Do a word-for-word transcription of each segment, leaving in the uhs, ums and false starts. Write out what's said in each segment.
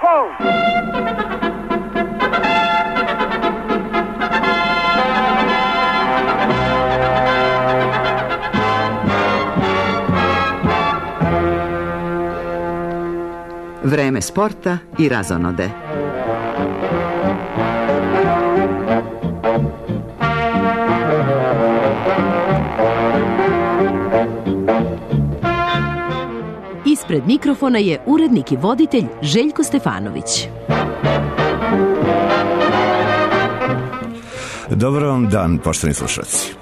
Ho! Vreme sporta i razonode. Ispred mikrofona je urednik i voditelj Željko Stefanović. Dobar vam dan, poštovani slušalci.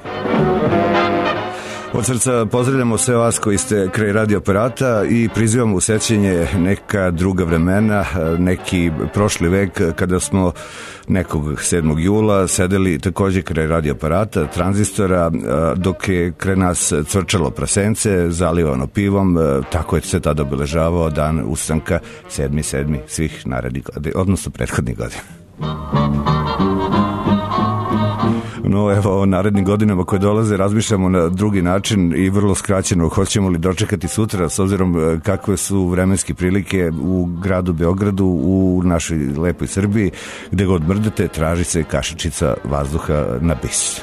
Od srca pozdravljamo sve vas koji ste kraj radio aparata i prizivamo u sećanje neka druga vremena, neki prošli vek kada smo nekog sedmog jula sedeli takođe kraj radio aparata, tranzistora, dok je kraj nas cvrčalo prasence, zalivano pivom, tako je se tada obeležavao dan ustanka sedmi sedmi svih narednih godina, odnosno prethodnih godina. No evo, o narednim godinama koje dolaze razmišljamo na drugi način i vrlo skraćeno. Hoćemo li dočekati sutra s obzirom kakve su vremenske prilike u gradu Beogradu, u našoj lepoj Srbiji, gde god mrdete traži se kašičica vazduha na bis.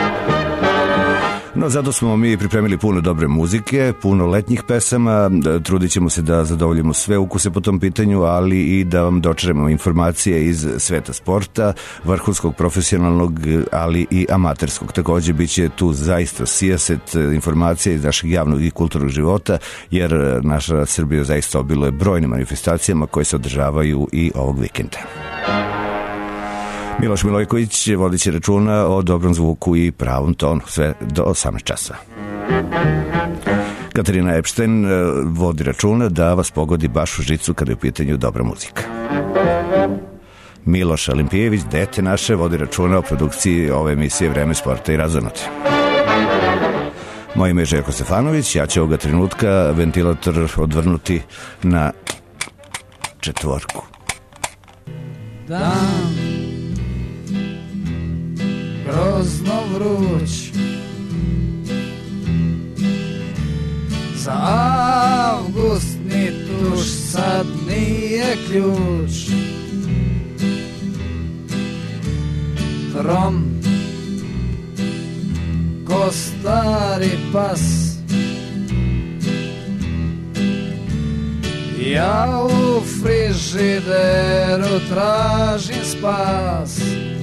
No, zato smo mi pripremili puno dobre muzike, puno letnjih pesama, trudit ćemo se da zadovoljimo sve ukuse po tom pitanju, ali i da vam dočaramo informacije iz sveta sporta, vrhunskog, profesionalnog, ali i amaterskog. Takođe, bit će tu zaista sijaset informacija iz našeg javnog i kulturnog života, jer naša Srbija zaista obiluje brojnim manifestacijama koje se održavaju i ovog vikenda. Miloš Milojković vodit će računa o dobrom zvuku i pravom tonu, sve do osamnaest časova. Katarina Epštajn vodi računa da vas pogodi baš u žicu kada je u pitanju dobra muzika. Miloš Alimpijević, dete naše, vodi računa o produkciji ove emisije Vreme sporta i razonode. Moje ime je Željko Stefanović, ja ću ovoga trenutka ventilator odvrnuti na četvorku. Dan grozno vruć, za avgust ni tuš sad nije ključ. Trom ko stari pas, ja u frižideru tražim spas.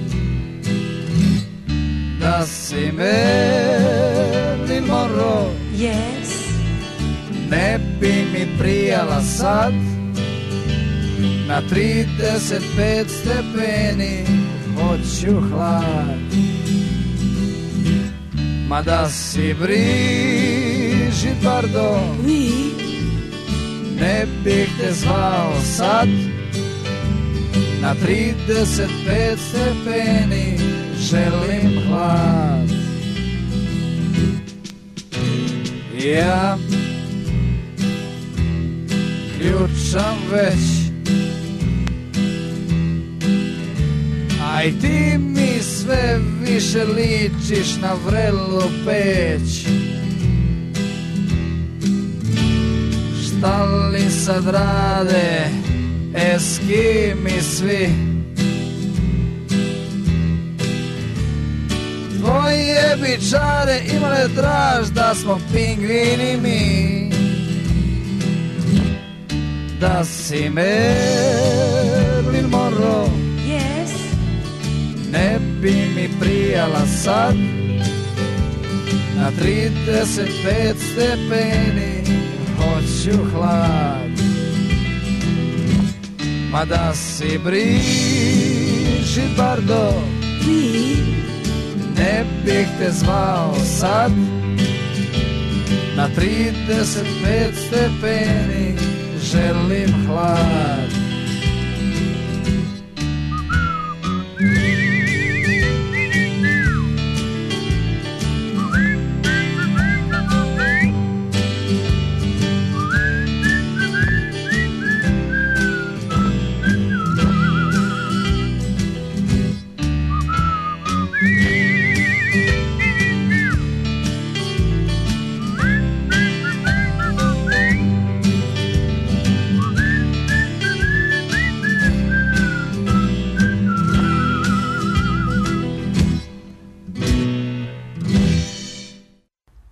Da si Marilyn Monroe, Yes. ne bi mi prijala sad. Na trideset pet stepeni hoću hlad. Ma da si Brigitte Bardot, Oui. ne bih te zvao sad. Na trideset pet stepeni želim hlad. Ja ključam već, aj ti mi sve više ličiš na vrelu peć. Šta li sad rade Eskimi svi? Tvoje bičare imale draž da smo pingvini mi. Da si Marilyn Monroe, Yes. ne bi mi prijala sad. Na trideset pet stepeni hoću hlad. Ma da si Brigitte Bardot, Oui. ne bih te zvao sad. Na trideset pet stepeni želim hlad.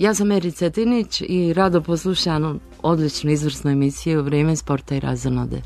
Ja sam Eri Cetinić i rado poslušam odličnu izvrsnu emisiju Vrijeme sporta i razonode.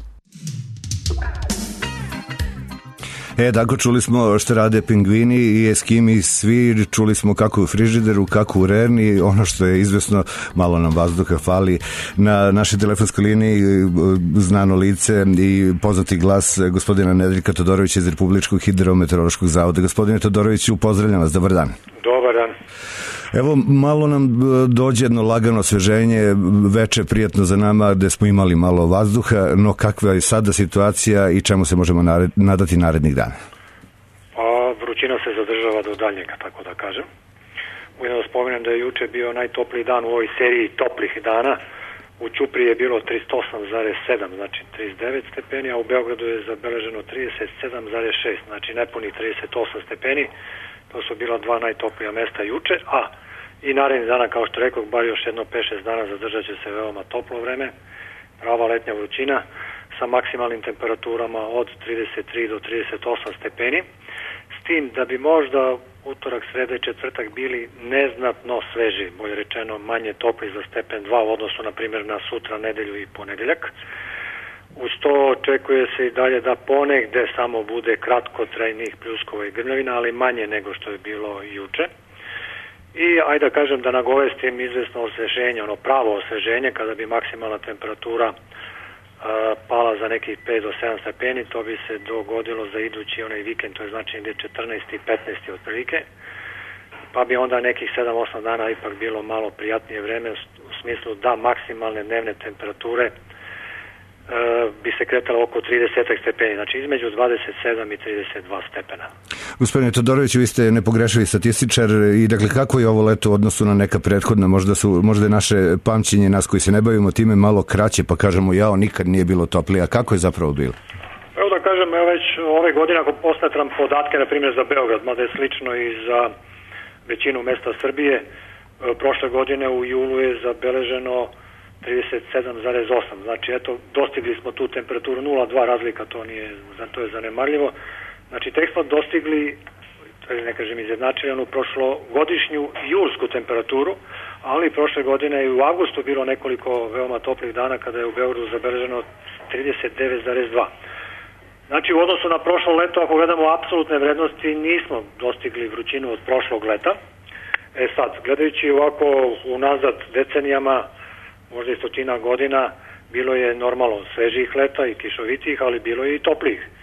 E, tako čuli smo što rade pingvini i eskimi, svi čuli smo kako u frižideru, kako u Rerni, ono što je izvesno, malo nam vazduha fali. Na našoj telefonskoj liniji znano lice i poznati glas gospodina Nedeljka Todorovića iz Republičkog hidrometeorološkog zavoda. Gospodine Todoroviću, pozdravljam vas, dobar dan. Dobar dan. Evo, malo nam dođe jedno lagano osveženje, veče prijatno za nama, gde smo imali malo vazduha, no kakva je sada situacija i čemu se možemo nadati narednih dana? Pa, vrućina se zadržava do daljnjega, tako da kažem. Ujedno da spomenem da je juče bio najtopliji dan u ovoj seriji toplih dana. U Ćupriji je bilo trideset osam zarez sedam, znači trideset devet stepeni, a u Beogradu je zabeleženo trideset sedam zarez šest, znači nepuni trideset osam stepeni. To su bila dva najtoplija mesta juče, a i narednih dana, kao što rekao, bar još jedno pet šest dana zadržat će se veoma toplo vreme, prava letnja vrućina sa maksimalnim temperaturama od trideset tri do trideset osam stepeni, s tim da bi možda utorak, sreda i četvrtak bili neznatno sveži, bolje rečeno manje topli za stepen dva u odnosu na primjer na sutra, nedelju i ponedeljak. Uz to očekuje se i dalje da ponegde samo bude kratkotrajnih pljuskova i grmljavina, ali manje nego što je bilo juče. I ajde da kažem da nagovestim izvesno osveženje, ono pravo osveženje, kada bi maksimalna temperatura a, pala za nekih pet do sedam stepeni, to bi se dogodilo za idući onaj vikend, to je znači negdje četrnaesti i petnaesti otprilike, pa bi onda nekih sedam osam dana ipak bilo malo prijatnije vreme u smislu da maksimalne dnevne temperature bi se kretalo oko trideset stepeni, znači između dvadeset sedam i trideset dva stepena. Gospodine Todoroviću, vi ste nepogrešivi statističar i dakle kako je ovo leto u odnosu na neka prethodna, možda su možda je naše pamćenje nas koji se ne bavimo time malo kraće, pa kažemo jao, nikad nije bilo toplije, a kako je zapravo bilo? Evo da kažem, evo već ove godine ako posmatram podatke, na primjer za Beograd, mada je slično i za većinu mesta Srbije, prošle godine u julu je zabeleženo trideset sedam zarez osam, znači eto, dostigli smo tu temperaturu nula zarez dva razlika, to nije, to je zanemarljivo. Znači tek smo dostigli, ne kažem izjednačili, onu prošlogodišnju julsku temperaturu, ali prošle godine i u avgustu bilo nekoliko veoma toplih dana kada je u Beogradu zabeleženo trideset devet zarez dva. Znači u odnosu na prošlo leto, ako gledamo apsolutne vrednosti, nismo dostigli vrućinu od prošlog leta. E sad, gledajući ovako unazad decenijama, možda i stotina godina, bilo je normalno svežih leta i kišovitih, ali bilo je i toplih. E,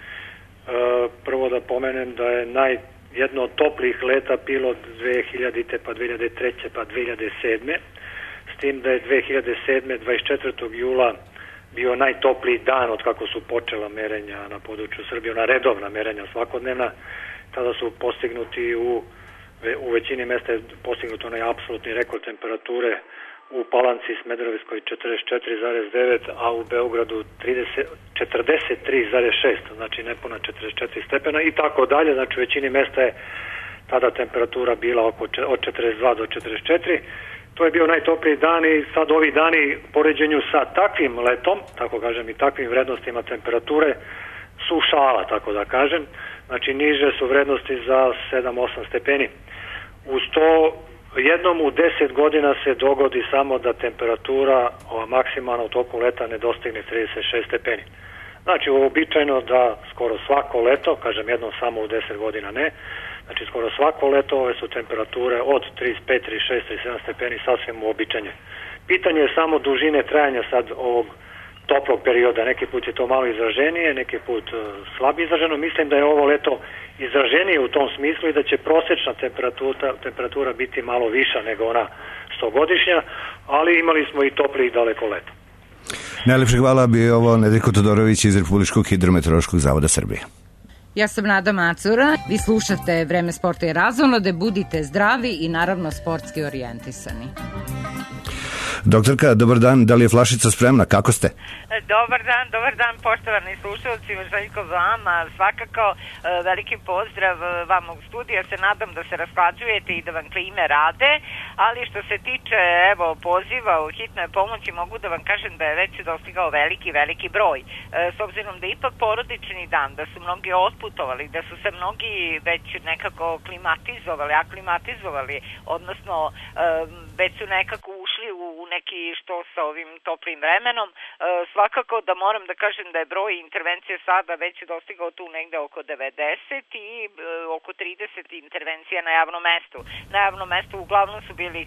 prvo da pomenem da je naj, jedno od toplih leta bilo dve hiljadite, pa dve hiljade treće, pa dve hiljade sedme, s tim da je dve hiljade sedme. dvadeset četvrtog jula bio najtopliji dan od kako su počela merenja na području Srbije, ona redovna merenja svakodnevna, tada su postignuti u, u većini mesta je postignut onaj apsolutni rekord temperature u Palanci i Smederevskoj četrdeset četiri zarez devet, a u Beogradu trideset, četrdeset tri zarez šest, znači nepuna četrdeset četiri stepena i tako dalje, znači u većini mesta je tada temperatura bila oko od četrdeset dva do četrdeset četiri. To je bio najtopliji dan i sad ovi dani u poređenju sa takvim letom, tako kažem, i takvim vrednostima temperature su šala, tako da kažem. Znači niže su vrednosti za sedam osam stepeni. Uz to jednom u deset godina se dogodi samo da temperatura ova maksimalna u toku leta ne dostigne trideset šest stepeni. Znači uobičajeno da skoro svako leto, kažem jednom samo u deset godina ne, znači skoro svako leto ove su temperature od trideset pet, trideset šest, trideset sedam stepeni sasvim uobičajene. Pitanje je samo dužine trajanja sad ovog toplog perioda. Neki put je to malo izraženije, neki put slabo izraženo. Mislim da je ovo leto izraženije u tom smislu i da će prosječna temperatura, temperatura biti malo viša nego ona stogodišnja, ali imali smo i toplih daleko leto. Najlepše hvala, bi ovo Nedeljko Todorović iz Republičkog hidrometeorološkog zavoda Srbije. Ja sam Nada Macura, vi slušate Vreme sporta i razonode, budite zdravi i naravno sportski orijentisani. Doktorka, dobar dan, da li je flašica spremna, kako ste? Dobar dan, dobar dan poštovani slušalci, Željko vama, svakako veliki pozdrav vam u studiju, se nadam da se rasklađujete i da vam klime rade, ali što se tiče evo poziva u hitnoj pomoći mogu da vam kažem da je već dostigao veliki, veliki broj, s obzirom da je ipak porodični dan, da su mnogi otputovali, da su se mnogi već nekako klimatizovali, aklimatizovali, odnosno već su nekako ušli u neki što sa ovim toplim vremenom. Svakako da moram da kažem da je broj intervencije sada već dostigao tu negde oko devedeset i oko trideset intervencija na javnom mestu. Na javnom mestu uglavnom su bili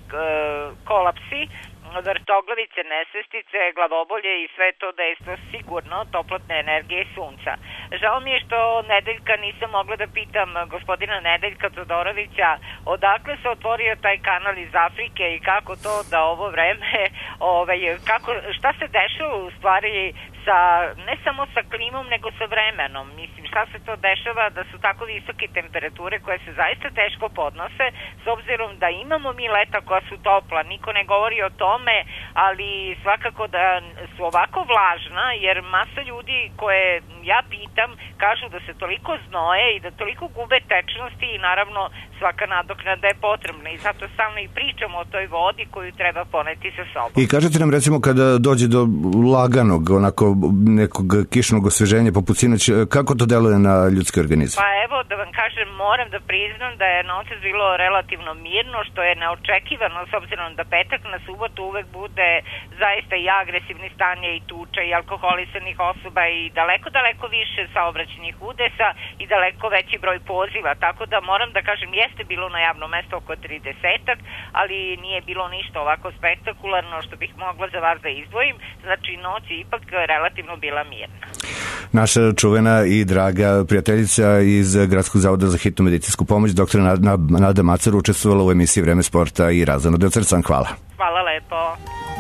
kolapsi, vrtoglavice, nesvestice, glavobolje i sve to dejstvo sigurno toplotne energije i sunca. Žao mi je što Nedeljka nisam mogla da pitam gospodina Nedeljka Todorovića odakle se otvorio taj kanal iz Afrike i kako to da ovo vreme, ovaj, kako, šta se dešava u stvari sa, ne samo sa klimom nego sa vremenom. Mislim, šta se to dešava da su tako visoke temperature koje se zaista teško podnose, s obzirom da imamo mi leta koja su topla, niko ne govori o tome, ali svakako da su ovako vlažna, jer masa ljudi koje ja pitam kažu da se toliko znoje i da toliko gube tečnosti i naravno svaka nadoknada je potrebna i zato stalno i pričamo o toj vodi koju treba poneti sa sobom. I kažete nam recimo kada dođe do laganog, onako nekog kišnog osveženja poput sinoć, kako to deluje na ljudski organizam? Pa evo da vam kažem, moram da priznam da je noćas bilo relativno mirno, što je neočekivano s obzirom da petak na subotu uvek bude zaista i agresivni stanje i tuča i alkoholisanih osoba i daleko, daleko više saobraćajnih udesa i daleko veći broj poziva, tako da moram da kažem jeste bilo na javnom mestu oko tridesetak, ali nije bilo ništa ovako spektakularno što bih mogla za vas da izdvojim, znači noć je ipak relativno bila mirna. Naša čuvena i draga prijateljica iz Gradskog zavoda za hitnu medicinsku pomoć, doktor Nada Macar, učestvovala u emisiji Vreme sporta i razano. Od srca vam hvala. Hvala lepo.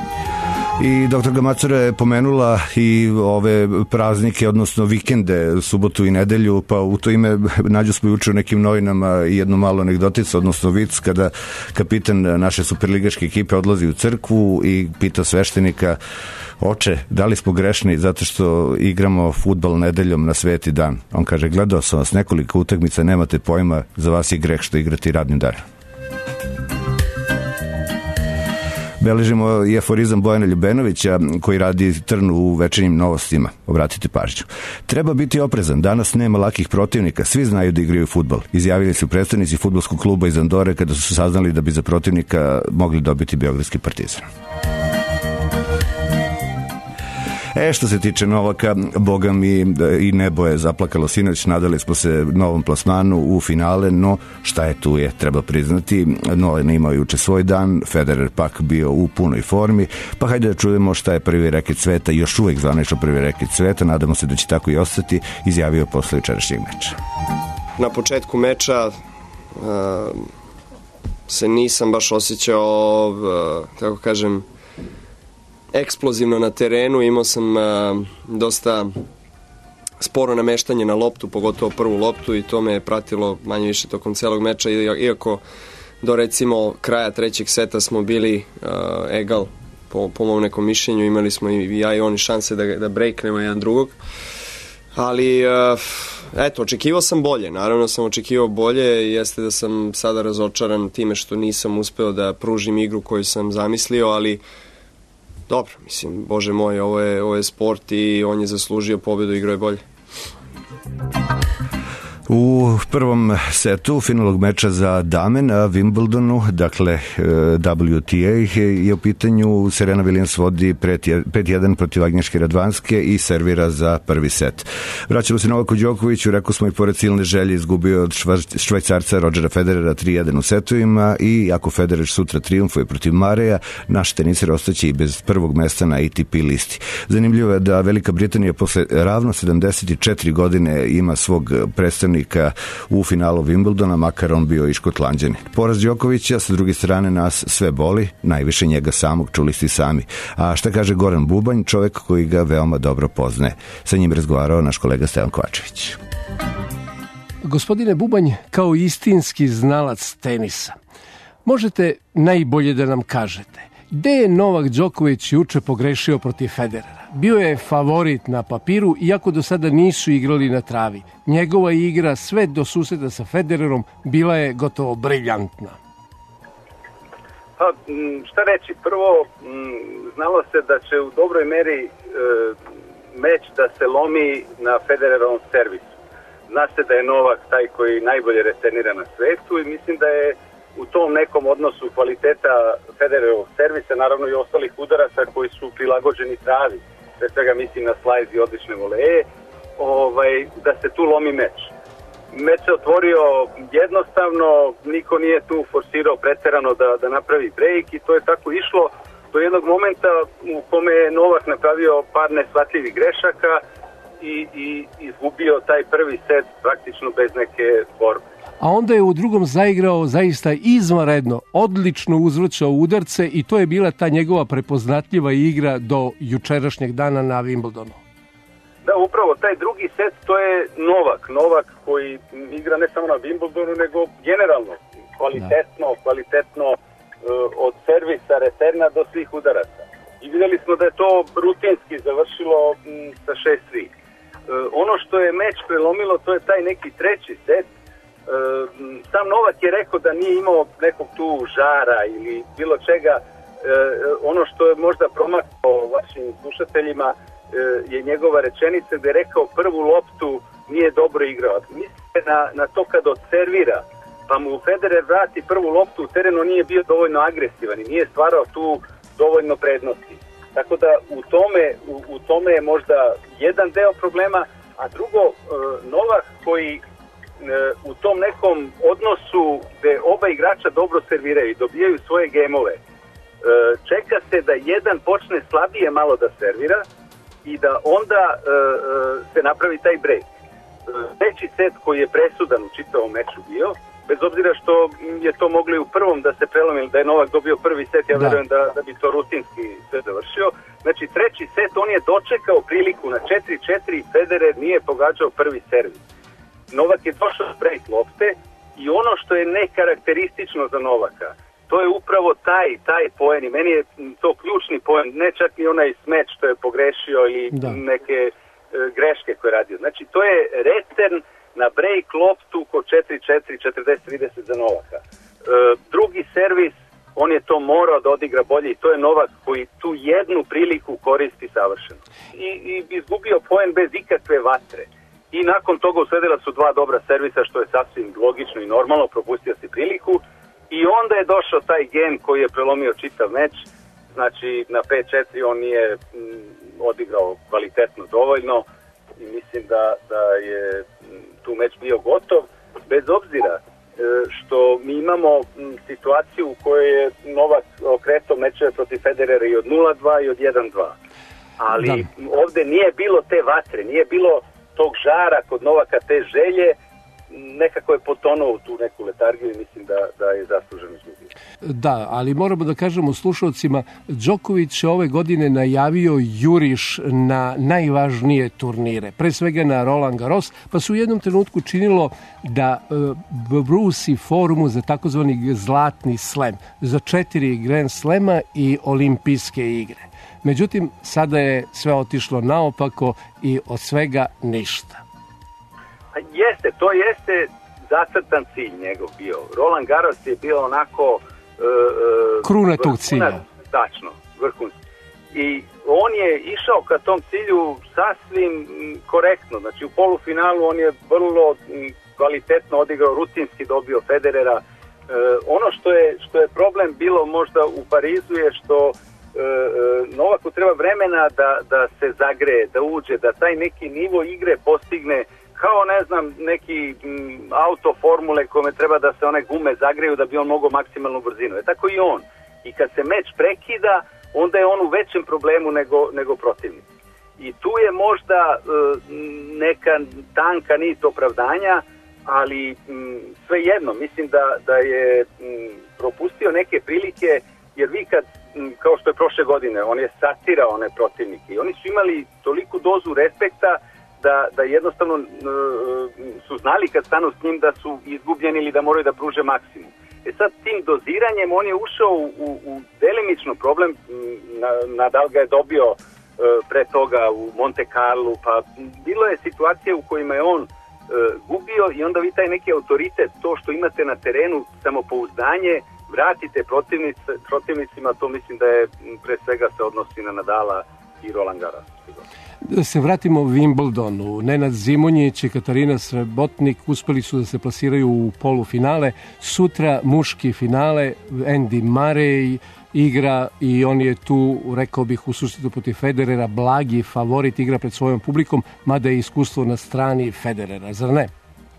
I doktorka Macura je pomenula i ove praznike, odnosno vikende, subotu i nedelju, pa u to ime nađu smo juče u nekim novinama jednu malu anegdoticu, odnosno vic, kada kapitan naše superligaške ekipe odlazi u crkvu i pita sveštenika: oče, da li smo grešni zato što igramo fudbal nedeljom na sveti dan? On kaže: gledao sam vas nekoliko utakmica, nemate pojma, za vas je greh što igrati radnim danom. Beležimo i aforizam Bojana Ljubenovića koji radi Trn u večernjim novostima. Obratite pažnju. Treba biti oprezan, danas nema lakih protivnika, svi znaju da igraju fudbal. Izjavili su predstavnici fudbalskog kluba iz Andore kada su saznali da bi za protivnika mogli dobiti Beogradski Partizan. E, što se tiče Novaka, boga mi i nebo je zaplakalo sinoć, nadali smo se novom plasmanu u finale, no šta je tu je, treba priznati. Nolan imao juče svoj dan, Federer pak bio u punoj formi, pa hajde da čujemo šta je prvi reket sveta, još uvek zvanično prvi reket sveta, nadamo se da će tako i ostati, izjavio posle jučerašnjeg meča. Na početku meča uh, se nisam baš osjećao, uh, tako kažem, eksplozivno na terenu, imao sam uh, dosta sporo nameštanje na loptu, pogotovo prvu loptu, i to me je pratilo manje više tokom celog meča, iako do recimo kraja trećeg seta smo bili uh, egal po, po mom nekom mišljenju, imali smo i ja i oni šanse da, da breaknemo jedan drugog, ali uh, eto, očekivao sam bolje, naravno sam očekivao bolje, jeste da sam sada razočaran time što nisam uspeo da pružim igru koju sam zamislio, ali dobro, mislim, bože moj, ovo je, ovo je sport i on je zaslužio pobedu, igrao je bolje. U prvom setu finalnog meča za dame na Wimbledonu, dakle W T A, je u pitanju Serena Williams vodi pet jedan protiv Agnješke Radvanske i servira za prvi set. Vraćamo se Novaku Đokoviću, rekao smo i pored silne želje izgubio od Švajcarca Rodgera Federera tri jedan u setovima, i ako Federer sutra triumfuje protiv Mareja, naš teniser ostaće i bez prvog mesta na A T P listi. Zanimljivo je da Velika Britanija posle ravno sedamdeset četiri godine ima svog predstavnika u finalu Wimbledona, makar on bio i Škotlanđanin. Poraz Đokovića sa druge strane nas sve boli, najviše njega samog, čuli ste sami. A šta kaže Goran Bubanj, čovjek koji ga veoma dobro poznaje? Sa njim razgovarao naš kolega Stevan Kovačević. Gospodine Bubanj, kao istinski znalac tenisa, možete najbolje da nam kažete Gde je Novak Đoković juče pogrešio protiv Federera? Bio je favorit na papiru, iako do sada nisu igrali na travi. Njegova igra sve do susreta sa Federerom bila je gotovo briljantna. Pa, šta reći, prvo, znalo se da će u dobroj meri e, meč da se lomi na Federerovom servisu. Zna se da je Novak taj koji najbolje returnira na svetu i mislim da je u tom nekom odnosu kvaliteta Federerovog servisa, naravno i ostalih udaraca koji su prilagođeni travi, pre svega mislim na slajd i odlične voleje, ovaj, da se tu lomi meč. Meč se otvorio jednostavno, niko nije tu forsirao preterano da, da napravi break i to je tako išlo do jednog momenta u kome je Novak napravio par neshvatljivih grešaka i, i izgubio taj prvi set praktično bez neke borbe. A onda je u drugom zaigrao zaista izvanredno, odlično uzvrćao udarce i to je bila ta njegova prepoznatljiva igra do jučerašnjeg dana na Wimbledonu. Da, upravo taj drugi set, to je Novak. Novak koji igra ne samo na Wimbledonu, nego generalno, kvalitetno, da. kvalitetno uh, od servisa, returna do svih udaraca. I vidjeli smo da je to rutinski završilo m, sa šest tri. Uh, ono što je meč prelomilo, to je taj neki treći set. Uh, sam Novak je rekao da nije imao nekog tu žara ili bilo čega. Uh, ono što je možda promaklo vašim slušateljima je njegova rečenica gde je rekao prvu loptu nije dobro igrao. Mislite na, na to kad odservira, pa mu Federer vrati prvu loptu u terenu, nije bio dovoljno agresivan i nije stvarao tu dovoljno prednosti. Tako da u tome, u, u tome je možda jedan deo problema, a drugo, Novak koji u tom nekom odnosu gde oba igrača dobro serviraju i dobijaju svoje gemove, čeka se da jedan počne slabije malo da servira i da onda e, se napravi taj break. Treći set koji je presudan u čitavom meču bio, bez obzira što je to moglo i u prvom da se prelomi, da je Novak dobio prvi set, ja verujem da, da bi to rutinski sve završio. Znači treći set on je dočekao priliku na četiri četiri, Federer nije pogađao prvi servis. Novak je došao break lopte i ono što je nekarakteristično za Novaka, to je upravo taj, taj poen i meni je to ključni poen, ne čak ni onaj smeč što je pogrešio ili da. neke e, greške koje je radio. Znači to je return na break loptu ko četiri četiri, četrdeset trideset za Novaka. E, drugi servis, on je to morao da odigra bolje i to je Novak koji tu jednu priliku koristi savršeno. I, i izgubio poen bez ikakve vatre. I nakon toga usledila su dva dobra servisa što je sasvim logično i normalno, propustio si priliku. I onda je došao taj gen koji je prelomio čitav meč, znači na pet četiri on nije m, odigrao kvalitetno dovoljno i mislim da, da je m, tu meč bio gotov, bez obzira e, što mi imamo m, situaciju u kojoj je Novak okretao mečeve protiv Federera i od nula dva i od jedan dva. Ali da. ovde nije bilo te vatre, nije bilo tog žara kod Novaka, te želje, nekako je potonuo u tu neku letargiju i mislim da, da je zasluženo izgubio. Da, ali moramo da kažemo slušalcima, Đoković je ove godine najavio juriš na najvažnije turnire, pre svega na Roland Garros, pa se u jednom trenutku činilo da uh, brusi formu za takozvani zlatni slam, za četiri Grand Slema i olimpijske igre. Međutim, sada je sve otišlo naopako i od svega ništa. Jeste, to jeste zacrtan cilj njegov bio. Roland Garros je bio onako uh, kruna tog cilja. Tačno, vrhunski. I on je išao ka tom cilju sasvim korektno. Znači u polufinalu on je vrlo kvalitetno odigrao, rutinski dobio Federera. Uh, ono što je, što je problem bilo možda u Parizu je što uh, Novaku treba vremena da, da se zagreje, da uđe, da taj neki nivo igre postigne kao, ne znam, neki m, auto formule kome treba da se one gume zagreju da bi on mogao maksimalnu brzinu. E tako i on. I kad se meč prekida, onda je on u većem problemu nego, nego protivnik. I tu je možda e, neka tanka nit opravdanja, ali m, svejedno, mislim da, da je m, propustio neke prilike, jer vi kad, m, kao što je prošle godine, on je satirao one protivnike i oni su imali toliku dozu respekta Da, da jednostavno uh, su znali kad stanu s njim da su izgubljeni ili da moraju da pruže maksimum. E sad, tim doziranjem on je ušao u, u, u delimično problem. Nadal ga je dobio e, pre toga u Monte Carlo, pa bilo je situacije u kojima je on e, gubio i onda vi taj neki autoritet, to što imate na terenu, samopouzdanje, vratite protivnic, protivnicima, to mislim da je pre svega se odnosi na Nadala i Roland Garros. Da se vratimo Wimbledonu. Nenad Zimonjić i Katarina Srebotnik uspeli su da se plasiraju u polufinale. Sutra muški finale, Andy Murray igra i on je tu, rekao bih, u susretu protiv Federera, blagi favorit, igra pred svojom publikom, mada je iskustvo na strani Federera, zar ne?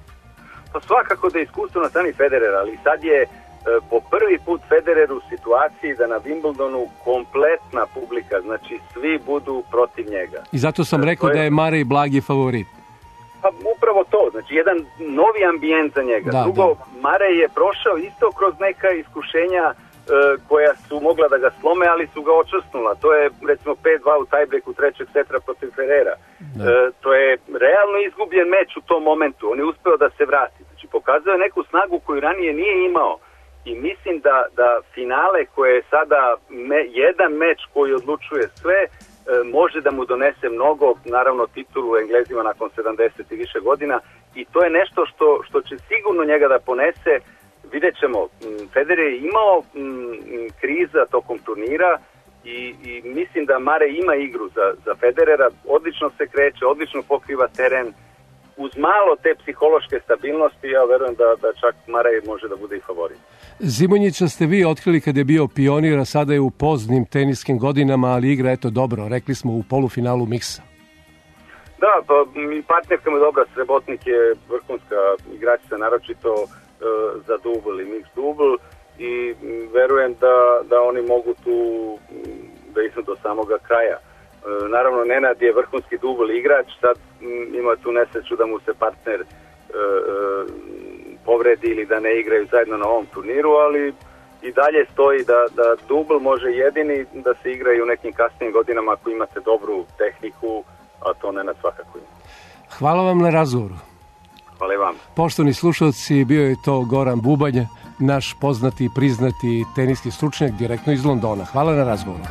Pa svakako da je iskustvo na strani Federera, ali sad je po prvi put Federer u situaciji da na Wimbledonu kompletna publika, znači svi budu protiv njega. I zato sam rekao je, da je Murray blagi favorit. Pa upravo to, znači jedan novi ambijent za njega. Da, Drugo, da. Murray je prošao isto kroz neka iskušenja e, koja su mogla da ga slome, ali su ga očvrsnula. To je recimo pet dva u tiebreaku trećeg setra protiv Ferrera. E, to je realno izgubljen meč u tom momentu. On je uspeo da se vrati. Znači pokazuje neku snagu koju ranije nije imao. I mislim da, da finale koje je sada me, jedan meč koji odlučuje sve, e, može da mu donese mnogo, naravno titulu Englezima nakon sedamdeset i više godina, i to je nešto što, što će sigurno njega da ponese. Vidjet ćemo, Federer je imao m, kriza tokom turnira i, i mislim da Murray ima igru za, za Federera, odlično se kreće, odlično pokriva teren. Uz malo te psihološke stabilnosti, ja verujem da, da čak Murray može da bude i favorit. Zimonjića ste vi otkrili kad je bio pionir, a sada je u poznim teniskim godinama, ali igra, eto dobro, rekli smo u polufinalu miksa. Da, pa partnerka mu je dobra, Srebotnik je vrhunska igračica, naročito e, za dubl i mix dubl, i verujem da, da oni mogu tu da idu do samoga kraja. Naravno, Nenad je vrhunski dubl igrač, sad ima tu nesreću da mu se partner e, e, povredi ili da ne igraju zajedno na ovom turniru, ali i dalje stoji da, da dubl može jedini da se igra i u nekim kasnijim godinama ako imate dobru tehniku, a to Nenad svakako ima. Hvala vam na razgovoru. Hvala i vam. Poštovani slušalci, bio je to Goran Bubanj, naš poznati i priznati teniski stručnjak direktno iz Londona. Hvala na razgovoru.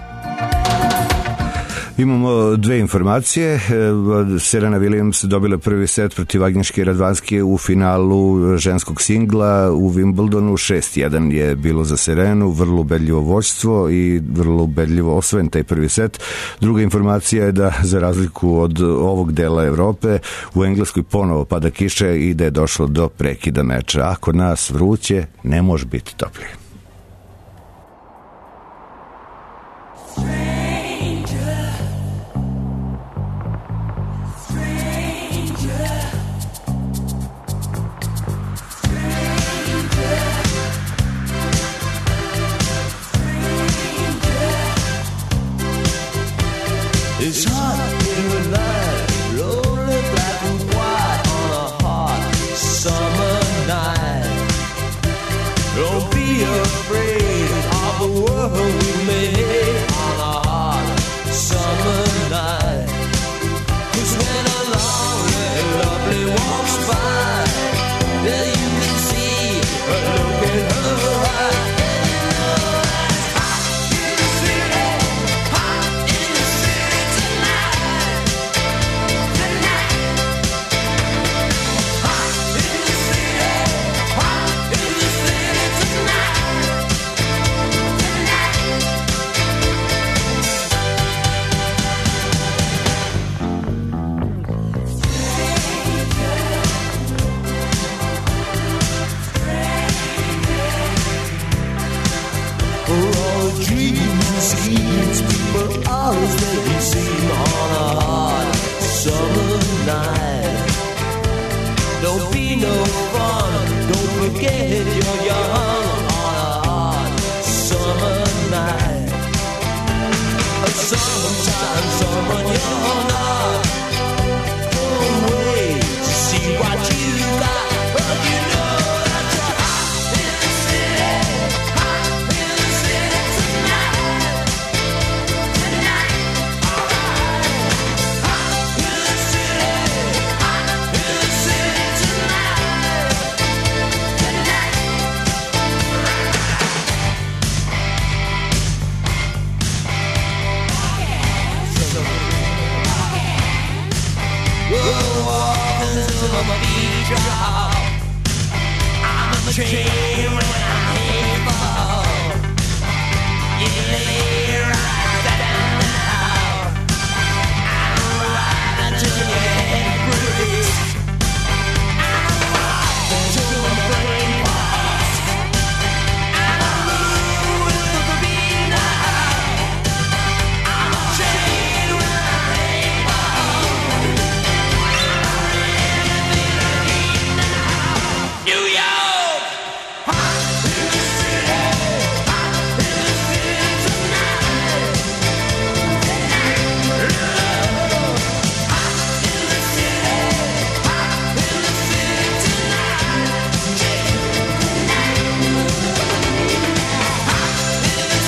Imamo dve informacije. Serena Williams dobila prvi set protiv Agnješke Radvanske u finalu ženskog singla u Wimbledonu. šest jedan je bilo za Serenu, vrlo ubedljivo vođstvo i vrlo ubedljivo osvojen taj prvi set. Druga informacija je da, za razliku od ovog dela Evrope, u Engleskoj ponovo pada kiša i da je došlo do prekida meča. A kod nas vruće, ne može biti toplije. It's hot in the night, lonely black and white on a hot summer night. Don't be afraid of the world we made on a hot summer night. 'Cause when a lonely, lovely walks by, then you can see her look in her eye. Always let you see on a hot summer night. Don't be no fun, don't forget you're young on a hot summer night. Sometimes someone you're not, don't wait to see what you got, but you know that you're hot in the city, hot in the city tonight. We'll walk until my feet drop. I'm a train when I hit fall. You lay right down now. I'm riding till your head breaks. I'm walking till my brain falls. And I'm moving with the beat now. I'm a train when I hit fall. New York, hot in the city, hot in the city tonight. Hot in the city, hot in the city tonight. Hot in the city, hot in the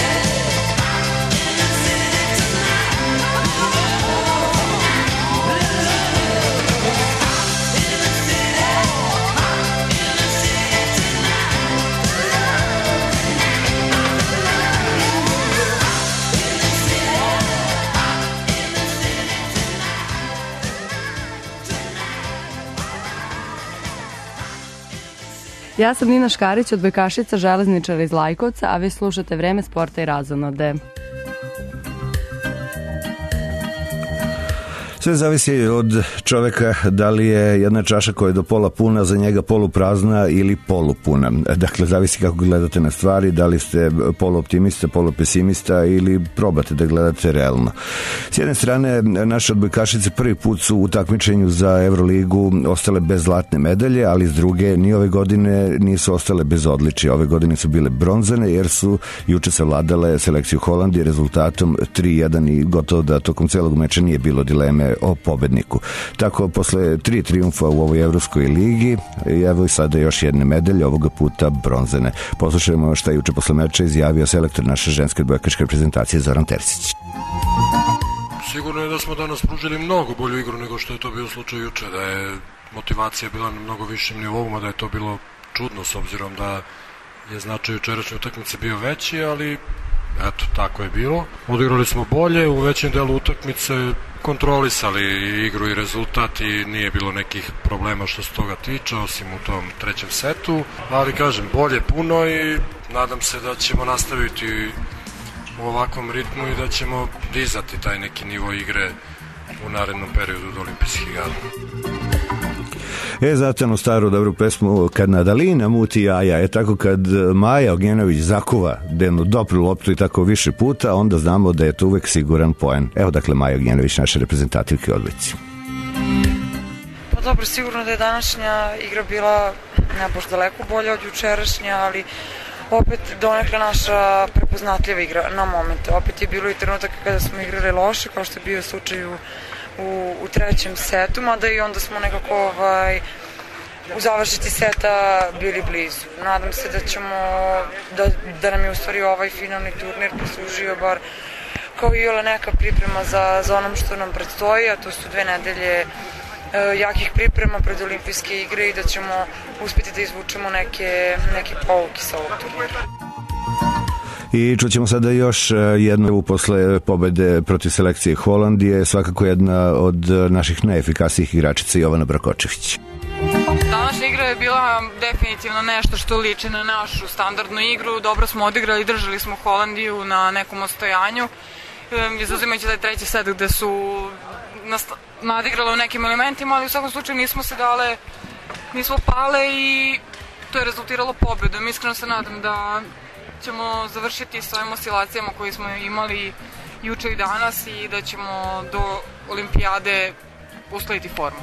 Ja sam Nina Škarić od Bekašica, železničara iz Lajkovca, a vi slušate Vreme sporta i razonode. Sve zavisi od čoveka da li je jedna čaša koja je do pola puna, za njega poluprazna ili polupuna. Dakle, zavisi kako gledate na stvari, da li ste poluoptimista, polupesimista ili probate da gledate realno. S jedne strane, naše odbojkašice prvi put su u takmičenju za Evroligu ostale bez zlatne medalje, ali s druge ni ove godine nisu ostale bez odličja. Ove godine su bile bronzane jer su juče savladale selekciju Holandije rezultatom tri jedan i gotovo da tokom celog meča nije bilo dileme o pobedniku. Tako, posle tri trijumfa u ovoj Evropskoj ligi, evo i sada još jedne medalje, ovoga puta bronzane. Poslušajmo šta je juče posle meča izjavio selektor naše ženske odbojkaške reprezentacije Zoran Terzić. Sigurno je da smo danas pružili mnogo bolju igru nego što je to bio slučaj juče, da je motivacija bila na mnogo višem nivou, mada je to bilo čudno s obzirom da je značaj jučerašnje utakmice bio veći, ali eto, tako je bilo. Odigrali smo bolje, u većem delu utakmice kontrolisali igru i rezultat i nije bilo nekih problema što se toga tiče, osim u tom trećem setu, ali kažem, bolje puno i nadam se da ćemo nastaviti u ovakvom ritmu i da ćemo dizati taj neki nivo igre u narednom periodu od olimpijskih igara. E, znate onu staru dobru pesmu kad Nadalina muti jaja, je tako kad Maja Ognjenović zakuva jednu dobru loptu i tako više puta, onda znamo da je to uvek siguran poen. Evo dakle Maja Ognjenović, naše reprezentativke odlici. Pa dobro, sigurno da je današnja igra bila ne baš daleko bolja od jučerašnja, ali opet donekle naša prepoznatljiva igra na momente. Opet je bilo i trenutak kada smo igrali loše, kao što je bio slučaj u U, u trećem setu, mada i onda smo nekako ovaj, u završiti seta bili blizu. Nadam se da ćemo, da, da nam je u stvari ovaj finalni turnir poslužio bar kao i ole neka priprema za, za onom što nam predstoji, a to su dve nedelje e, jakih priprema pred olimpijske igre i da ćemo uspjeti da izvučemo neke, neke pouke sa ovog turnira. I čućemo sada još jednu posle pobede protiv selekcije Holandije, svakako jedna od naših najefikasnijih igračica, Jovana Brakočević. Današnja igra je bila definitivno nešto što liči na našu standardnu igru. Dobro smo odigrali, držali smo Holandiju na nekom ostojanju. Izuzimajući taj treći set gde su nadigrale u nekim elementima, ali u svakom slučaju nismo se dale, nismo pale i to je rezultiralo pobedom. Iskreno se nadam da ćemo završiti s ovim oscilacijama koje smo imali juče i danas i da ćemo do olimpijade uskladiti formu.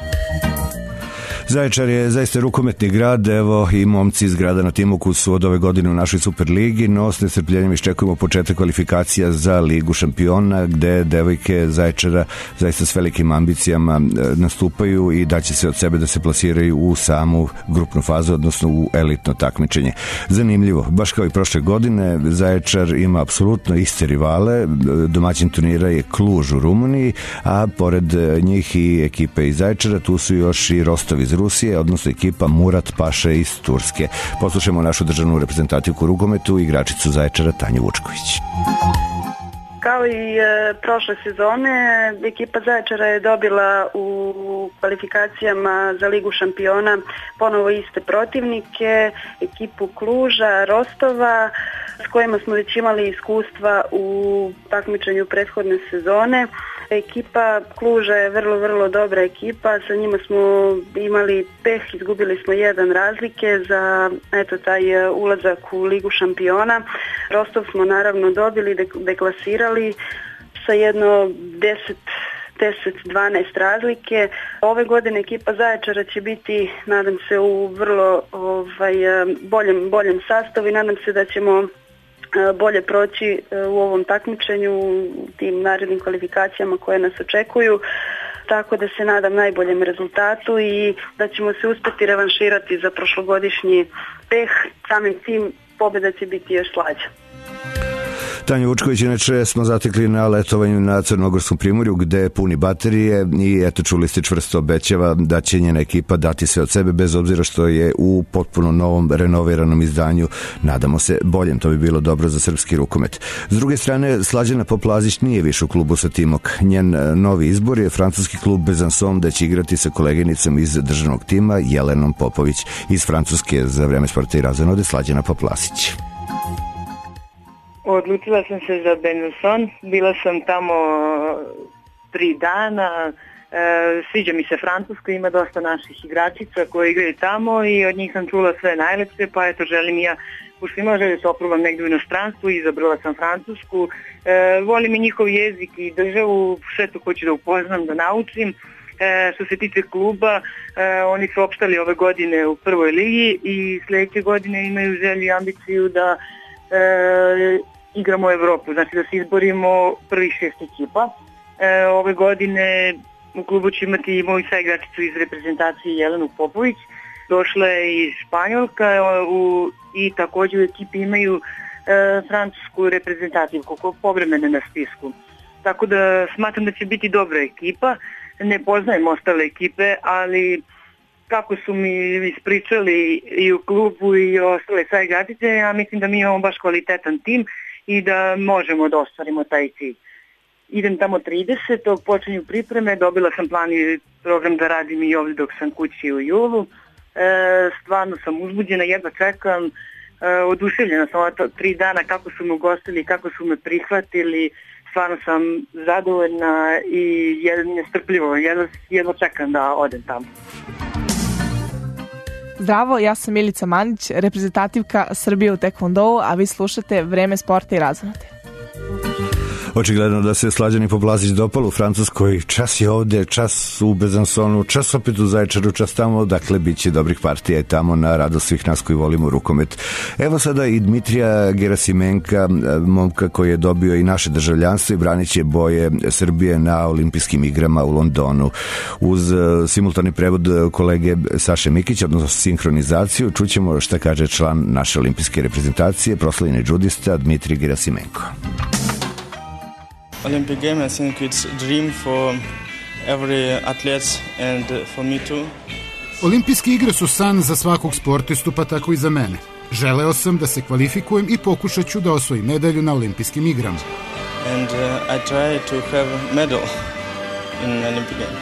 Zaječar je zaista rukometni grad, evo i momci iz grada na Timoku su od ove godine u našoj Superligi, no s nestrpljenjem iščekujemo početak kvalifikacija za Ligu šampiona, gde devojke Zaječara zaista s velikim ambicijama nastupaju i daće se od sebe da se plasiraju u samu grupnu fazu, odnosno u elitno takmičenje. Zanimljivo, baš kao i prošle godine, Zaječar ima apsolutno iste rivale, domaćin turnira je Kluž u Rumuniji, a pored njih i ekipe iz Zaječara, tu su još i Rostov iz Rusije, odnosno ekipa Murat Paša iz Turske. Poslušajmo našu državnu reprezentativku u rukometu, igračicu Zaječara Tanju Vučković. Kao i e, prošle sezone, ekipa Zaječara je dobila u kvalifikacijama za Ligu šampiona ponovo iste protivnike, ekipu Kluža, Rostova, s kojima smo već imali iskustva u takmičenju prethodne sezone. Ekipa Kluža je vrlo, vrlo dobra ekipa, sa njima smo imali peh, izgubili smo jedan razlike za eto, taj ulazak u Ligu šampiona. Rostov smo naravno dobili, deklasirali sa jedno deset deset dvanaest razlike. Ove godine ekipa Zaječara će biti, nadam se, u vrlo ovaj, boljem, boljem sastavu i nadam se da ćemo bolje proći u ovom takmičenju, u tim narednim kvalifikacijama koje nas očekuju, tako da se nadam najboljem rezultatu i da ćemo se uspjeti revanširati za prošlogodišnji peh, samim tim pobjeda će biti još slađa. Tanju Vučković, inače smo zatekli na letovanju na Crnogorskom primorju gde je puni baterije i eto čuli ste čvrsto obećava da će njena ekipa dati sve od sebe bez obzira što je u potpuno novom renoviranom izdanju, nadamo se boljem, to bi bilo dobro za srpski rukomet. S druge strane, Slađana Poplazić nije više u klubu sa Timok. Njen novi izbor je francuski klub Besançon da će igrati sa koleginicom iz državnog tima Jelenom Popović iz Francuske. Za Vreme sporta i razonode Slađana Poplazić. Odlučila sam se za Besançon, bila sam tamo tri dana, e, sviđa mi se Francuska, ima dosta naših igračica koje igraju tamo i od njih sam čula sve najlepše, pa eto želim i ja, pošto ima želje se oprobam negdje u inostranstvu, izabrala sam Francusku, e, volim i njihov jezik i državu, sve to hoću da upoznam, da naučim. E, što se tiče kluba, e, oni su opštali ove godine u prvoj ligi i sljedeće godine imaju želju i ambiciju da e, igramo u Evropu, znači da se izborimo prvih šest ekipa. E, ove godine u klubu će imati moju saigračicu iz reprezentacije Jelenu Popović, došla je iz Španjolka u, i također u ekipi imaju e, francusku reprezentaciju kako povremene na spisku. Tako da smatram da će biti dobra ekipa, ne poznajem ostale ekipe, ali kako su mi ispričali i u klubu i ostale saigračice, ja mislim da mi imamo baš kvalitetan tim i da možemo da ostvarimo taj cilj. Idem tamo tridesetog počinju pripreme, dobila sam plan i program da radim i ovdje dok sam kući u julu. E, stvarno sam uzbuđena, jedva čekam, e, oduševljena sam ova tri dana kako su me ugostili, kako su me prihvatili, stvarno sam zadovoljna i nestrpljivo, jedva, jedva čekam da odem tamo. Zdravo, ja sam Milica Mandić, reprezentativka Srbije u tekvondou, a vi slušate Vreme sporta i razonode. Očigledno da se Slađani Poplazić dopalo u Francuskoj, čas je ovde, čas u Besançonu, čas opet u Zaječaru, čas tamo, dakle bit će dobrih partija i tamo na radost svih nas koji volimo rukomet. Evo sada i Dmitrija Gerasimenka, momka koji je dobio i naše državljanstvo i branit će boje Srbije na olimpijskim igrama u Londonu. Uz simultani prevod kolege Saše Mikića, odnosno sinhronizaciju, čućemo šta kaže član naše olimpijske reprezentacije, proslavljeni džudista Dmitri Gerasimenko. Olympic Game, I think it's a dream for every athlete and for me too. Olimpijske igre su san za svakog sportistu, pa tako i za mene. Želeo sam da se kvalifikujem i pokušat ću da osvojim medalju na olimpijskim igrama. And uh, I try to have a medal in Olympic Game.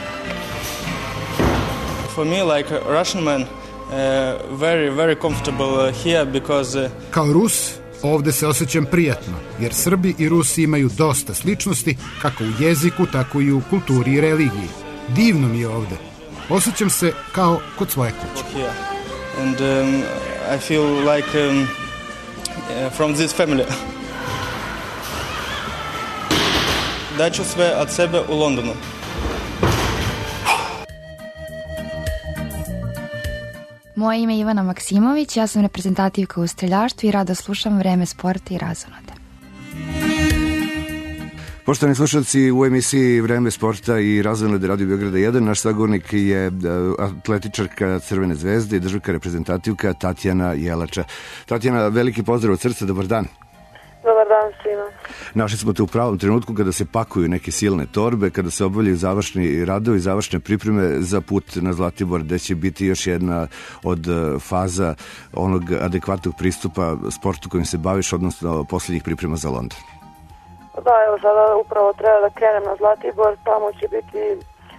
For me, like a Russian man, uh, very, very comfortable here because... Uh, Kao Rus, ovde se osjećam prijatno, jer Srbi i Rusi imaju dosta sličnosti, kako u jeziku, tako i u kulturi i religiji. Divno mi je ovde. Osjećam se kao kod svoje kuće. And um, I feel like um, from this family. Daću sve od sebe u Londonu. Moje ime je Ivana Maksimović, ja sam reprezentativka u streljaštvu i rado slušam Vreme sporta i razonode. Poštovani slušalci, u emisiji Vreme sporta i razonode Radio Beograda jedan, naš sagovornik je atletičarka Crvene zvezde i državka reprezentativka Tatjana Jelača. Tatjana, veliki pozdrav od srca, dobar dan. Dobar dan svima. Našli smo te u pravom trenutku kada se pakuju neke silne torbe, kada se obavljaju završni radovi, završne pripreme za put na Zlatibor, gde će biti još jedna od faza onog adekvatnog pristupa sportu kojim se baviš, odnosno posljednjih priprema za London. Da, evo sada upravo treba da krenem na Zlatibor, tamo će biti e,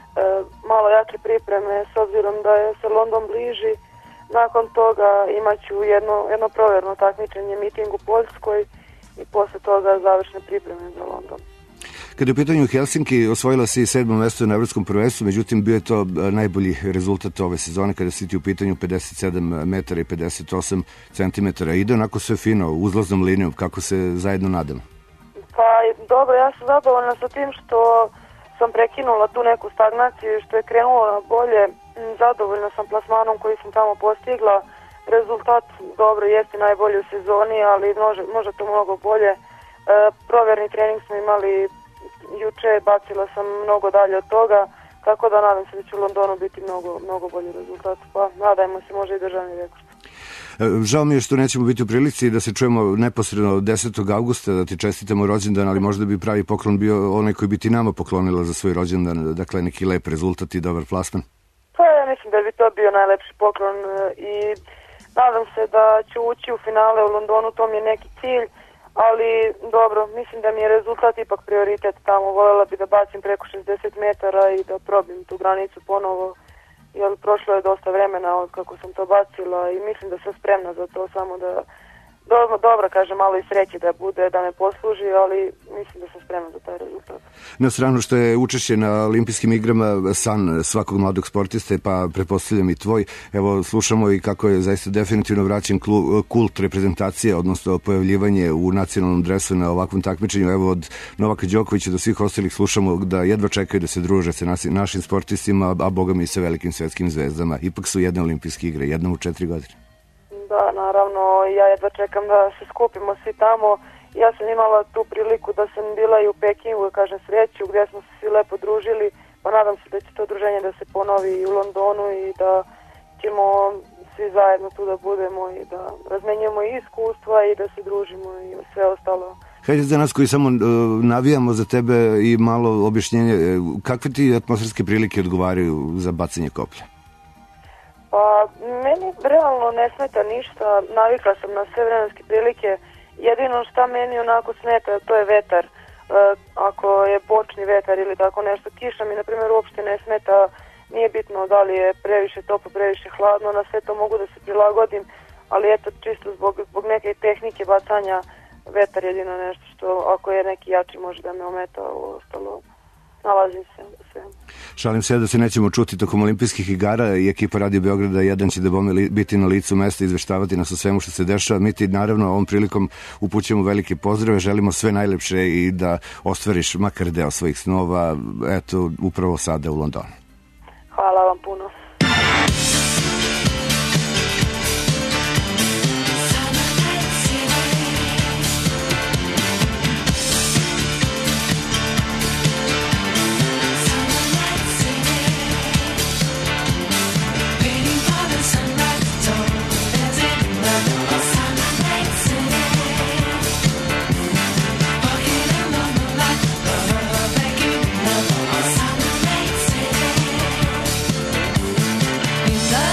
malo jače pripreme s obzirom da je se London bliži. Nakon toga imaću jedno, jedno provjerno takmičenje, miting u Poljskoj i posle toga završne pripreme za London. Kada je u pitanju Helsinki, osvojila si sedmo mesto na evropskom prvenstvu, međutim bio je to najbolji rezultat ove sezone kada si ti u pitanju pedeset sedam metara i pedeset osam centimetara. Ide onako sve fino, uzlaznom linijom, kako se zajedno nadamo? Pa dobro, ja sam zadovoljna sa tim što sam prekinula tu neku stagnaciju i što je krenulo na bolje. Zadovoljna sam plasmanom koji sam tamo postigla. Rezultat dobro jeste najbolji u sezoni, ali može, može to mnogo bolje. E, proverni trening smo imali juče, bacila sam mnogo dalje od toga, tako da nadam se da će u Londonu biti mnogo, mnogo bolji rezultat. Pa nadajmo se, može i državni rekord. Žao mi je što nećemo biti u prilici da se čujemo neposredno desetog avgusta, da ti čestitamo rođendan, ali možda bi pravi poklon bio onaj koji bi ti nama poklonila za svoj rođendan, dakle neki lep rezultat i dobar plasman. Pa ja mislim da bi to bio najlepši poklon i nadam se da ću ući u finale u Londonu, to mi je neki cilj, ali dobro, mislim da mi je rezultat ipak prioritet tamo. Voljela bi da bacim preko šezdeset metara i da probim tu granicu ponovo, jer prošlo je dosta vremena od kako sam to bacila i mislim da sam spremna za to, samo da dobro, dobro kažem, malo i sreće da bude, da me posluži, ali mislim da sam spremna za taj rezultat. Na stranu što je učešće na olimpijskim igrama san svakog mladog sportiste, pa pretpostavljam i tvoj. Evo, slušamo i kako je zaista definitivno vraćen kult reprezentacije, odnosno pojavljivanje u nacionalnom dresu na ovakvom takmičenju. Evo, od Novaka Đokovića do svih ostalih slušamo da jedva čekaju da se druže sa našim sportistima, a boga mi i sa velikim svetskim zvezdama. Ipak su jedne olimpijske igre, jednom u četiri godine. Da, naravno, ja jedva čekam da se skupimo svi tamo. Ja sam imala tu priliku da sam bila i u Pekingu, kažem sreću, gdje smo se svi lepo družili, pa nadam se da će to druženje da se ponovi i u Londonu i da ćemo svi zajedno tu da budemo i da razmenjujemo i iskustva i da se družimo i sve ostalo. Hajde za nas koji samo uh, navijamo za tebe i malo objašnjenje, kakve ti atmosferske prilike odgovaraju za bacanje koplja? Pa, meni realno ne smeta ništa, navikla sam na sve vremenske prilike, jedino šta meni onako smeta, to je vetar. E, ako je bočni vetar ili tako nešto, kiša mi, na primjer, uopšte ne smeta, nije bitno da li je previše toplo, previše hladno, na sve to mogu da se prilagodim, ali eto, čisto zbog, zbog neke tehnike bacanja, vetar jedino nešto što, ako je neki jači, može da me ometa, ovo ostalo. Nalazim se sve. Šalim se da se nećemo čuti tokom olimpijskih igara i ekipa Radio Beograda jedan će da bome biti na licu mesta i izveštavati nas o svemu što se dešava. Mi ti naravno ovom prilikom upućujemo velike pozdrave, želimo sve najlepše i da ostvariš makar deo svojih snova, eto, upravo sada u Londonu. Hvala vam puno. In the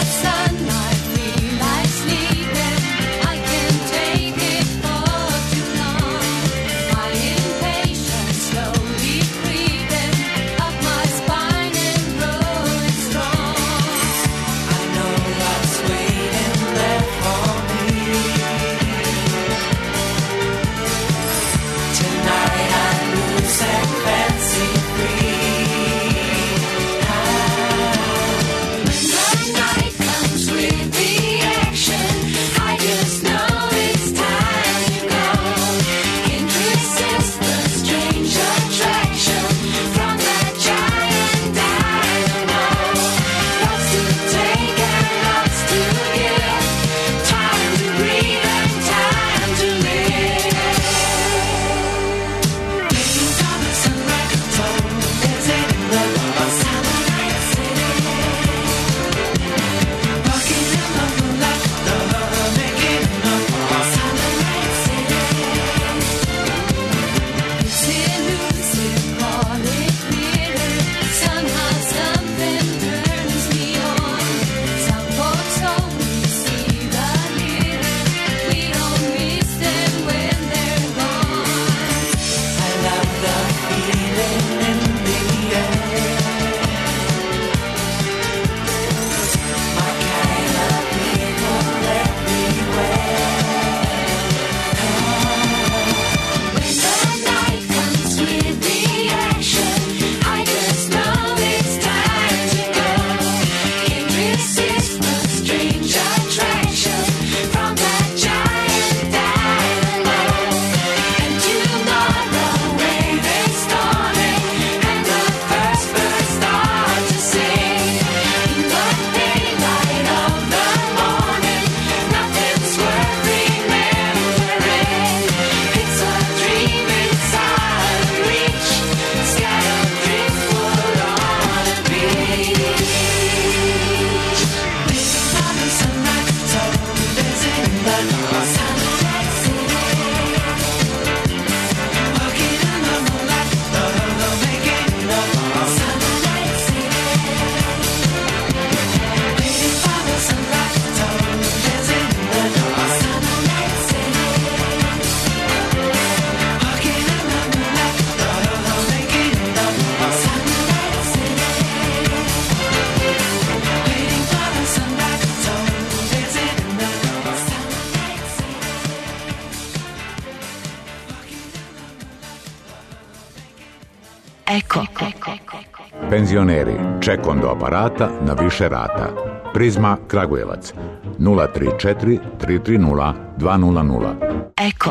penzioneri, ček kondo aparata na više rata. Prizma Kragujevac nula tri četiri tri tri nula dva nula nula. Eko.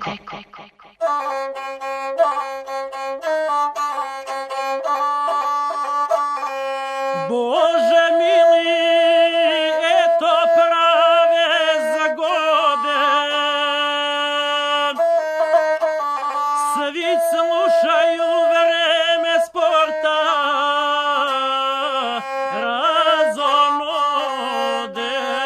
Bože mili, eto prave zagode, svi slušaju Vreme sporta, razonode.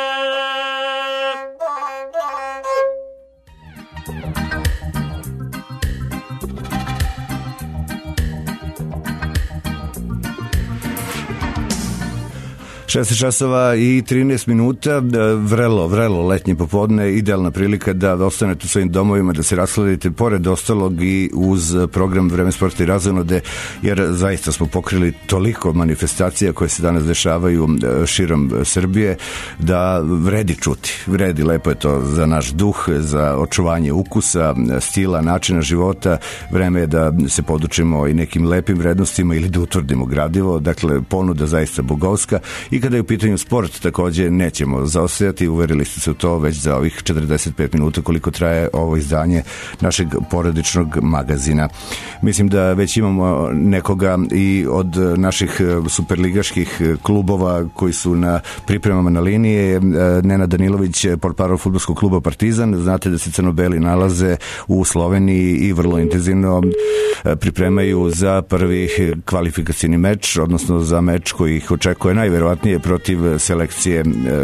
šesnaest časova i trinaest minuta, vrelo, vrelo letnje popodne, idealna prilika da ostanete u svojim domovima, da se rasladite pored ostalog i uz program Vreme sporta i razonode, jer zaista smo pokrili toliko manifestacija koje se danas dešavaju širom Srbije, da vredi čuti, vredi, lepo je to za naš duh, za očuvanje ukusa, stila, načina života, vreme je da se podučimo i nekim lepim vrednostima ili da utvrdimo gradivo, dakle ponuda zaista bogovska. I kada je u pitanju sport, takođe nećemo zaostajati, uverili ste se u to već za ovih četrdeset pet minuta koliko traje ovo izdanje našeg porodičnog magazina. Mislim da već imamo nekoga i od naših superligaških klubova koji su na pripremama na linije. Nenad Danilović, portparol fudbalskog kluba Partizan. Znate da se crno-beli nalaze u Sloveniji i vrlo intenzivno pripremaju za prvi kvalifikacijni meč, odnosno za meč koji ih očekuje najverovatnije protiv selekcije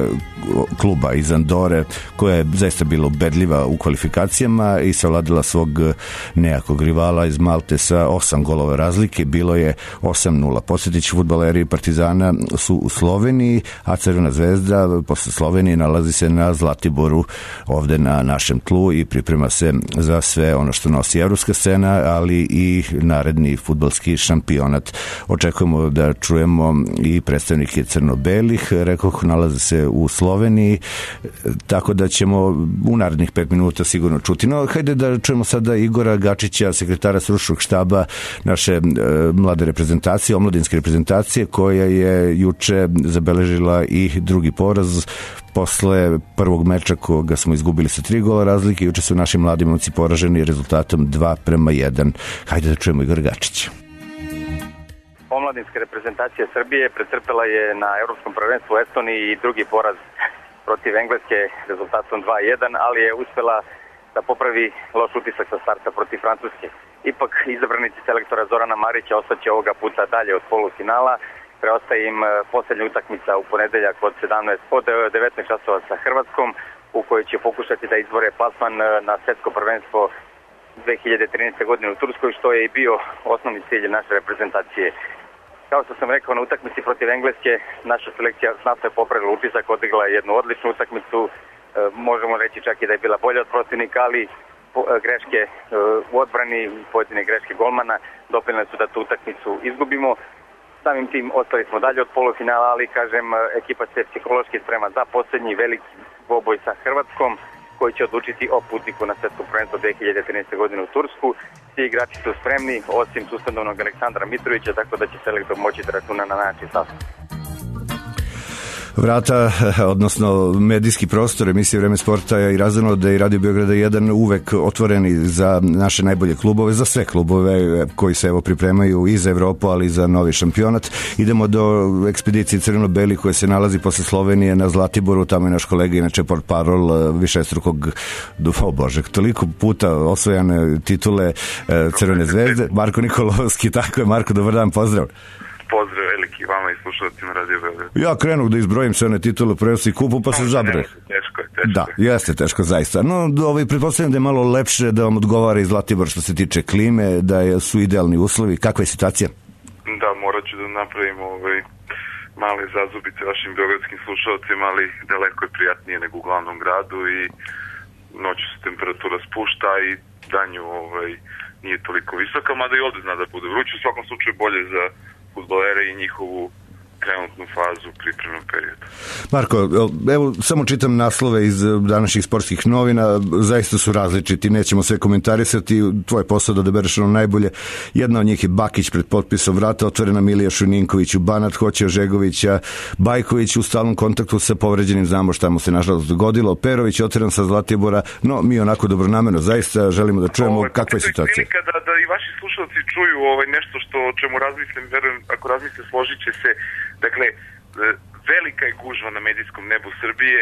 kluba iz Andore, koja je zaista bila ubedljiva u kvalifikacijama i savladila svog nejakog rivala iz Malte sa osam golova razlike. Bilo je osam nula. Podsjetić, fudbaleri Partizana su u Sloveniji, a Crvena zvezda posle Slovenije nalazi se na Zlatiboru ovde na našem tlu i priprema se za sve ono što nosi evropska scena, ali i naredni fudbalski šampionat. Očekujemo da čujemo i predstavnike crno-belih, rekoh, nalaze se u Sloveniji, tako da ćemo u narednih pet minuta sigurno čuti. No, hajde da čujemo sada Igora Gačića, sekretara stručnog štaba naše e, mlade reprezentacije, omladinske reprezentacije, koja je juče zabeležila i drugi poraz posle prvog meča koga smo izgubili sa tri gola razlike. Juče su naši mladi momci poraženi rezultatom dva prema jedan. Hajde da čujemo Igora Gačića. Omladinska reprezentacija Srbije pretrpela je na Evropskom prvenstvu u Estoniji i drugi poraz protiv Engleske rezultatom dva jedan, ali je uspela da popravi loš utisak sa starta protiv Francuske. Ipak izabranici selektora Zorana Marića ostaće ovoga puta dalje od polufinala. Preostaje im poslednja utakmica u ponedeljak od sedamnaest od devetnaest časova sa Hrvatskom, u kojoj će pokušati da izbore plasman na svetsko prvenstvo dve hiljade trinaeste. godine u Turskoj, što je i bio osnovni cilj naše reprezentacije. Kao što sam rekao, na utakmici protiv Engleske naša selekcija znatno je popravila utisak, odigrala jednu odličnu utakmicu, e, možemo reći čak i da je bila bolja od protivnika, ali po, e, greške e, u odbrani, pojedine greške golmana doprinele su da tu utakmicu izgubimo. Samim tim ostali smo dalje od polufinala, ali kažem, ekipa se psihološki sprema za poslednji veliki dvoboj sa Hrvatskom, koji će odlučiti o putniku na svetsko prvenstvo dve hiljade trinaeste. godine u Tursku. Svi igrači su spremni, osim suspendovanog Aleksandra Mitrovića, tako da će selektor moći da računa na način sastav. Vrata, odnosno medijski prostor emisije Vreme sporta i razonode i Radio Beograda jedan uvek otvoreni za naše najbolje klubove, za sve klubove koji se evo pripremaju i za Evropu, ali i za novi šampionat. Idemo do ekspedicije Crno-beli koja se nalazi posle Slovenije na Zlatiboru, tamo je naš kolega, inače portparol višestrukog, o Bože, toliko puta osvojane titule Crvene zvezde, Marko Nikolovski. Tako je, Marko, dobar dan, pozdrav. Pozdrav veliki vama i slušalcima Radio Beograd. Ja krenuh da izbrojim sve one titule, prenosi i kupu, pa se zabre. Teško je, teško. Da, jeste teško zaista. No, ovaj, pretpostavljam da je malo lepše da vam odgovara i Zlatibor što se tiče klime, da je, su idealni uslovi. Kakva je situacija? Da, morat ću da napravim ovaj, male zazubice vašim beogradskim slušalcima, ali daleko je prijatnije nego u glavnom gradu i noću se temperatura spušta i danju ovaj, nije toliko visoka, mada i ovde zna da bude vruće. U svakom slučaju bolje za fudbalere i njihovu trenutnu fazu u pripremnom periodu. Marko, evo samo čitam naslove iz današnjih sportskih novina, zaista su različiti, nećemo sve komentarisati, tvoj posao da odabereš ono najbolje. Jedna od njih je Bakić pred potpisom vrata, otvorena Milija Šuninković u Banat, hoće Ožegovića, Bajković u stalnom kontaktu sa povređenim, znamo šta mu se nažalost dogodilo, Perović otvoren sa Zlatibora, no mi onako dobronamerno zaista želimo da čujemo Ovo, kakva je situacija. Prilika da, da i vaši slušalci čuju ovaj, nešto što o čemu razmislim, verujem, ako razmisle složit će se. Dakle, velika je gužva na medijskom nebu Srbije,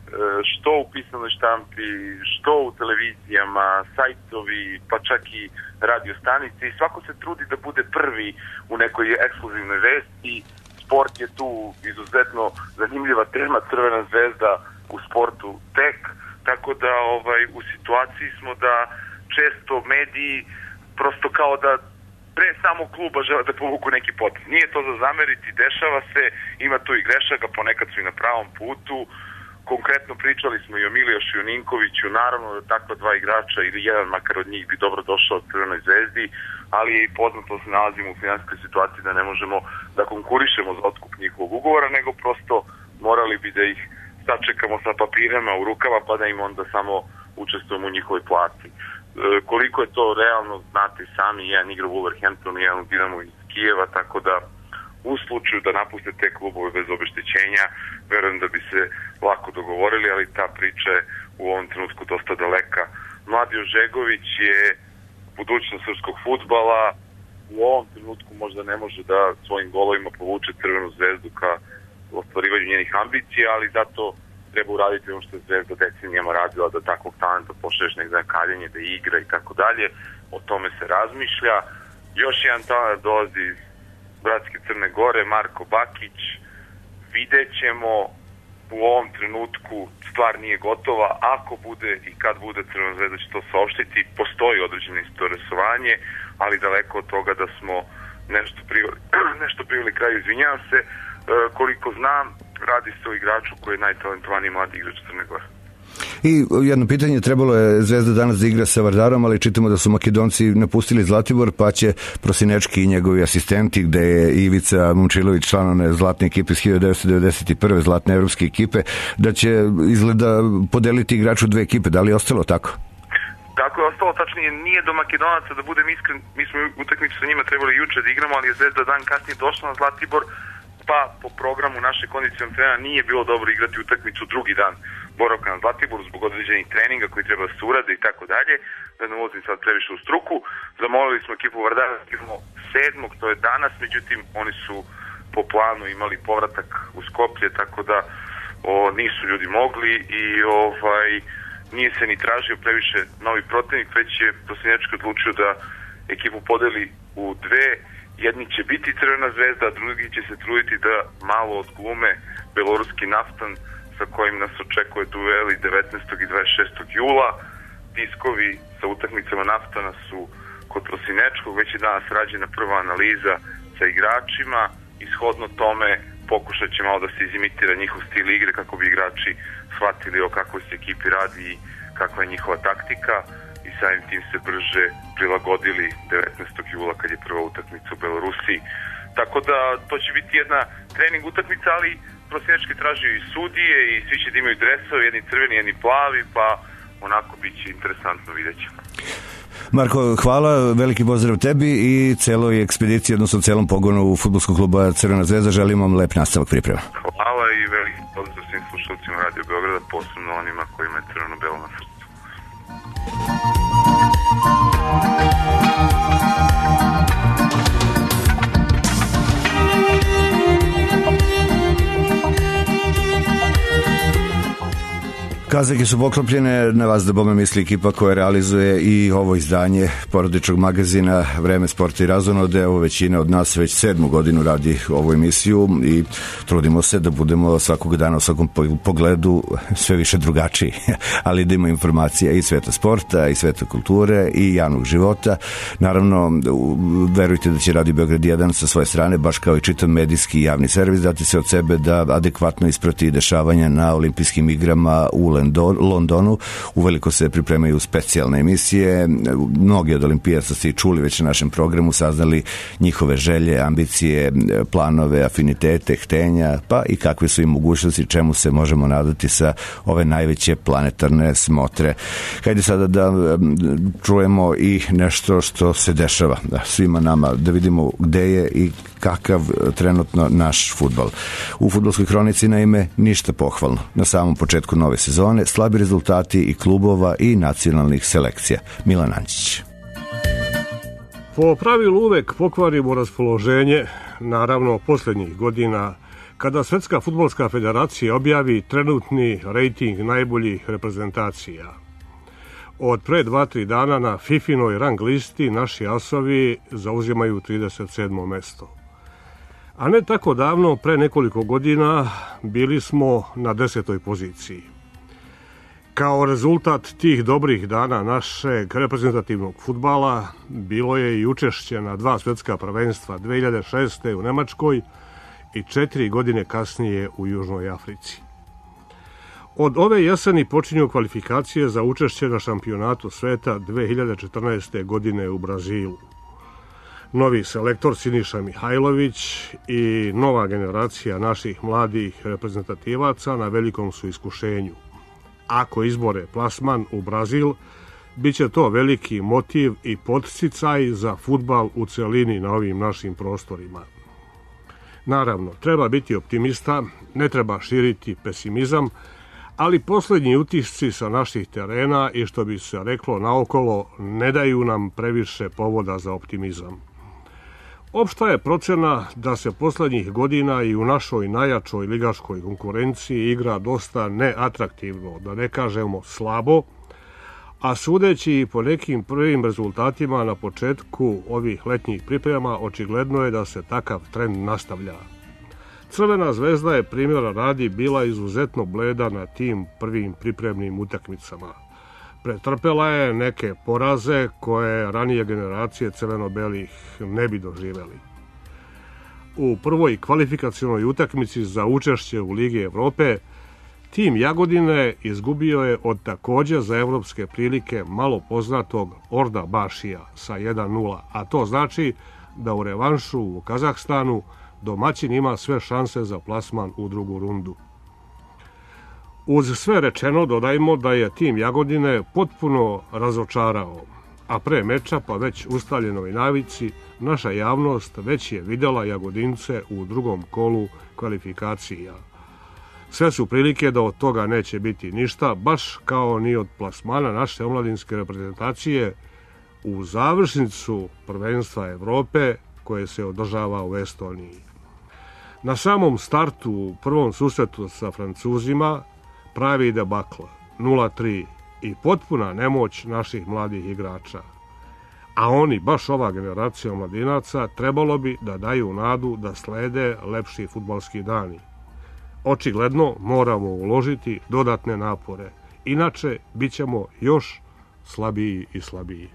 što u pisanoj štampi, što u televizijama, sajtovi, pa čak i radio stanice, i svako se trudi da bude prvi u nekoj ekskluzivnoj vesti. Sport je tu izuzetno zanimljiva tema, Crvena zvezda u sportu tek, tako da ovaj, u situaciji smo da često mediji prosto kao da pre samog kluba žele da povuku neki potez. Nije to za zameriti, dešava se, ima tu i grešaka, ponekad su i na pravom putu. Konkretno pričali smo i o Milijošu Juninkoviću, naravno da takva dva igrača ili jedan makar od njih bi dobro došao od Crvenoj zvezdi, ali je i poznato da se nalazimo u finansijskoj situaciji da ne možemo da konkurišemo za otkup njihovog ugovora, nego prosto morali bi da ih sačekamo sa papirima u rukama pa da im onda samo učestvujemo u njihovoj plati. E, koliko je to realno, znate sami, jedan igra u Wolverhamptonu, jedan u Dinamu iz Kijeva, tako da u slučaju da napuste te klubove bez obeštećenja, verujem da bi se lako dogovorili, ali ta priča je u ovom trenutku dosta daleka. Mladi Ožegović je budućnost srpskog fudbala, u ovom trenutku možda ne može da svojim golovima povuče Crvenu zvezdu ka ostvarivanju njenih ambicija, ali zato treba uraditi ono što je Zvezda decenijama radila, da takvog talenta pošalješ negdje na kaljenje, da igra i tako dalje. O tome se razmišlja. Još jedan talent dolazi iz bratske Crne Gore, Marko Bakić. Vidjet ćemo, u ovom trenutku stvar nije gotova. Ako bude i kad bude, Crvena zvezda će to saopštiti. Postoji određeno interesovanje, ali daleko od toga da smo nešto priveli, nešto priveli kraju, izvinjavam se. E, koliko znam, radi se o igraču koji je najtalentovaniji mladi igrač Crne Gore. I jedno pitanje, trebalo je Zvezda danas da igra sa Vardarom, ali čitamo da su Makedonci napustili Zlatibor, pa će Prosinečki i njegovi asistenti, gde je Ivica Momčilović član one zlatne ekipe iz hiljadu devetsto devedeset prve zlatne evropske ekipe, da će izgleda podeliti igraču dve ekipe. Da li je ostalo tako? Tako je ostalo, tačnije nije do Makedonaca, da budem iskren, mi smo utakmicu sa njima trebali juče da igramo, ali je Zvezda dan kasnije došla na Zlatibor, pa po programu naše kondicionalnog trenera nije bilo dobro igrati utakmicu drugi dan boravka na Zlatiboru zbog određenih treninga koji treba da se urade i tako dalje. Da ne ulazim sad previše u struku. Zamolili smo ekipu Vardara, imamo sedmog, to je danas, međutim oni su po planu imali povratak u Skoplje, tako da o, nisu ljudi mogli i ovaj nije se ni tražio previše novi protivnik, već je Prosinečki odlučio da ekipu podeli u dve. Jedni će biti Crvena zvezda, a drugi će se truditi da malo odglume beloruski Naftan sa kojim nas očekuje dueli devetnaestog i dvadeset šestog jula. Tiskovi sa utakmicama Naftana su kod Prosinečkog, već je danas rađena prva analiza sa igračima i shodno tome pokušat će malo da se izimitira njihov stil igre kako bi igrači shvatili o kakvoj se ekipi radi i kakva je njihova taktika i samim tim se brže prilagodili devetnaestog jula kad je prva utakmica u Belorusiji. Tako da to će biti jedna trening utakmica, ali Prosinečki traži i sudije i svi će da imaju dresove, jedni crveni, jedni plavi, pa onako bit će interesantno, vidjet ćemo. Marko, hvala, veliki pozdrav tebi i celoj ekspediciji, odnosno celom pogonu u fudbalskog kluba Crvena zvezda. Želim vam lep nastavak priprema. Hvala i veliki pozdrav svim slušalcima Radio Beograda, posebno onima koji imaju crveno-belo na srcu. Kazake su poklopljene, na vas da bome misli ekipa koja realizuje i ovo izdanje porodičnog magazina Vreme, sporta i razonode. Evo većina od nas već sedmu godinu radi ovu emisiju i trudimo se da budemo svakog dana u svakom pogledu sve više drugačiji, ali da ima informacija i sveta sporta i sveta kulture i javnog života. Naravno, verujte da će Radio Beograd jedan sa svoje strane, baš kao i čitav medijski javni servis, dati se od sebe da adekvatno isprati dešavanja na olimpijskim igrama u Londonu. Uveliko se pripremaju specijalne emisije. Mnogi od olimpijaca ste i čuli već na našem programu, saznali njihove želje, ambicije, planove, afinitete, htenja, pa i kakve su im mogućnosti, čemu se možemo nadati sa ove najveće planetarne smotre. Hajde sada da čujemo i nešto što se dešava da, svima nama, da vidimo gde je i kakav trenutno naš fudbal. U fudbalskoj kronici naime ništa pohvalno. Na samom početku nove sezone slabi rezultati i klubova i nacionalnih selekcija. Milan Ančić. Po pravilu uvek pokvarimo raspoloženje, naravno posljednjih godina, kada Svetska fudbalska federacija objavi trenutni rejting najboljih reprezentacija. Od pre dva tri dana na Fifinoj rang listi naši asovi zauzimaju trideset sedmo mesto. A ne tako davno, pre nekoliko godina, bili smo na desetoj poziciji. Kao rezultat tih dobrih dana našeg reprezentativnog fudbala bilo je i učešće na dva svetska prvenstva dve hiljade šeste. u Nemačkoj i četiri godine kasnije u Južnoj Africi. Od ove jeseni počinju kvalifikacije za učešće na šampionatu sveta dve hiljade četrnaeste. godine u Brazilu. Novi selektor Siniša Mihajlović i nova generacija naših mladih reprezentativaca na velikom su iskušenju. Ako izbore plasman u Brazil, bit će to veliki motiv i podsticaj za fudbal u celini na ovim našim prostorima. Naravno, treba biti optimista, ne treba širiti pesimizam, ali posljednji utisci sa naših terena i što bi se reklo naokolo ne daju nam previše povoda za optimizam. Opšta je procena da se posljednjih godina i u našoj najjačoj ligaškoj konkurenciji igra dosta neatraktivno, da ne kažemo slabo, a sudeći i po nekim prvim rezultatima na početku ovih letnjih priprema, očigledno je da se takav trend nastavlja. Crvena zvezda je primjera radi bila izuzetno bleda na tim prvim pripremnim utakmicama. Pretrpela je neke poraze koje ranije generacije crveno-belih ne bi doživeli. U prvoj kvalifikacionoj utakmici za učešće u Ligi Evrope tim Jagodine izgubio je od također za evropske prilike malo poznatog Orda Bašija sa jedan nula, a to znači da u revanšu u Kazahstanu domaćin ima sve šanse za plasman u drugu rundu. Uz sve rečeno dodajmo da je tim Jagodine potpuno razočarao, a pre meča pa već ustaljenoj navici naša javnost već je videla Jagodince u drugom kolu kvalifikacija. Sve su prilike da od toga neće biti ništa, baš kao ni od plasmana naše omladinske reprezentacije u završnicu prvenstva Evrope koje se održava u Estoniji. Na samom startu u prvom susretu sa Francuzima pravi debakl, nula tri i potpuna nemoć naših mladih igrača. A oni, baš ova generacija omladinaca, trebalo bi da daju nadu da slede lepši fudbalski dani. Očigledno moramo uložiti dodatne napore, inače bit ćemo još slabiji i slabiji.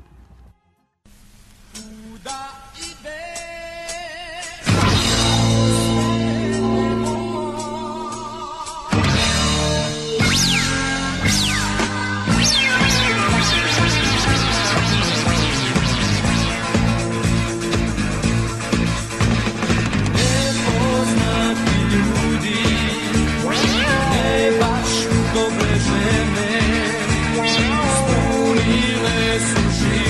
Dobre žene, spunile su život.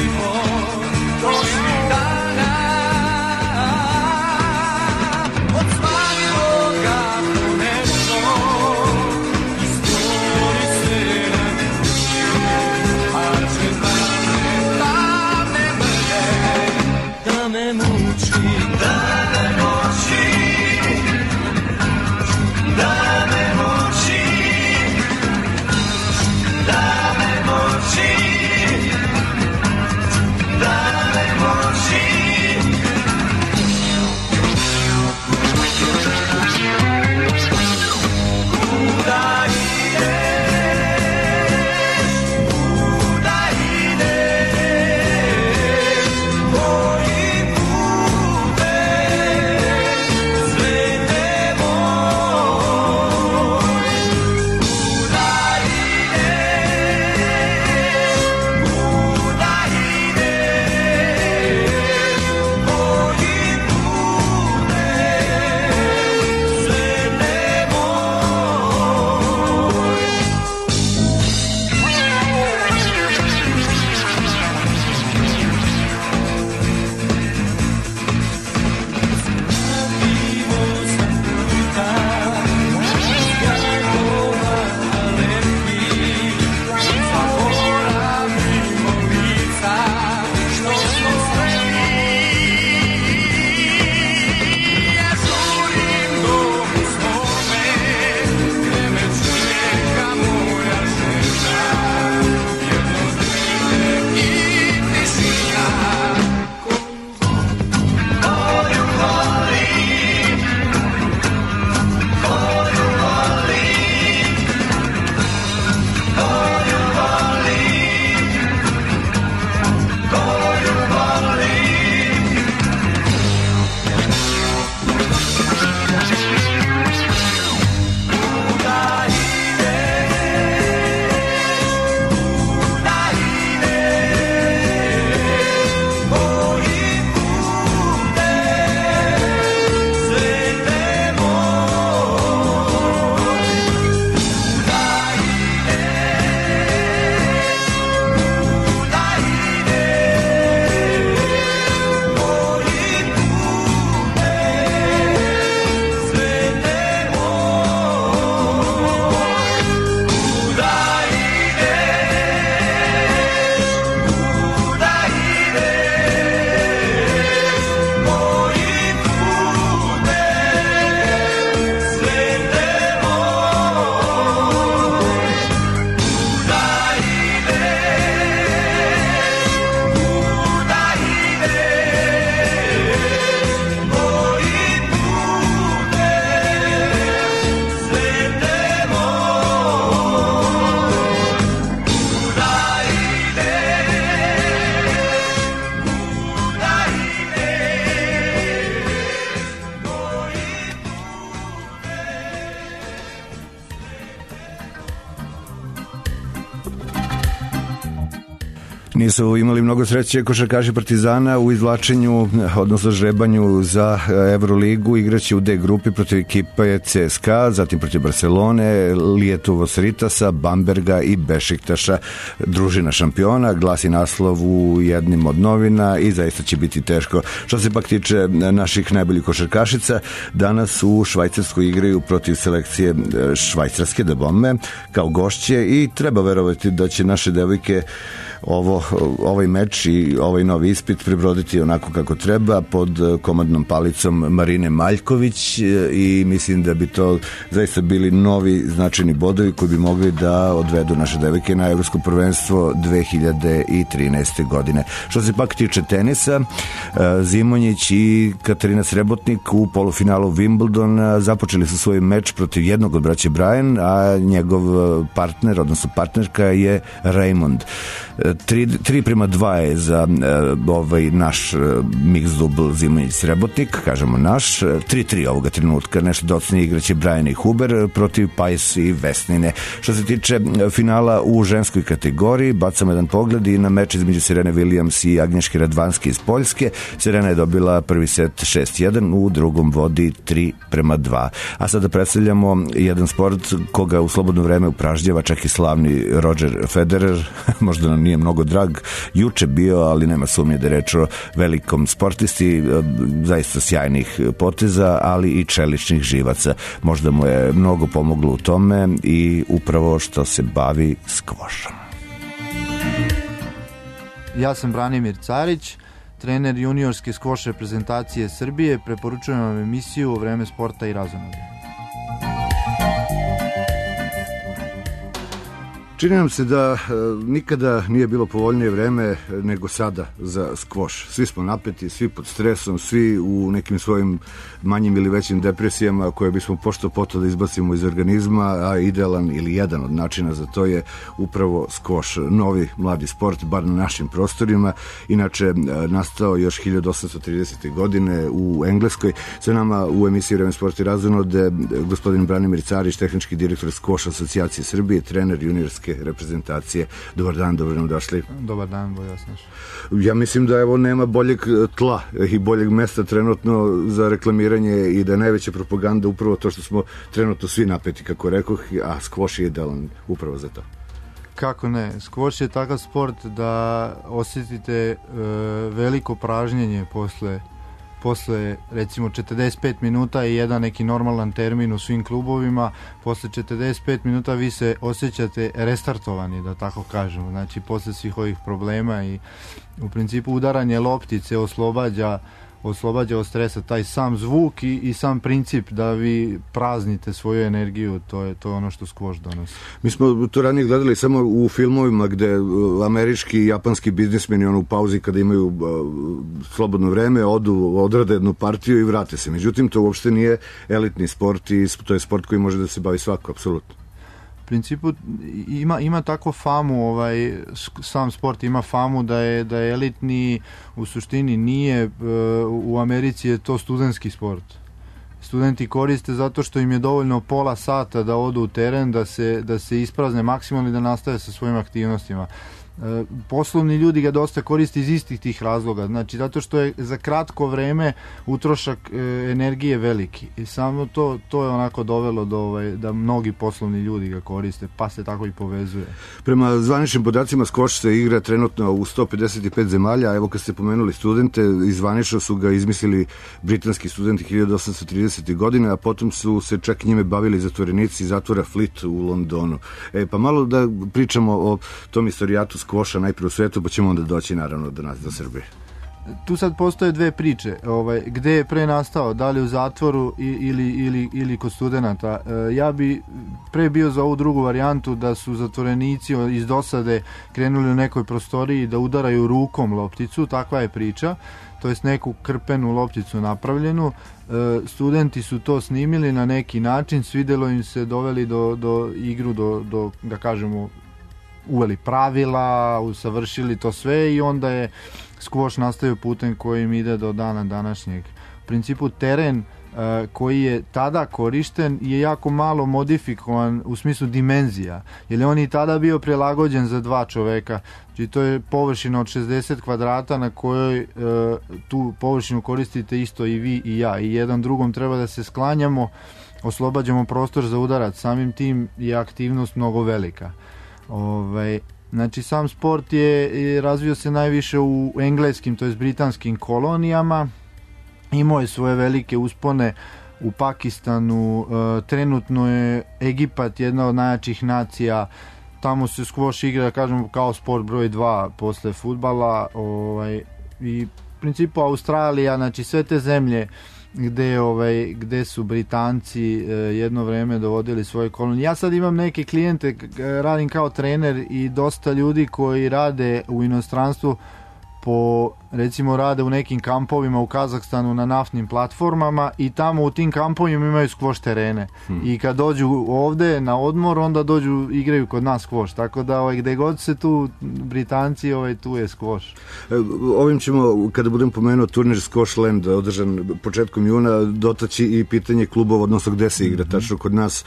Nisu imali mnogo sreće košarkaši Partizana u izvlačenju, odnosno žrebanju za Euroligu. Igraće u D grupi protiv ekipe C S K A, zatim protiv Barcelone, Lietuvos Ritasa, Bamberga i Bešiktaša. Družina šampiona, glasi naslov u jednim od novina i zaista će biti teško. Što se pak tiče naših najboljih košarkašica, danas u Švajcarskoj igraju protiv selekcije švajcarske dabome kao gošće i treba verovati da će naše devojke ovo, ovaj meč i ovaj novi ispit prebroditi onako kako treba pod komandnom palicom Marine Maljković i mislim da bi to zaista bili novi značajni bodovi koji bi mogli da odvedu naše devojke na Evropsko prvenstvo dve hiljade trinaeste. godine. Što se pak tiče tenisa, Zimonjić i Katarina Srebotnik u polufinalu Wimbledona započeli su svoj meč protiv jednog od braće Bryan, a njegov partner, odnosno partnerka je Raymond. Tri, tri prema dva je za uh, ovaj naš uh, mix dubl Zimonjić Srebotnik, kažemo naš, tri tri ovoga trenutka, nešto docnije igraće Brian i Huber protiv Pajs i Vesnine. Što se tiče finala u ženskoj kategoriji, bacamo jedan pogled i na meč između Serene Williams i Agnješke Radvanske iz Poljske. Serena je dobila prvi set šest jedan, u drugom vodi tri prema dva. A sada predstavljamo jedan sport koga u slobodno vreme upražnjava čak i slavni Roger Federer, možda nam nije mnogo drag juče bio, ali nema sumnje da je reč o velikom sportisti, zaista sjajnih poteza, ali i čeličnih živaca. Možda mu je mnogo pomoglo u tome i upravo što se bavi skvošom. Ja sam Branimir Carić, trener juniorske skvoš reprezentacije Srbije. Preporučujem vam emisiju o Vreme sporta i razonode. Čini nam se da e, nikada nije bilo povoljnije vreme nego sada za skvoš. Svi smo napeti, svi pod stresom, svi u nekim svojim manjim ili većim depresijama koje bismo pošto poto da izbacimo iz organizma, a idealan ili jedan od načina za to je upravo skvoš. Novi mladi sport, bar na našim prostorima, inače e, nastao još hiljadu osamsto tridesete. godine u Engleskoj. Sa nama u emisiji Vreme sporta i razonode gospodin Branimir Carić, tehnički direktor skvoš asocijacije Srbije, trener juniorske reprezentacije. Dobar dan, dobro nam došli. Dobar dan, bolje vas naš. Ja mislim da evo nema boljeg tla i boljeg mesta trenutno za reklamiranje i da je najveća propaganda upravo to što smo trenutno svi napeti, kako rekoh, a skvoš je idealan upravo za to. Kako ne, skvoš je takav sport da osjetite e, veliko pražnjenje posle posle recimo četrdeset pet minuta i jedan neki normalan termin u svim klubovima, posle četrdeset pet minuta vi se osjećate restartovani, da tako kažemo, znači posle svih ovih problema i u principu udaranje loptice oslobađa oslobađa od stresa, taj sam zvuk i, i sam princip da vi praznite svoju energiju, to je to je ono što skvoš donosi. Mi smo to ranije gledali samo u filmovima gde američki i japanski biznismeni ono u pauzi kada imaju uh, slobodno vreme odu, odrade jednu partiju i vrate se. Međutim, to uopšte nije elitni sport i to je sport koji može da se bavi svako, apsolutno. U principu ima ima takvu famu, ovaj sam sport ima famu da je da je elitni, u suštini nije. U Americi je to studentski sport. Studenti koriste zato što im je dovoljno pola sata da odu u teren, da se da se isprazne maksimalno i da nastave sa svojim aktivnostima. Poslovni ljudi ga dosta koriste iz istih tih razloga, znači zato što je za kratko vreme utrošak e, energije veliki i samo to, to je onako dovelo do ovaj, da mnogi poslovni ljudi ga koriste, pa se tako i povezuje. Prema zvaničnim podacima skvoš se igra trenutno u sto pedeset pet zemalja, a evo kad ste pomenuli studente, izvanično su ga izmislili britanski studenti hiljadu osamsto tridesete. godine, a potom su se čak njime bavili zatvorenici zatvora Fleet u Londonu. E, pa malo da pričamo o tom istorijatu skvoša najprije u svetu, pa ćemo onda doći naravno do nas, do Srbije. Tu sad postoje dve priče, ovaj, gde je pre nastao, da li u zatvoru ili, ili, ili kod studenata. E, ja bi pre bio za ovu drugu varijantu, da su zatvorenici iz dosade krenuli u nekoj prostoriji da udaraju rukom lopticu, takva je priča, to jest neku krpenu lopticu napravljenu. E, studenti su to snimili na neki način, svidelo im se, doveli do, do igru, do, do, da kažemo, uveli pravila, usavršili to sve i onda je skvoš nastavio putem kojim ide do dana današnjeg. U principu teren koji je tada korišten je jako malo modifikovan u smislu dimenzija, jer je on i tada bio prilagođen za dva čoveka. Znači to je površina od šezdeset kvadrata na kojoj tu površinu koristite isto i vi i ja, i jedan drugom treba da se sklanjamo, oslobađamo prostor za udarac, samim tim je aktivnost mnogo velika. Ovaj, znači sam sport je, je razvio se najviše u engleskim, to jest britanskim kolonijama, imao je svoje velike uspone u Pakistanu, e, trenutno je Egipat jedna od najjačih nacija, tamo se skvoš igra, kažemo, kao sport broj dva posle fudbala, ovaj, i u principu Australija, znači sve te zemlje gde, ovaj, gde su Britanci eh, jedno vreme dovodili svoje kolonije. Ja sad imam neke klijente, radim kao trener i dosta ljudi koji rade u inostranstvu po, recimo rade u nekim kampovima u Kazahstanu na naftnim platformama i tamo u tim kampovima imaju skvoš terene. Hmm. I kad dođu ovde na odmor, onda dođu, igraju kod nas skvoš. Tako da ovaj, gde god se tu Britanci, ovaj, tu je skvoš. Ovim ćemo, kada budem pomenuo turnir Squash Land održan početkom juna, dotaći i pitanje klubova, odnosno gde se igra. Mm-hmm. Tačno kod nas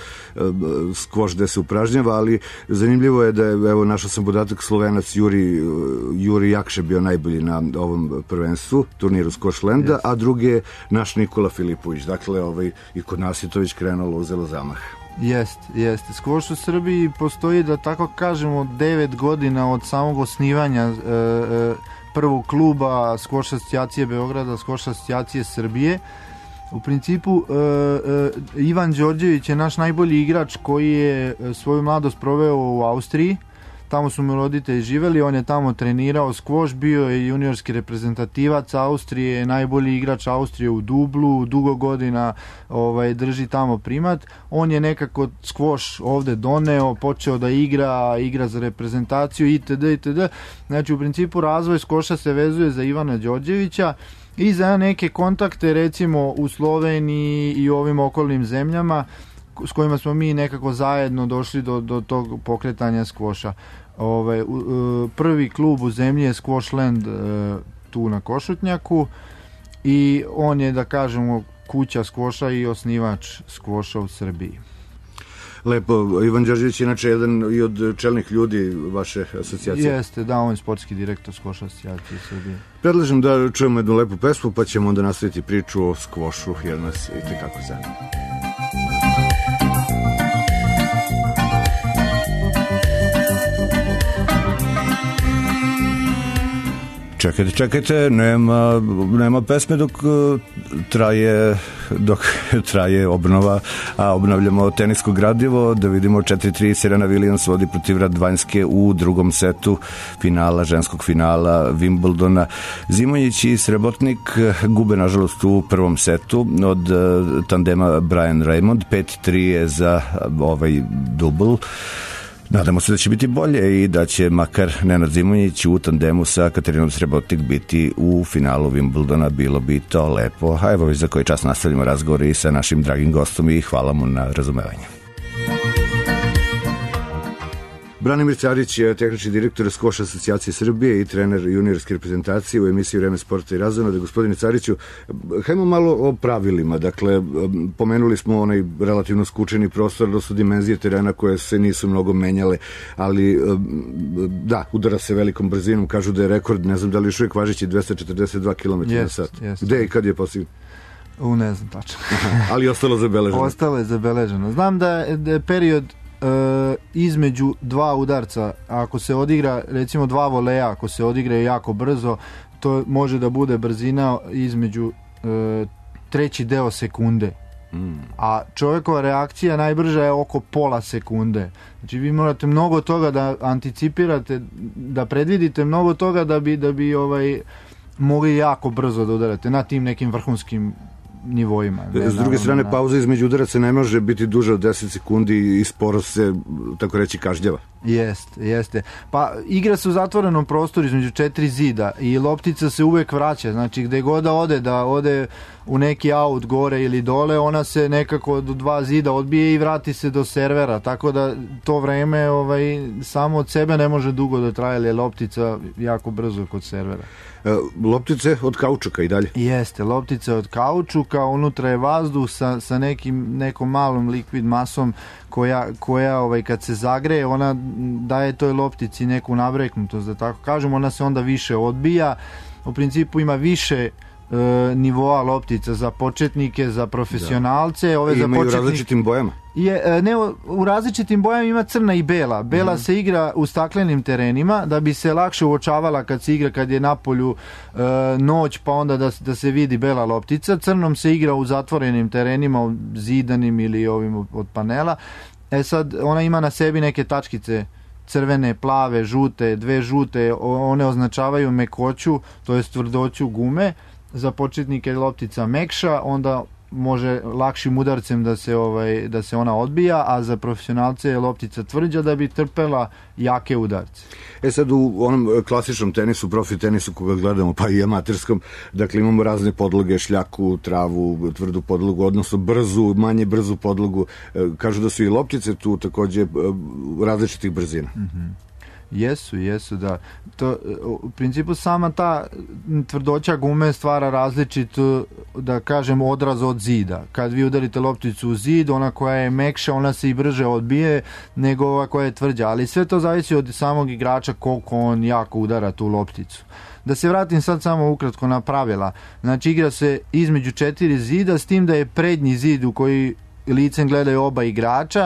skvoš gde se upražnjava, ali zanimljivo je da je, evo, našao sam podatak, Slovenac Juri, Juri Jakše bio najbolji na ovom prvenstvu, turniru Squash Landa, yes. A drugi je naš Nikola Filipović. Dakle, ovaj, i kod nas je to već krenulo, uzelo zamah. Jest, jest. Squash u Srbiji postoji, da tako kažemo, devet godina od samog osnivanja e, e, prvog kluba Squash asocijacije Beograda, Squash asocijacije Srbije. U principu, e, e, Ivan Đorđević je naš najbolji igrač koji je svoju mladost proveo u Austriji. Tamo su mu roditelji živeli, on je tamo trenirao skvoš, bio je juniorski reprezentativac Austrije, najbolji igrač Austrije u dublu, dugo godina ovaj, drži tamo primat. On je nekako skvoš ovde doneo, počeo da igra, igra za reprezentaciju itd. itd. Znači u principu razvoj skvoša se vezuje za Ivana Đorđevića i za neke kontakte recimo u Sloveniji i ovim okolnim zemljama s kojima smo mi nekako zajedno došli do, do tog pokretanja skvoša. Ove, prvi klub u zemlji je Squash Land tu na Košutnjaku i on je, da kažemo, kuća skvoša i osnivač skvoša u Srbiji. Lepo, Ivan Đorđević je inače jedan i od čelnih ljudi vaše asocijacije. Jeste, da, on je sportski direktor skvoša asocijacije Srbije. Predlažem da čujemo jednu lepu pesmu, pa ćemo onda nastaviti priču o skvošu, jer nas i tekako zanima. Čekajte, čekajte, nema, nema pesme dok traje, dok traje obnova, a obnavljamo tenisko gradivo, da vidimo četiri tri Serena Williams vodi protiv Radvanjske u drugom setu finala, ženskog finala Wimbledona. Zimonjić i Srebotnik gube, nažalost, u prvom setu od tandema Brian Raymond, pet tri je za ovaj dubl. Nadamo se da će biti bolje i da će makar Nenad Zimonjić u tandemu sa Katerinom Srebotnik biti u finalu Wimbledona, bilo bi to lepo. A evo već za koji čas nastavljamo razgovor i sa našim dragim gostom i hvala mu na razumevanje. Branimir Carić je tehnički direktor Squash asocijacije Srbije i trener juniorske reprezentacije u emisiji Vreme sporta i razonode. Gospodine Cariću, hajmo malo o pravilima. Dakle, pomenuli smo onaj relativno skučeni prostor, da su dimenzije terena koje se nisu mnogo menjale, ali da, udara se velikom brzinom, kažu da je rekord, ne znam da li još uvijek važići dvesta četrdeset dva kilometra na sat. Jest. Gde i kad je postignut? U, ne znam tačno. Ali ostalo zabeleženo. Ostalo je zabeleženo. Znam da je, da je period E, između dva udarca, ako se odigra recimo dva voleja, ako se odigra jako brzo, to može da bude brzina između e, treći deo sekunde. Mm. A čovjekova reakcija najbrža je oko pola sekunde. Znači vi morate mnogo toga da anticipirate, da predvidite mnogo toga da bi, da bi ovaj, mogli jako brzo da udarate na tim nekim vrhunskim nivoima. Ne, S druge strane, na... pauza između udaraca ne može biti duža od deset sekundi i sporo se, tako reći, kažnjava. Jeste, jeste. Pa igra se u zatvorenom prostoru između četiri zida i loptica se uvek vraća. Znači gde god da ode, da ode u neki aut gore ili dole, ona se nekako do dva zida odbije i vrati se do servera. Tako da to vreme ovaj, samo od sebe ne može dugo da traje, jer je loptica jako brzo kod servera. Loptice od kaučuka i dalje? Jeste, loptice od kaučuka, unutra je vazduh sa, sa nekim, nekom malom likvid masom koja, koja ovaj, kad se zagreje, ona daje toj loptici neku nabreknutost, da tako kažem, ona se onda više odbija. U principu ima više e, nivoa loptica za početnike, za profesionalce. Da. Ove I za imaju početnike, u različitim bojama? Je, ne, u različitim bojama ima crna i bela. Bela mm-hmm. se igra u staklenim terenima da bi se lakše uočavala kad se igra, kad je na polju e, noć, pa onda da, da se vidi bela loptica. Crnom se igra u zatvorenim terenima, zidanim ili ovim od panela. E sad, ona ima na sebi neke tačkice crvene, plave, žute, dve žute, one označavaju mekoću, to jest tvrdoću gume. Za početnike je loptica mekša, onda može lakšim udarcem da se ovaj da se ona odbija, a za profesionalce je loptica tvrđa da bi trpela jake udarce. E sad u onom klasičnom tenisu, profi tenisu koga gledamo, pa i amaterskom, dakle imamo razne podloge, šljaku, travu, tvrdu podlogu, odnosno brzu, manje brzu podlogu. Kažu da su i loptice tu takođe različitih brzina. Mm-hmm. Jesu, jesu, da. To, u principu sama ta tvrdoća gume stvara različitu, da kažem, odraz od zida. Kad vi udarite lopticu u zid, ona koja je mekša, ona se i brže odbije nego ova koja je tvrđa. Ali sve to zavisi od samog igrača koliko on jako udara tu lopticu. Da se vratim sad samo ukratko na pravila. Znači igra se između četiri zida, s tim da je prednji zid u koji licem gledaju oba igrača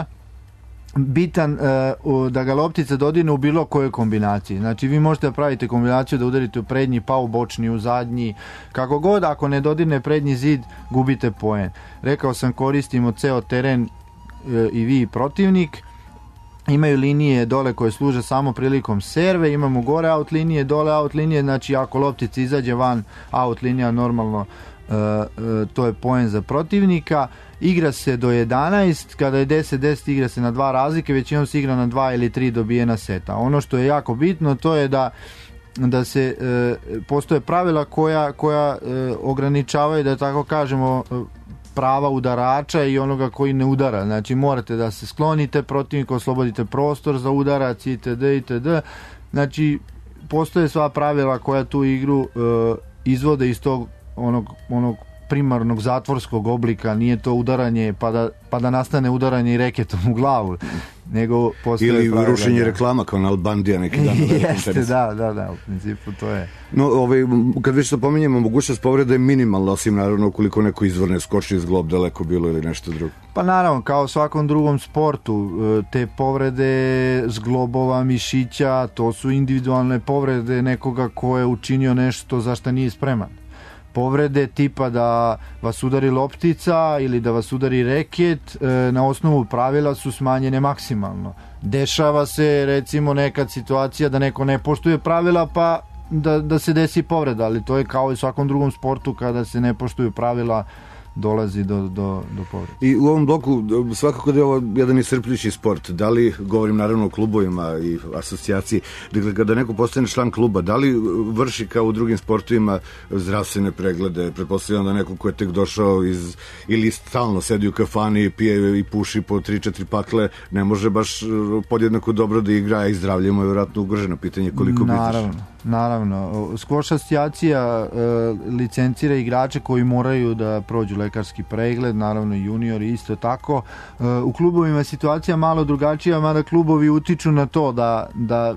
bitan uh, da ga loptica dodirne u bilo kojoj kombinaciji. Znači vi možete da pravite kombinaciju da udarite u prednji, pa u bočni, u zadnji, kako god, ako ne dodirne prednji zid, gubite poen. Rekao sam, koristimo ceo teren uh, i vi i protivnik. Imaju linije dole koje služe samo prilikom serve, imamo gore out linije, dole out linije, znači ako loptica izađe van out linija, normalno uh, uh, to je poen za protivnika. Igra se do jedanaest, kada je deset deset igra se na dva razlike, većinom se igra na dva ili tri dobijena seta. Ono što je jako bitno, to je da da se e, postoje pravila koja, koja e, ograničavaju, da tako kažemo, prava udarača i onoga koji ne udara. Znači morate da se sklonite protivniku, oslobodite prostor za udarac itd. itd. Znači postoje sva pravila koja tu igru e, izvode iz tog onog, onog primarnog zatvorskog oblika, nije to udaranje pa da, pa da nastane udaranje i reketom u glavu, nego postoje ili pravila, rušenje da. Reklama kao na Albandija neki dan. Jeste, da, da, da, u principu to je. No, ovaj, kad već to pominjemo, mogućnost povrede je minimalna, osim naravno ukoliko neko izvrne, skoči iz glob daleko bilo ili nešto drugo. Pa naravno, kao u svakom drugom sportu, te povrede zglobova, mišića, to su individualne povrede nekoga ko je učinio nešto za što nije spreman. Povrede tipa da vas udari loptica ili da vas udari reket e, na osnovu pravila su smanjene maksimalno. Dešava se recimo nekad situacija da neko ne poštuje pravila pa da, da se desi povreda, ali to je kao i u svakom drugom sportu, kada se ne poštuju pravila dolazi do, do, do povreda. I u ovom bloku svakako da je ovo jedan iscrpljujući sport. Da li, govorim naravno o klubovima i asocijaciji, dakle kada neko postane član kluba, da li vrši kao u drugim sportovima zdravstvene preglede? Pretpostavljam da neko ko je tek došao iz, ili stalno sedi u kafani, pije i puši po tri četiri pakle, ne može baš podjednako dobro da igra, i zdravlje mu je vjerojatno ugroženo. Pitanje koliko bi naravno, naravno. Squash asocijacija e, licencira igrače koji moraju da prođu lekarski pregled, naravno juniori isto tako. E, u klubovima je situacija malo drugačija, mada klubovi utiču na to da, da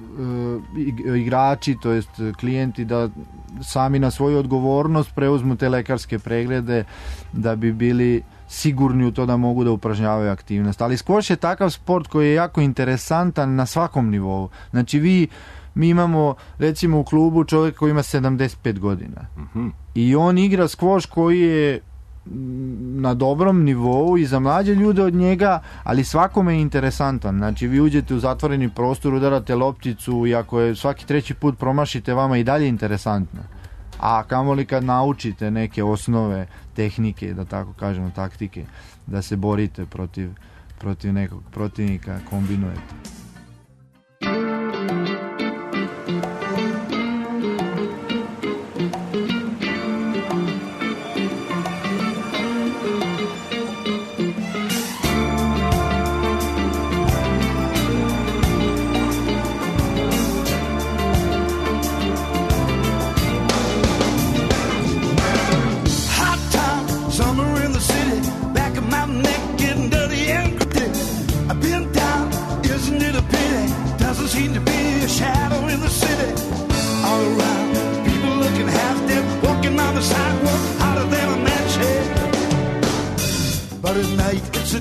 e, igrači, to jest klijenti, da sami na svoju odgovornost preuzmu te lekarske preglede da bi bili sigurni u to da mogu da upražnjavaju aktivnost. Ali squash je takav sport koji je jako interesantan na svakom nivou. Znači vi mi imamo recimo u klubu čovjek koji ima sedamdeset pet godina. Uh-huh. I on igra squash koji je na dobrom nivou i za mlađe ljude od njega, ali svakome je interesantan. Znači vi uđete u zatvoreni prostor, udarate lopticu i ako je svaki treći put promašite, vama i dalje interesantno. A kamoli kad naučite neke osnove, tehnike, da tako kažemo, taktike, da se borite protiv, protiv nekog protivnika, kombinujete.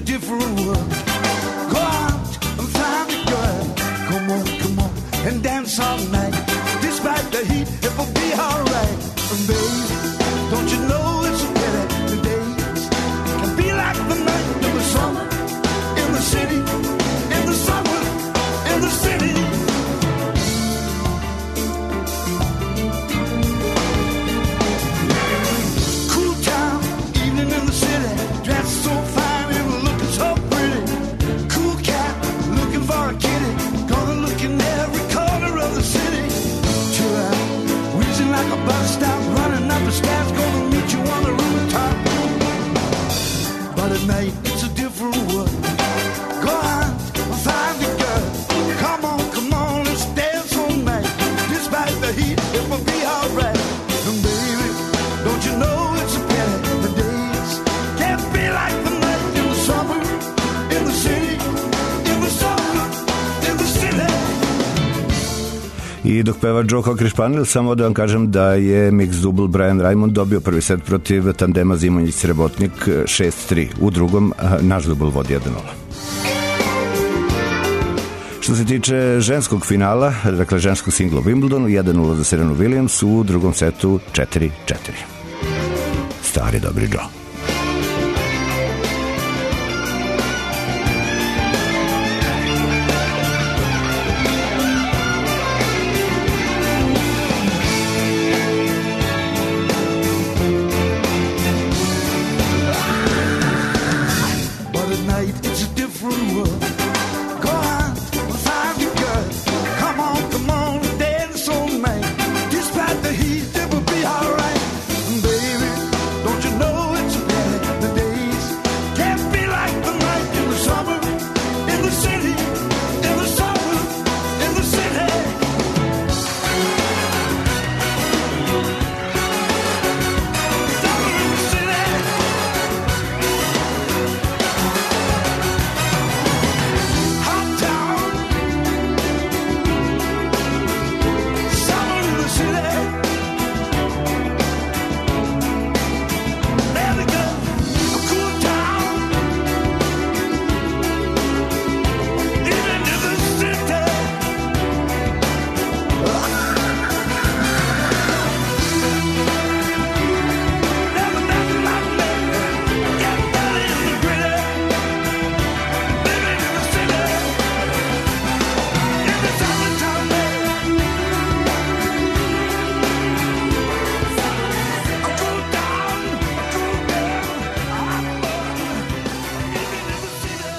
different world. Go out and find a girl. Come on, come on, and dance all night. Despite the heat, it will be alright. And baby, don't you know it's a pity the days can be like the night in the summer, in the city, in the summer, in the city. Cool town, evening in the city, dressed so fine and looking so pretty. Cool cat, looking for a kitty, gonna look in every corner of the city. Chill out, wheezing like a bus stop, running up the stairs, gonna meet you on the rooftop. But at night, it's a different world. Go out and find a girl. Come on, come on, let's dance all night. Despite the heat, it will be alright. And baby, don't you know it's a pity the days can't be like the night in the summer, in the city, in the summer, in the city. I dok peva Joe Cocker Spaniel, samo da vam kažem da je mix double Brian Raymond dobio prvi set protiv tandema Zimonjić-Srebotnik šest tri. U drugom naš double vodi jedan nula. Što se tiče ženskog finala, dakle ženskog singla u Wimbledonu, jedan nula za Serenu Williams, u drugom setu četiri četiri. Stari dobri Joe. But at night it's a different world. Go out and find a girl. Come on, come on, dance all night. Despite the heat, it will be alright. And baby, don't you know it's a pity the days can't be like the night in the summer, in the city, in the summer, in the city. Summer in the city. Hot town. Summer in the city. There we go. A cool town. Even in the city. Never, never, not never. Get down in the gritty. Living in the city. In the summertime, a cool town, a cool girl, a hot boy. Living in the city.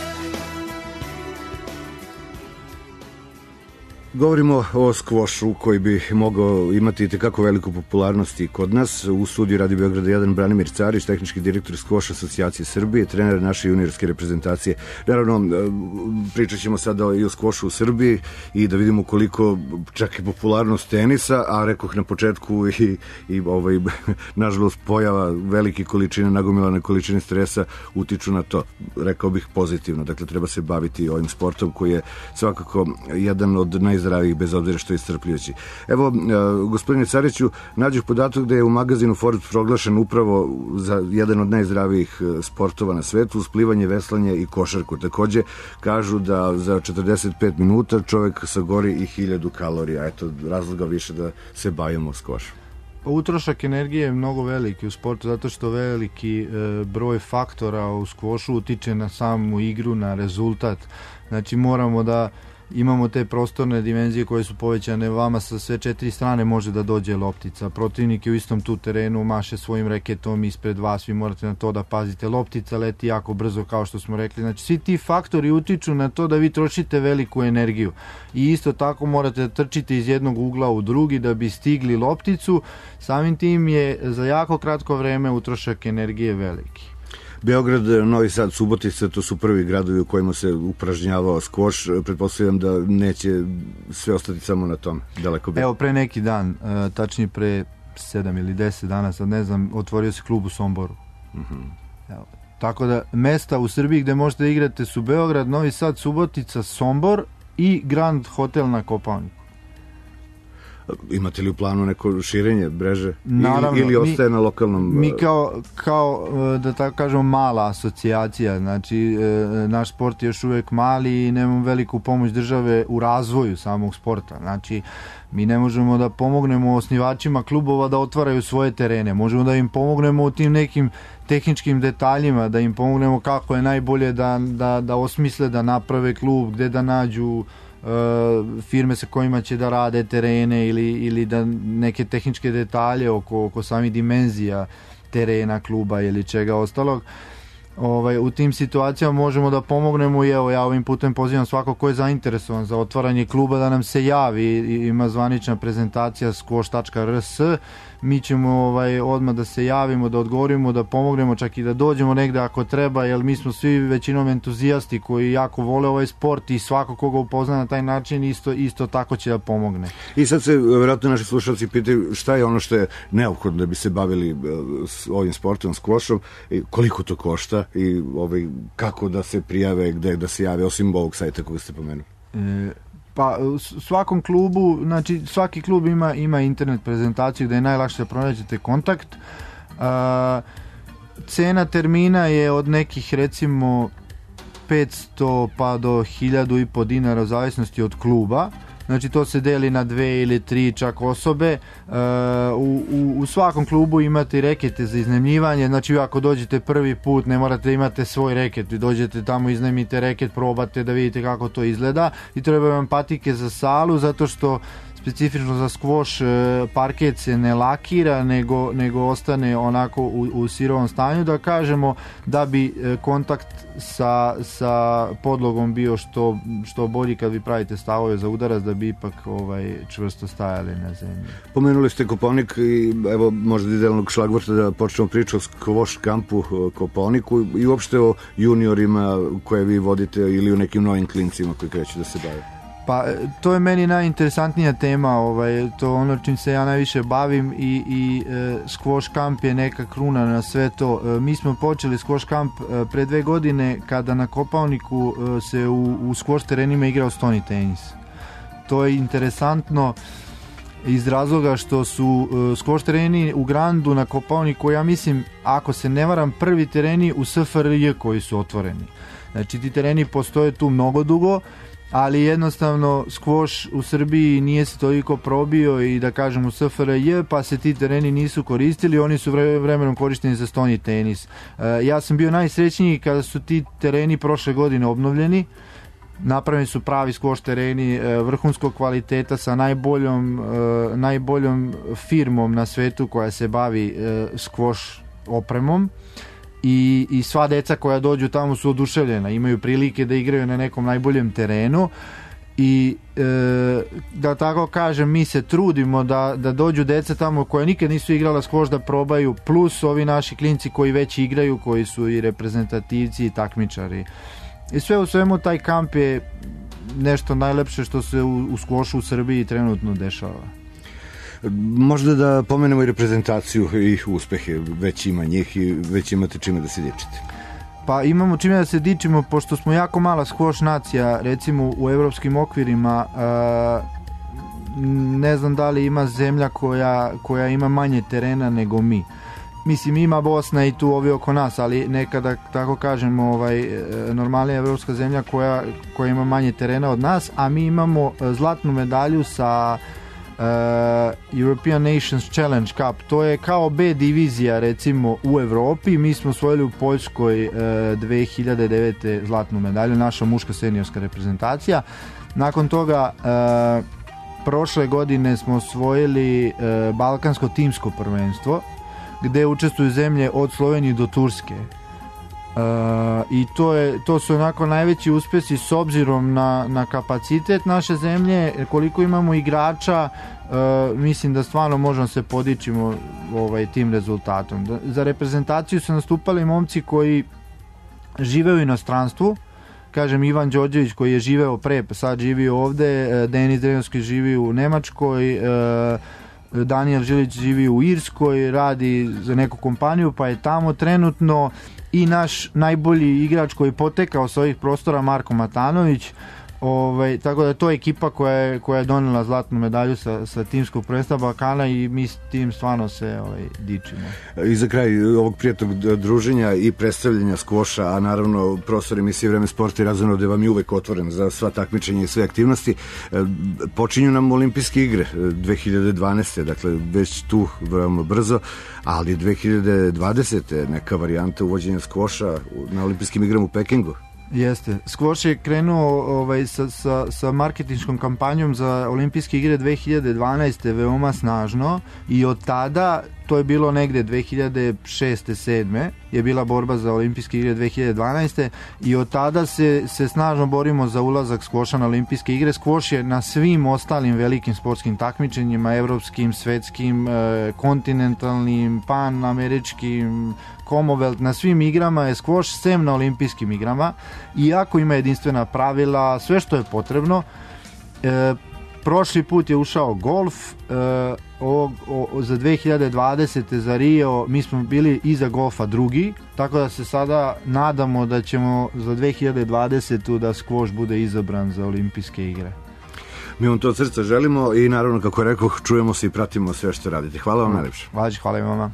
Govorimo o skvošu koji bi mogao imati itekako veliku popularnost i kod nas. U studiju Radi Beograda jedan Branimir Carić, tehnički direktor skvoš asocijacije Srbije, trener naše juniorske reprezentacije. Naravno, pričat ćemo sada i o skvošu u Srbiji i da vidimo koliko čak i popularnost tenisa, a rekoh na početku i, i ovaj, nažalost pojava velike količine, nagomilane količine stresa utiču na to. Rekao bih pozitivno. Dakle, treba se baviti ovim sportom koji je svakako jedan od najzdravijih, bez obzira što je iscrpljujući. Evo, gospodine Cariću, nađu podatak da je u magazinu Forbes proglašen upravo za jedan od najzdravijih sportova na svetu, uz plivanje, veslanje i košarku. Takođe, kažu da za četrdeset pet minuta čovek sagori i hiljadu kalorija. Eto, razloga više da se bavimo skvošom. Pa utrošak energije je mnogo veliki u sportu zato što veliki e, broj faktora u skvošu utiče na samu igru, na rezultat. Znači moramo da imamo te prostorne dimenzije koje su povećane, vama sa sve četiri strane može da dođe loptica, protivnik je u istom tu terenu, maše svojim reketom ispred vas, vi morate na to da pazite, loptica leti jako brzo kao što smo rekli, znači svi ti faktori utiču na to da vi trošite veliku energiju i isto tako morate da trčite iz jednog ugla u drugi da bi stigli lopticu, samim tim je za jako kratko vreme utrošak energije veliki. Beograd, Novi Sad, Subotica, to su prvi gradovi u kojima se upražnjavao skvoš. Pretpostavljam da neće sve ostati samo na tom, daleko bi. Evo, pre neki dan, tačnije pre sedam ili deset dana, sad ne znam, otvorio se klub u Somboru. Mm-hmm. Evo, tako da, mesta u Srbiji gde možete da igrate su Beograd, Novi Sad, Subotica, Sombor i Grand Hotel na Kopaoniku. Imate li u planu neko širenje mreže? Naravno, ili ostaje mi, na lokalnom... Mi kao, kao, da tako kažemo, mala asocijacija, znači naš sport je još uvijek mali i nemamo veliku pomoć države u razvoju samog sporta. Znači, mi ne možemo da pomognemo osnivačima klubova da otvaraju svoje terene, možemo da im pomognemo u tim nekim tehničkim detaljima, da im pomognemo kako je najbolje da, da, da osmisle, da naprave klub, gde da nađu firme sa kojima će da rade terene ili, ili da neke tehničke detalje oko, oko samih dimenzija terena, kluba ili čega ostalog. Ovaj, u tim situacijama možemo da pomognemo i evo ja ovim putem pozivam svako ko je zainteresovan za otvaranje kluba da nam se javi, ima zvanična prezentacija squash tačka r s, mi ćemo ovaj, odmah da se javimo, da odgovorimo, da pomognemo, čak i da dođemo negde ako treba, jer mi smo svi većinom entuzijasti koji jako vole ovaj sport i svako koga upozna na taj način isto, isto tako će da pomogne. I sad se vjerojatno naši slušalci pitaju šta je ono što je neophodno da bi se bavili s ovim sportom, squashom, koliko to košta i ovaj, kako da se prijave, gde da se jave, osim ovog sajta koga ste pomenuli? E, pa u svakom klubu, znači svaki klub ima, ima internet prezentaciju gde je najlakše da pronađete kontakt. A, cena termina je od nekih recimo petsto pa do hiljadu i po dinara u zavisnosti od kluba. Znači to se deli na dve ili tri čak osobe. Uh, u, u, u svakom klubu imate rekete za iznajmljivanje, znači vi ako dođete prvi put ne morate imate svoj reket, vi dođete tamo, iznajmite reket, probate da vidite kako to izgleda i treba vam patike za salu zato što specifično za squash parket se ne lakira nego, nego ostane onako u, u sirovom stanju, da kažemo da bi kontakt sa, sa podlogom bio što, što bolji kad vi pravite stavove za udarac, da bi ipak ovaj, čvrsto stajali na zemlji. Pomenuli ste Kopaonik i evo možda idealnog šlagvorta da počnemo priču o squash kampu Kopaoniku i uopšte o juniorima koje vi vodite ili u nekim novim klincima koji kreću da se bave. Pa to je meni najinteresantnija tema, ovaj, to ono čim se ja najviše bavim i, i e, squash kamp je neka kruna na sve to. E, mi smo počeli squash kamp e, pre dve godine kada na Kopaoniku e, se u, u squash terenima igrao stoni tenis. To je interesantno iz razloga što su e, squash tereni u Grandu na Kopaoniku, ja mislim, ako se ne varam, prvi tereni u S F R J koji su otvoreni. Znači ti tereni postoje tu mnogo dugo, ali jednostavno squash u Srbiji nije se toliko probio i da kažem u S F R J, pa se ti tereni nisu koristili, oni su vremenom korišteni za stoni tenis. E, ja sam bio najsrećniji kada su ti tereni prošle godine obnovljeni, napravljeni su pravi squash tereni e, vrhunskog kvaliteta sa najboljom, e, najboljom firmom na svetu koja se bavi e, squash opremom. I, i sva deca koja dođu tamo su oduševljena, imaju prilike da igraju na nekom najboljem terenu i e, da tako kažem, mi se trudimo da, da dođu deca tamo koja nikad nisu igrala squash da probaju, plus ovi naši klinci koji već igraju, koji su i reprezentativci i takmičari. I sve u svemu taj kamp je nešto najlepše što se u, u squashu u Srbiji trenutno dešava. Možda da pomenemo i reprezentaciju i uspehe, već ima njih i već imate čime da se dičite. Pa imamo čime da se dičimo, pošto smo jako mala squash nacija, recimo u evropskim okvirima, ne znam da li ima zemlja koja, koja ima manje terena nego mi. Mislim, ima Bosna i tu ovi oko nas, ali nekada, tako kažemo, ovaj, normalna evropska zemlja koja, koja ima manje terena od nas, a mi imamo zlatnu medalju sa Uh, European Nations Challenge Cup. To je kao B divizija recimo u Evropi. Mi smo osvojili u Poljskoj uh, dve hiljade devete zlatnu medalju, naša muška seniorska reprezentacija. Nakon toga uh, prošle godine smo osvojili uh, balkansko timsko prvenstvo gde učestvuju zemlje od Slovenije do Turske. Uh, i to, je, to su onako najveći uspesi s obzirom na, na kapacitet naše zemlje, koliko imamo igrača, uh, mislim da stvarno možemo se podičimo ovaj, tim rezultatom. Da, za reprezentaciju su nastupali momci koji žive u inostranstvu, kažem Ivan Đorđević koji je živeo pre, pa sad živi ovde, uh, Denis Drenovski živi u Nemačkoj, uh, Daniel Žilić živi u Irskoj, radi za neku kompaniju pa je tamo trenutno, i naš najbolji igrač koji potekao s ovih prostora Marko Matanović, Ovaj, tako da to je ekipa koja je, koja je donela zlatnu medalju sa, sa timskog prvenstva Balkana i mi s tim stvarno se ovaj, dičimo. I za kraj ovog prijatnog druženja i predstavljanja skvoša, a naravno prostor emisije Vreme sporta i razumno da vam je uvek otvoren za sva takmičenja i sve aktivnosti. Počinju nam olimpijske igre dve hiljade dvanaeste. Dakle već tu veoma brzo, ali dve hiljade dvadesete. neka varijanta uvođenja skvoša na olimpijskim igrama u Pekingu. Jeste. Skvoš je krenuo ovaj, sa, sa, sa marketinškom kampanjom za olimpijske igre dve hiljade dvanaeste veoma snažno i od tada, to je bilo negde dve hiljade šeste sedme je bila borba za olimpijske igre dve hiljade dvanaeste i od tada se, se snažno borimo za ulazak skvoša na olimpijske igre. Skvoš je na svim ostalim velikim sportskim takmičenjima, evropskim, svetskim, eh, kontinentalnim, panameričkim, Commonwealth, na svim igrama je skvoš, sem na olimpijskim igrama, iako ima jedinstvena pravila, sve što je potrebno. E, prošli put je ušao golf, e, o, o, za dve hiljade dvadesete za Rio mi smo bili iza golfa drugi, tako da se sada nadamo da ćemo za dve hiljade dvadesetu da skvoš bude izabran za olimpijske igre. Mi vam to od srca želimo i naravno, kako rekao, čujemo se i pratimo sve što radite. Hvala vam najlepše. Hvala, hvala i vama.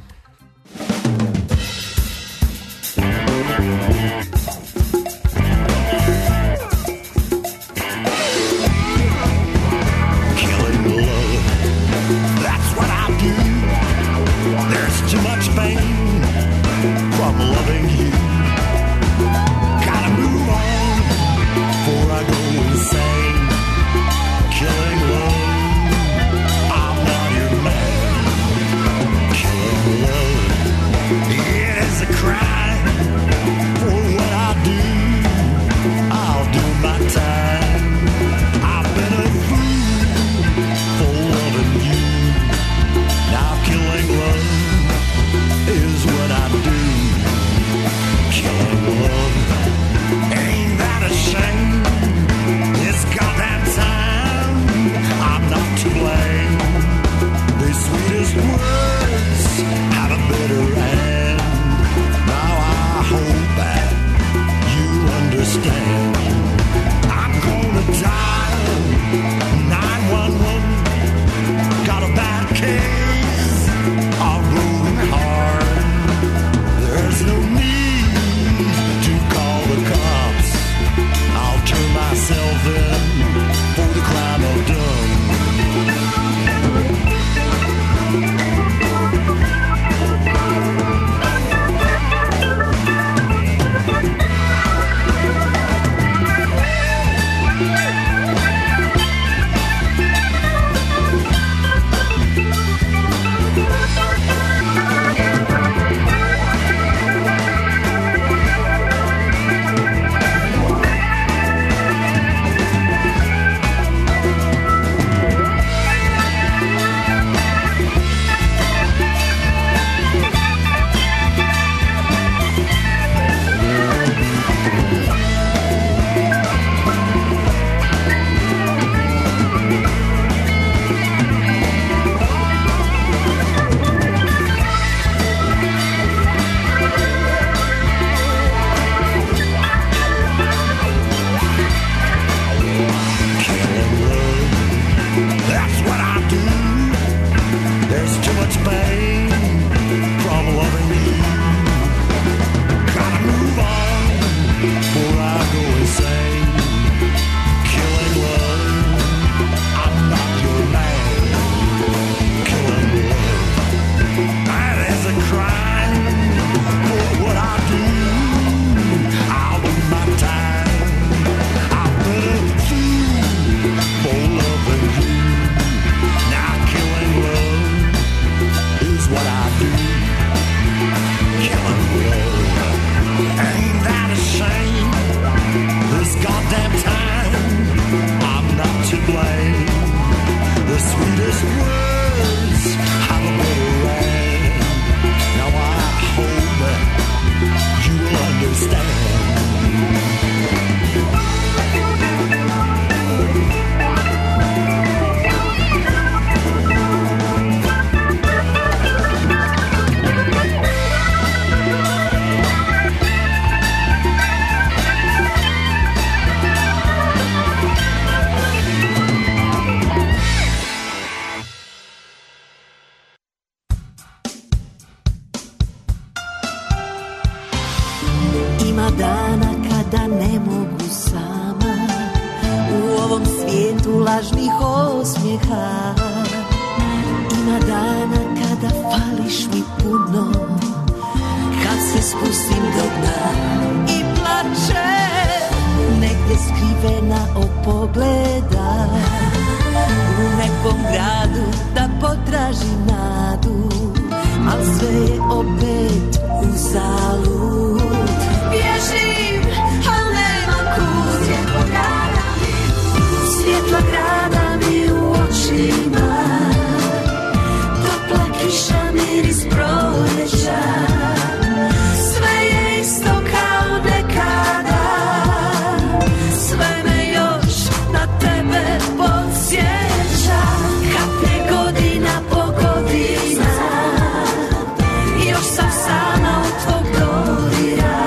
svijetu lažnih osmijeha. Ima dana kada fališ mi puno, kad se spustim do dna i plačem, negdje skrivena od pogleda, u nekom gradu da potražim nadu, al sve je opet uzalud. Bježim, al nemam kud, svjetlo grada mi, svjetlo grada mi u očima, topla kiša, miris proljeća, sve je isto kao nekada, sve me još na tebe podsjeća, kaplje godina po godina, još sam sama od tvog dodira,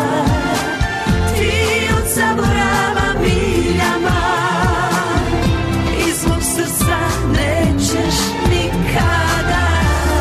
ti od zaborava miljama, iz mog srca nećeš nikada.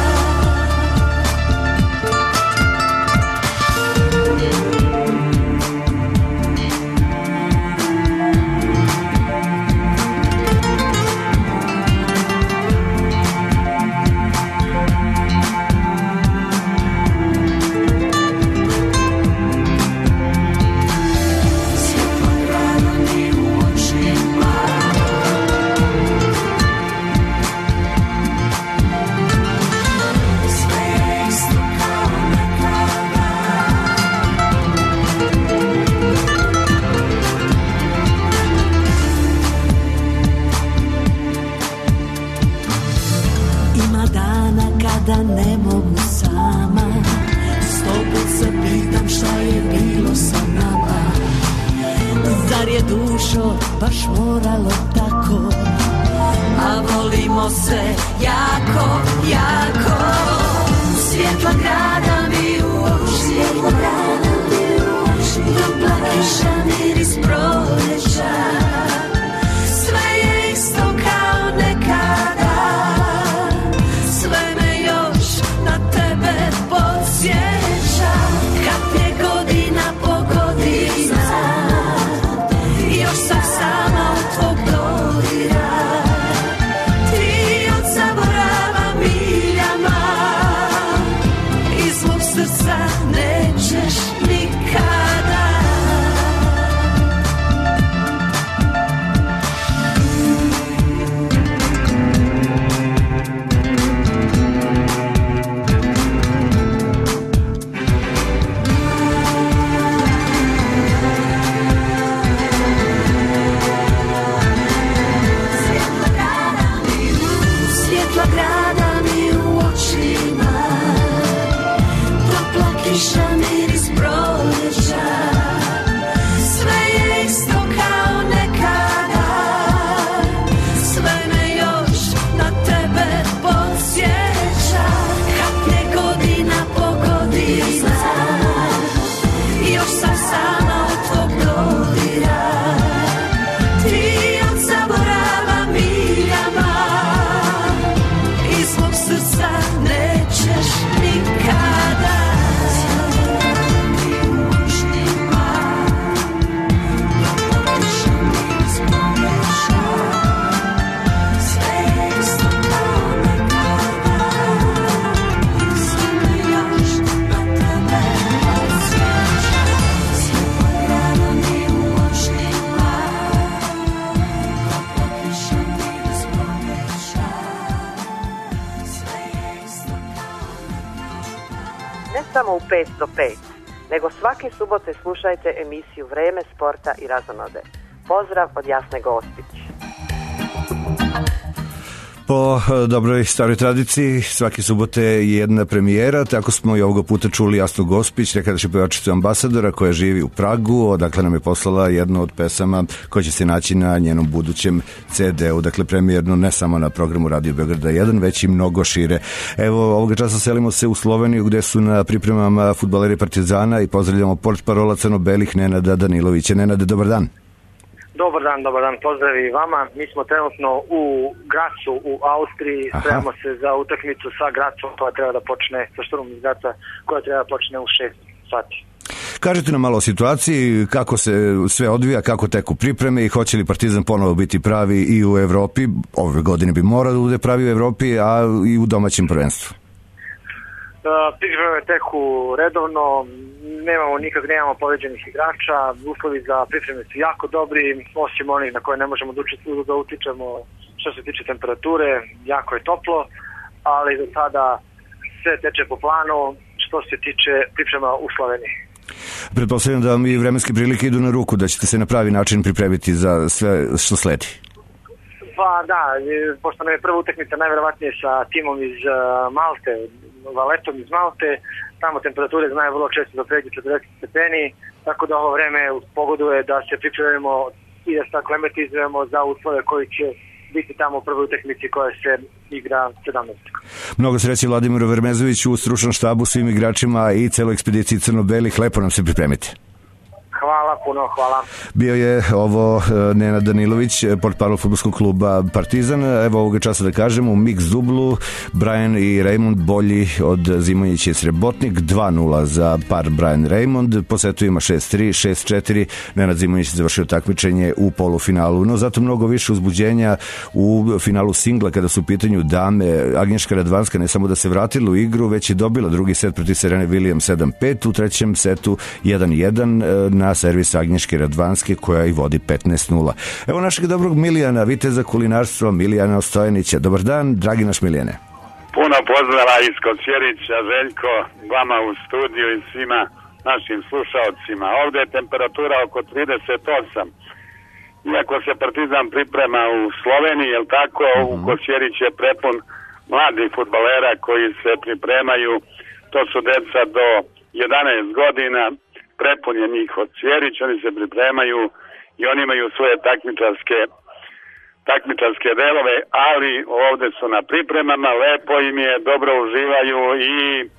Da ne mogu sama, sto put se pitam šta je bilo sa nama. Zar je dušo baš moralo tako, a volimo se jako, jako. Svjetla grada mi u oči, svjetla grada mi u oči, topla kiša, miris proljeća, sve je isto kao nekada, sve me još na tebe podsjeća, kaplje godina po godina, još sam sama od tvog dodira, ti od zaborava miljama, iz mog srca nećeš nikada. Svjetla grada mi u očima, topla kiša, miris proljeća, sve je isto kao nekada, sve me još na tebe podsjeća, kaplje godina po godina, još sam sama od tvog dodira, ti od zaborava miljama, iz mog srca nećeš nikada. Ne samo u pet do pet, nego svake subote slušajte emisiju Vreme sporta i razonode. Pozdrav od Jasne Gostić. Po dobroj staroj tradiciji, svake subote je jedna premijera, tako smo i ovoga puta čuli Jasnu Gospić, nekadašnju pevačicu Ambasadora koja živi u Pragu, odakle nam je poslala jednu od pesama koja će se naći na njenom budućem ce de u, dakle premijerno ne samo na programu Radio Beograda jedan, već i mnogo šire. Evo, ovoga časa selimo se u Sloveniju gde su na pripremama fudbaleri Partizana i pozdravljamo portparola crno-belih Nenada Danilovića. Nenade, dobar dan. Dobar dan, dobar dan, pozdrav i vama. Mi smo trenutno u Gracu u Austriji, spremamo se za utakmicu sa Gracom koja treba da počne, sa Šturmom iz Graca, koja treba da počne u šest sati. Kažete nam malo o situaciji, kako se sve odvija, kako teku pripreme i hoće li Partizan ponovo biti pravi i u Evropi. Ove godine bi morao da bude pravi u Evropi, a i u domaćem prvenstvu. Pripreme teku redovno, nemamo nikak, nemamo povređenih igrača, uslovi za pripreme su jako dobri, osim onih na koje ne možemo da utičemo što se tiče temperature, jako je toplo, ali do sada sve teče po planu što se tiče priprema u Sloveniji. Pretpostavljam da vam i vremenske prilike idu na ruku, da ćete se na pravi način pripremiti za sve što sledi. Pa da, pošto nam je prva utakmica najverovatnije sa timom iz Malte, Valetom iz Malte, tamo temperature znaju vrlo često da pređe četrdeset stepeni, tako da ovo vreme pogoduje da se pripremimo i da se aklimatizujemo za uslove koji će biti tamo u prvoj utakmici koja se igra sedamnaestog Mnogo sreće Vladimiru Vermezoviću u stručnom štabu, svim igračima i celoj ekspediciji Crno-belih. Lepo nam se pripremite. Hvala puno, hvala. Bio je ovo Nenad Danilović, portparol fudbalskog kluba Partizan. Evo ovoga časa da kažem, u mix dublu Brian i Raymond bolji od Zimonjića i Srebotnik, dva nula za par Brian Raymond, po setu ima šest tri, šest četiri, Nenad Zimonjić završio takmičenje u polufinalu, no zato mnogo više uzbuđenja u finalu singla kada su u pitanju dame. Agnješka Radvanska ne samo da se vratila u igru, već je dobila drugi set protiv Serene Williams sedam pet, u trećem setu jedan jedan na servis Agnješke Radvanske koja i vodi petnaest nula. Evo našeg dobrog Milijana, viteza kulinarstva Milijana Ostojanića. Dobar dan, dragi naš Milijane. Puno pozdrava iz Kosjerića, Željko, vama u studiju i svima našim slušalcima. Ovdje je temperatura oko trideset osam. Iako se Partizan priprema u Sloveniji, jel tako, mm-hmm. u Kosjerić je prepun mladih fudbalera koji se pripremaju. To su deca do jedanaest godina, prepun je njih od Sjerić, oni se pripremaju i oni imaju svoje takmičarske takmičarske delove, ali ovde su na pripremama, lepo im je, dobro uživaju i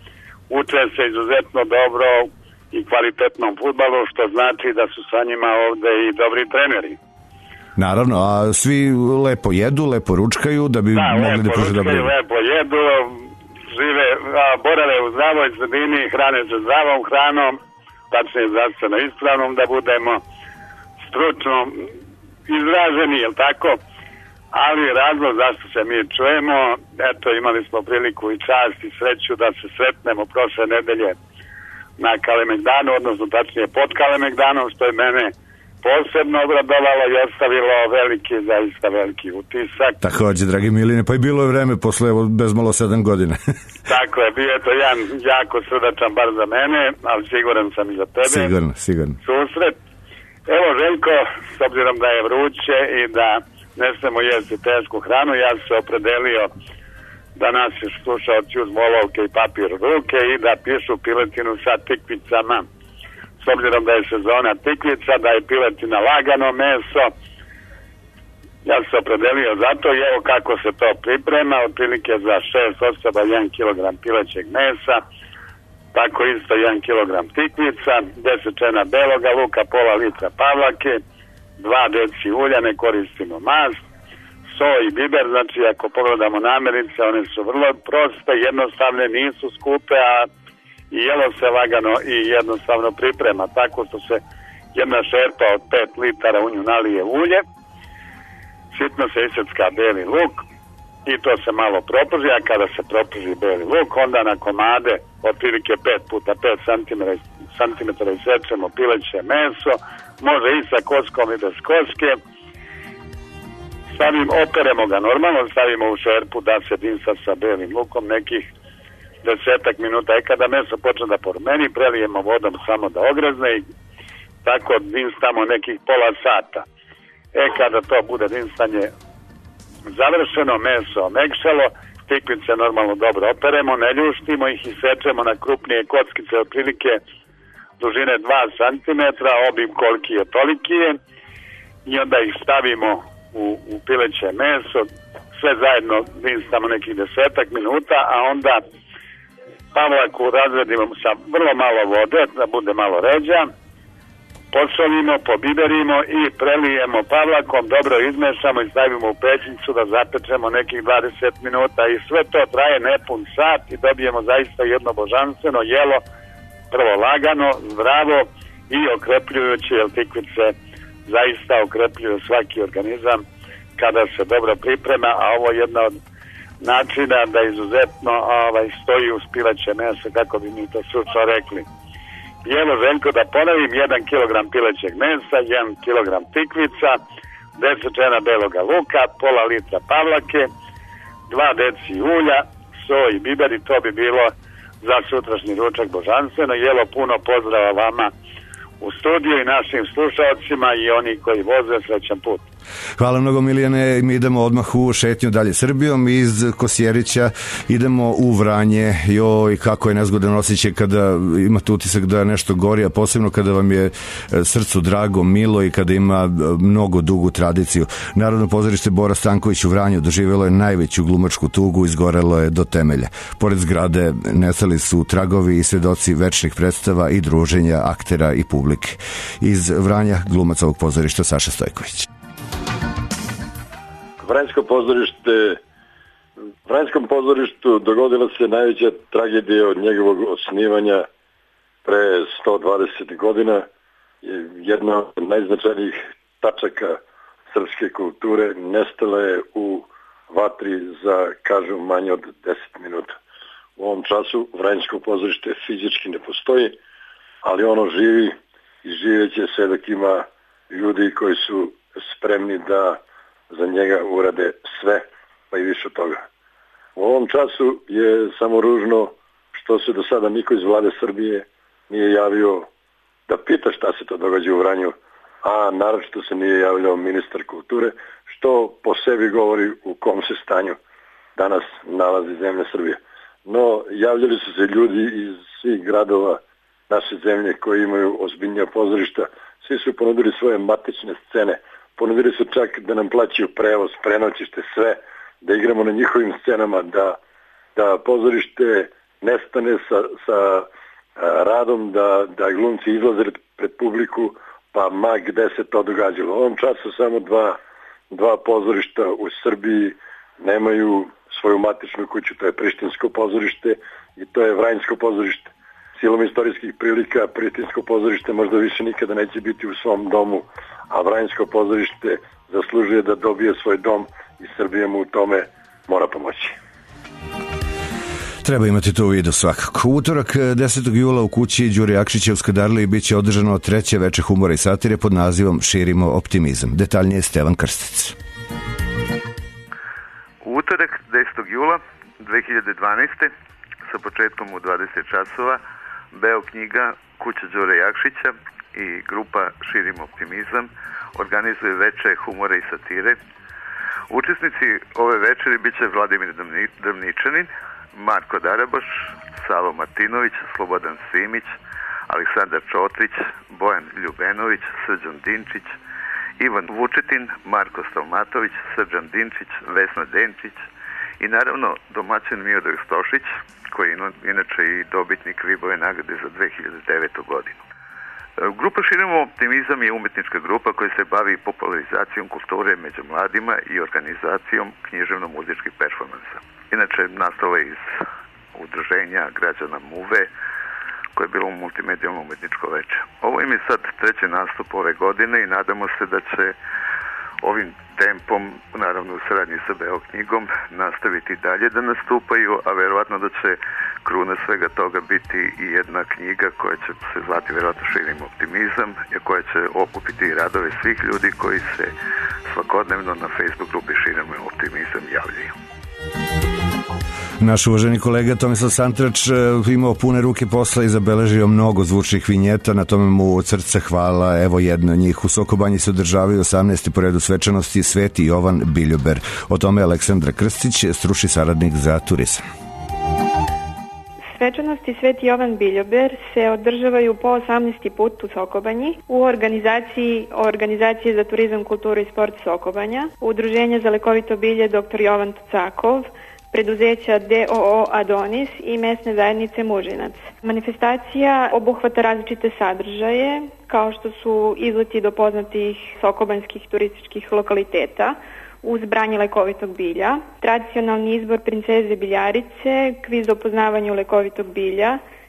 uče se izuzetno dobro i kvalitetnom fudbalu, što znači da su sa njima ovde i dobri treneri. Naravno, a svi lepo jedu, lepo ručkaju da bi da, mogli da pruže dobro. Da, lepo jedu, žive, a, borave u zdravoj sredini, hrane se zdravom hranom, tačnije zdravstveno ispravnom, da budemo stručno izraženi, jel tako? Ali razlog zašto se mi čujemo, eto imali smo priliku i čast i sreću da se sretnemo prošle nedelje na Kalemegdanu, odnosno tačnije pod Kalemegdanom, što je mene posebno obradovalo i ostavilo veliki, zaista veliki utisak. Takođe, dragi Miline, pa i bilo je vreme posle evo, bez malo sedam godina. Tako je, bio je to jedan jako srdačan bar za mene, ali siguran sam i za tebe. Sigurno, sigurno. Susret. Evo, Željko, s obzirom da je vruće i da ne smemo jesti tešku hranu, ja sam se opredelio da nas slušaoci uz olovke i papir u ruke i da pišu piletinu sa tikvicama. S obzirom da je sezona tikvica, da je piletina lagano meso, ja sam se opredelio za to i evo kako se to priprema, otprilike za šest osoba jedan kilogram pilećeg mesa, tako isto jedan kilogram tikvica, deset čena beloga luka, pola litra pavlake, dva deci ulja, ne koristimo mast, so i biber, znači ako pogledamo namirnice, one su vrlo proste, jednostavne, nisu skupe, a i jelo se lagano i jednostavno priprema, tako što se jedna šerpa od pet litara u nju nalije ulje, sitno se isecka beli luk i to se malo proprži, a kada se proprži beli luk, onda na komade otprilike pet puta pet centimetara isečemo pileće meso, može i sa koskom i bez koske, stavimo, operemo ga normalno, stavimo u šerpu da se dinsa sa belim lukom nekih desetak minuta, i kada meso počne da porumeni, prelijemo vodom samo da ogrezne i tako dinstamo nekih pola sata. E, kada to bude dinstanje završeno, meso omekšalo, tikvice normalno dobro operemo, ne ljuštimo ih i sečemo na krupnije kockice otprilike dužine dva centimetra, obim koliki je toliki je, i onda ih stavimo u, u pileće meso, sve zajedno dinstamo nekih desetak minuta, a onda pavlaku razredimo sa vrlo malo vode, da bude malo ređa, posolimo, pobiberimo i prelijemo pavlakom, dobro izmešamo i stavimo u pećnicu da zapečemo nekih dvadeset minuta i sve to traje nepun sat i dobijemo zaista jedno božanstveno jelo prvo lagano, zdravo i okrepljujuće, jer tikvice zaista okrepljuju svaki organizam kada se dobro priprema, a ovo je jedna od načina da izuzetno ovaj, stoji uz pileće meso, kako bi mi to sučno rekli. I evo, Željko, da ponovim, jedan kilogram pilećeg mesa, jedan kilogram tikvica, deset čena beloga luka, pola litra pavlake, dva deci ulja, so i biber, i to bi bilo za sutrašnji ručak božanstveno. Jelo, puno pozdrava vama u studiju i našim slušalcima i oni koji voze, srećan put. Hvala mnogo, Milijane. Mi idemo odmah u šetnju dalje Srbijom. Iz Kosjerića idemo u Vranje. Joj, kako je nezgodan osjećaj kada imate utisak da nešto gori, a posebno kada vam je srcu drago, milo i kada ima mnogo dugu tradiciju. Narodno pozorište Bora Stanković u Vranju doživjelo je najveću glumačku tugu, izgorelo je do temelja. Pored zgrade nestali su tragovi i svedoci večnih predstava i druženja aktera i publike. Iz Vranja glumac ovog pozorišta Saša Stojković. Vranjsko pozorište, Vranjskom pozorištu dogodila se najveća tragedija od njegovog osnivanja pre sto dvadeset godina. Jedna od najznačajnijih tačaka srpske kulture nestala je u vatri za, kažu, manje od deset minuta. U ovom času Vranjsko pozorište fizički ne postoji, ali ono živi i živeće sve dok ima ljudi koji su spremni da za njega urade sve, pa i više od toga. U ovom času je samo ružno što se do sada niko iz vlade Srbije nije javio da pita šta se to događa u Vranju, a naročito se nije javljao ministar kulture, što po sebi govori u kom se stanju danas nalazi zemlja Srbije. No, javljali su se ljudi iz svih gradova naše zemlje koji imaju ozbiljnija pozorišta. Svi su ponudili svoje matične scene. Ponudili su čak da nam plaćaju prevoz, prenoćište, sve, da igramo na njihovim scenama, da, da pozorište nestane sa, sa a, radom, da, da glumci izlaze pred publiku, pa ma gde se to događalo. U ovom času samo dva, dva pozorišta u Srbiji nemaju svoju matičnu kuću, to je Prištinsko pozorište i to je Vranjsko pozorište. Silom istorijskih prilika Prištinsko pozorište možda više nikada neće biti u svom domu, a Vranjsko pozorište zaslužuje da dobije svoj dom i Srbija mu u tome mora pomoći. Treba imati to u vidu svakako. Utorak desetog jula u kući Đure Jakšića u Skadarliji biće održano treće veče humora i satire pod nazivom Širimo optimizam. Detaljnije Stevan Krstec. U utorak desetog jula dve hiljade dvanaeste sa početkom u dvadeset časova Beo knjiga Kuća Đure Jakšića i grupa Širimo optimizam organizuje veče humora i satire. Učesnici ove večeri biće Vladimir Drvničanin, Marko Daraboš, Savo Martinović, Slobodan Simić, Aleksandar Čotrić, Bojan Ljubenović, Srđan Dinčić, Ivan Vučetin, Marko Stalmatović, Srđan Dinčić, Vesna Denčić i naravno domaćin Miodrag Stošić, koji je inače i dobitnik Ribove nagrade za dve hiljade devetu godinu. Grupa Širimo optimizam je umetnička grupa koja se bavi popularizacijom kulture među mladima i organizacijom književno-muzičkih performansa. Inače, nastala iz udruženja građana Muve, koje je bilo multimedijalno umetničko veče. Ovo im je sad treći nastup ove godine i nadamo se da će ovim tempom, naravno u saradnji sa Beo knjigom, nastaviti dalje da nastupaju, a verovatno da će kruna svega toga biti i jedna knjiga koja će se zvati verovatno Širimo optimizam, i koja će okupiti radove svih ljudi koji se svakodnevno na Facebook grupi Širimo optimizam javljaju. Naš uvaženi kolega Tomislav Santrač imao pune ruke posla i zabeležio mnogo zvučnih vinjeta, na tome mu od srca hvala. Evo jedna od njih. U Sokobanji se održavaju osamnaesti po redu svečanosti Sveti Jovan Biljober. O tome Aleksandra Krstić, stručni saradnik za turizam. Svečanosti Sveti Jovan Biljober se održavaju po osamnaesti put u Sokobanji u organizaciji Organizacije za turizam, kulturu i sport Sokobanja, Udruženja za lekovito bilje doktor Jovan Tucakov, preduzeća D O O Adonis i mesne zajednice Mužinac. Manifestacija obuhvata različite sadržaje, kao što su izleti do poznatih sokobanjskih turističkih lokaliteta, uz branje lekovitog bilja, tradicionalni izbor princeze biljarice, kviz o poznavanju lekovitog bilja,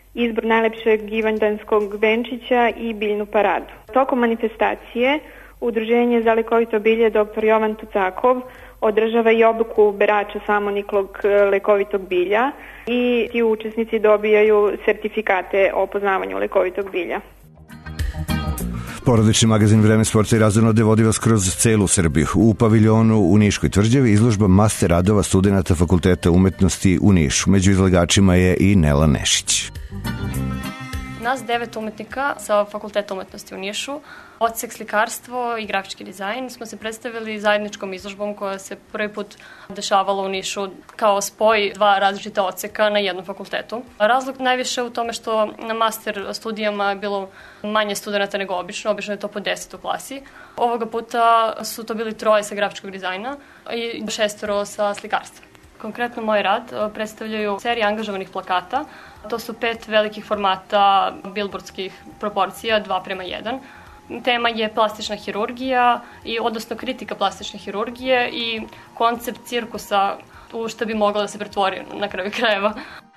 izbor najlepšeg ivanjdanskog venčića i biljnu paradu. Tokom manifestacije Udruženje za lekovito bilje doktor Jovan Tucakov održava i obuku berača samoniklog lekovitog bilja i ti učesnici dobijaju sertifikate o poznavanju lekovitog bilja. Porodični magazin Vreme sporta i razonode vodi vas kroz celu Srbiju. U paviljonu u Niškoj tvrđavi izložba master radova studenata Fakulteta umetnosti u Nišu. Među izlagačima je i Nela Nešić. Nas devet umetnika sa Fakulteta umetnosti u Nišu, odsek slikarstvo i grafički dizajn, smo se predstavili zajedničkom izložbom koja se prvi put dešavala u Nišu kao spoj dva različita odseka na jednom fakultetu. Razlog najviše u tome što na master studijama je bilo manje studenta nego obično, obično je to po deset u klasi. Ovoga puta su to bili troje sa grafičkog dizajna i šestoro sa slikarstva. Konkretno moj rad predstavljaju serije angažovanih plakata. To su pet velikih formata bilbordskih proporcija, dva prema jedan. Tema je plastična hirurgija, i odnosno kritika plastične hirurgije i koncept cirkusa u što bi moglo da se pretvori na kraju krajeva.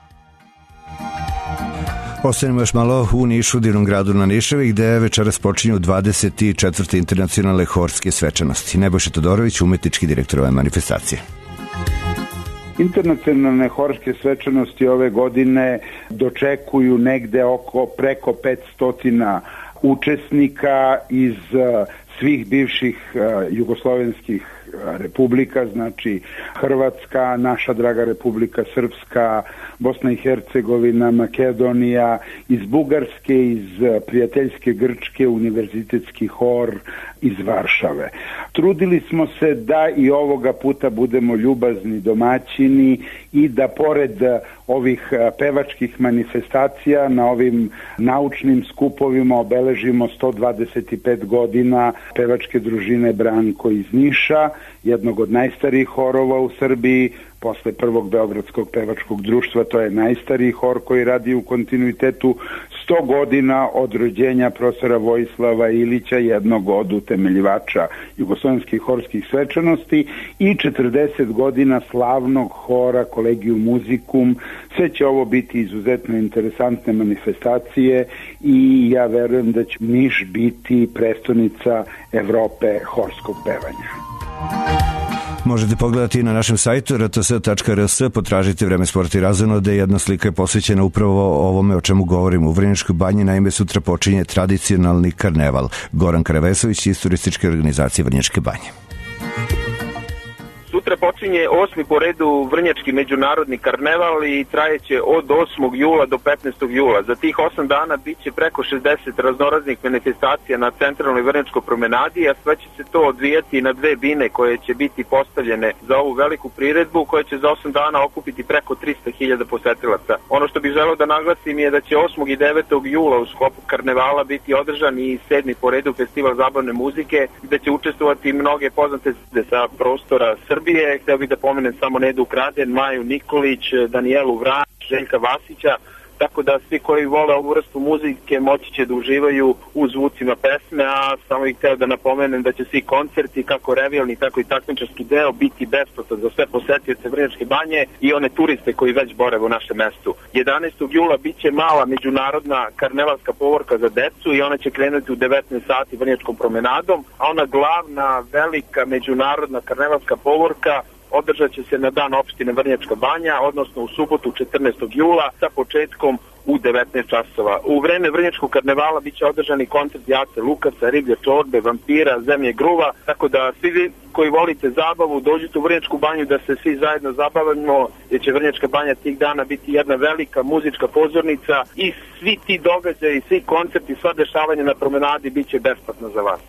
Ostanemo još malo u Nišu, divnom gradu na Niševi, gde večeras počinju dvadeset četvrte internacionalne horske svečanosti. Nebojša Todorović, umetnički direktor ove manifestacije. Internacionalne horske svečanosti ove godine dočekuju negde oko preko petsto učesnika iz svih bivših jugoslovenskih republika, znači Hrvatska, naša draga Republika Srpska, Bosna i Hercegovina, Makedonija, iz Bugarske, iz prijateljske Grčke, univerzitetski hor iz Varšave. Trudili smo se da i ovoga puta budemo ljubazni domaćini i da pored ovih pevačkih manifestacija na ovim naučnim skupovima obeležimo sto dvadeset pet godina pevačke družine Branko iz Niša, jednog od najstarijih horova u Srbiji, posle prvog Beogradskog pevačkog društva. To je najstariji hor koji radi u kontinuitetu, sto godina od rođenja profesora Vojislava Ilića, jednog od utemeljivača jugoslovenskih horskih svečanosti, i četrdeset godina slavnog hora Collegium Musicum. Sve će ovo biti izuzetno interesantne manifestacije i ja verujem da će Niš biti prestonica Evrope horskog pevanja. Možete pogledati na našem sajtu r t s tačka r s, potražite Vreme sporta i razonode. Jedna slika je posvećena upravo ovome o čemu govorimo. U Vrnjačkoj banji naime sutra počinje tradicionalni karneval. Goran Karavesović iz turističke organizacije Vrnjačke banje. Sutra počinje osmi po redu Vrnjački međunarodni karneval i trajeće od osmog jula do petnaestog jula. Za tih osam dana bit će preko šezdeset raznoraznih manifestacija na centralnoj Vrnjačkoj promenadi, a sve će se to odvijati na dve bine koje će biti postavljene za ovu veliku priredbu, koja će za osam dana okupiti preko trista hiljada posetilaca. Ono što bih želeo da naglasim je da će osmog i devetog jula u sklopu karnevala biti održan i sedmi po redu festival zabavne muzike, gde će učestvovati mnoge poznate zvezde sa prostora Srbije. Hteo bih da pomenem samo Nedu Kraden, Maju Nikolić, Danijelu Vranić, Željka Vasića, tako da svi koji vole ovu vrstu muzike moći će da uživaju u zvucima pesme, a samo bih hteo da napomenem da će svi koncerti, kako revijalni, tako i takmičarski deo, biti besplatan za sve posetioce Vrnjačke banje i one turiste koji već borave u našem mestu. jedanaestog jula bit će mala međunarodna karnevalska povorka za decu i ona će krenuti u devetnaest sati Vrnjačkom promenadom, a ona glavna, velika međunarodna karnevalska povorka održat će se na dan opštine Vrnjačka banja, odnosno u subotu četrnaestog jula sa početkom u devetnaest časova. U vreme Vrnjačkog karnevala bit će održani koncert Jace Lukasa, Riblje čorbe, Vampira, Zemlje gruva, tako da svi vi koji volite zabavu dođite u Vrnjačku banju da se svi zajedno zabavimo, jer će Vrnjačka banja tih dana biti jedna velika muzička pozornica i svi ti događaji, svi koncerti, sva dešavanja na promenadi bit će besplatno za vas.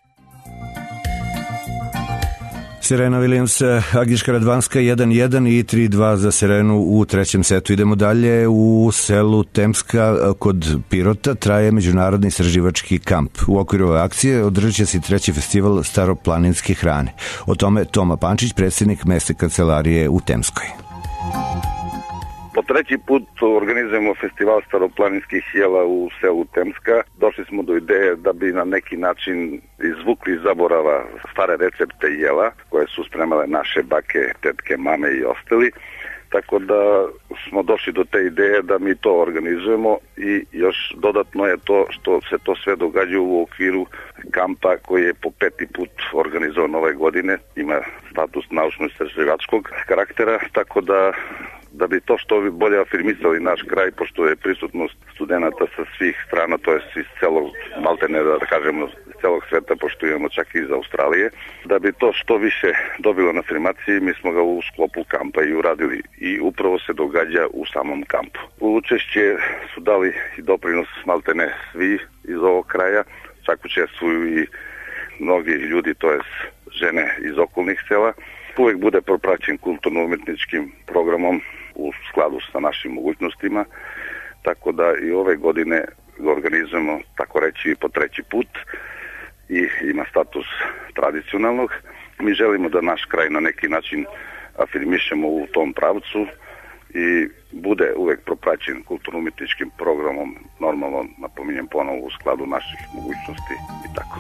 Serena Williams, Agnieszka Radwanska jedan jedan i tri dva za Serenu u trećem setu. Idemo dalje. U selu Temska kod Pirota traje međunarodni istraživački kamp. U okviru ove akcije održat će se treći festival staroplaninske hrane. O tome Toma Pančić, predsjednik mesne kancelarije u Temskoj. Po treći put organizujemo festival staroplaninskih jela u selu Temska. Došli smo do ideje da bi na neki način izvukli iz zaborava stare recepte jela koje su spremale naše bake, tetke, mame i ostali. tako da smo došli do te ideje da mi to organizujemo i još dodatno je to što se to sve događa u okviru kampa koji je po peti put organizovan ove godine, ima status naučno-istraživačkog karaktera, tako da da bi to što bi bolje afirmisali naš kraj, pošto je prisutnost studenata sa svih strana, to je iz celog, maltene da kažemo, iz celog sveta, pošto imamo čak i iz Australije, da bi to što više dobilo na afirmaciji, mi smo ga u sklopu kampa i uradili i upravo se događa u samom kampu. U učešće su dali i doprinos maltene svi iz ovog kraja, čak učestvuju i mnogi ljudi, to je žene iz okolnih sela. Uvijek bude propraćen kulturno-umetničkim programom u skladu sa našim mogućnostima, tako da i ove godine ga organizujemo, tako reći, po treći put i ima status tradicionalnog. Mi želimo da naš kraj na neki način afirmišemo u tom pravcu i bude uvek propraćen kulturno-umetničkim programom, normalno, napominjem ponovo, u skladu naših mogućnosti i tako.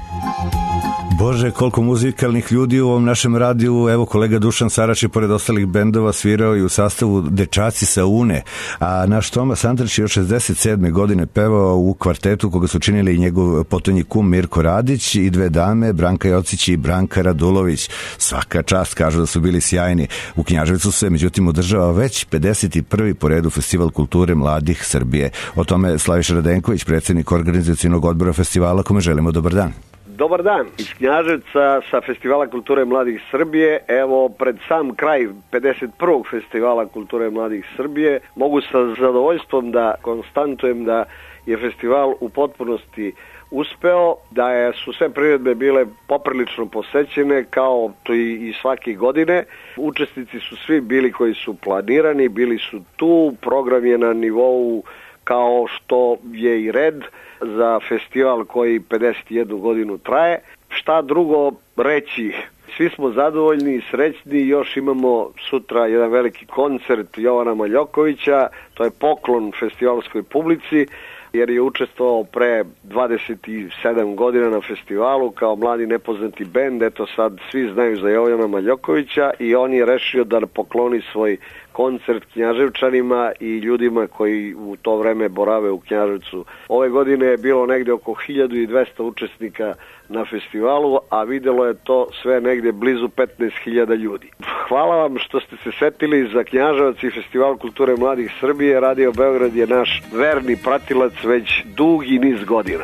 Bože, koliko muzikalnih ljudi u ovom našem radiju. Evo, kolega Dušan Sarač je pored ostalih bendova svirao i u sastavu Dečaci sa Une, a naš Tomas Andrač je od šezdeset sedme godine pevao u kvartetu koga su činili i njegov potonji kum Mirko Radić i dve dame, Branka Jocić i Branka Radulović. Svaka čast, kažu da su bili sjajni. U Knjaževcu se međutim održava već pedeset prvi po redu Festival kulture mladih Srbije. O tome Slaviša Radenković, predsjednik organizacionog odbora festivala, kome želimo dobar dan. Dobar dan, iz Knjaževca sa Festivala kulture mladih Srbije. Evo, pred sam kraj pedeset prvog Festivala kulture mladih Srbije mogu sa zadovoljstvom da konstantujem da je festival u potpunosti uspeo, da je, su sve priredbe bile poprilično posećene kao to i, i svake godine. Učesnici su svi bili koji su planirani, bili su tu, program je na nivou kao što je i red za festival koji pedeset jednu godinu traje. Šta drugo reći? Svi smo zadovoljni i srećni, još imamo sutra jedan veliki koncert Jovana Maljokovića, to je poklon festivalskoj publici, jer je učestvovao pre dvadeset sedam godina na festivalu kao mladi nepoznati bend. Eto sad svi znaju za Jovana Maljokovića i on je rešio da pokloni svoj koncert Knjaževčanima i ljudima koji u to vreme borave u Knjaževcu. Ove godine je bilo negde oko hiljadu dvesta učesnika na festivalu, a videlo je to sve negde blizu petnaest hiljada ljudi. Hvala vam što ste se setili za Knjaževac i Festival kulture mladih Srbije. Radio Beograd je naš verni pratilac već dugi niz godina.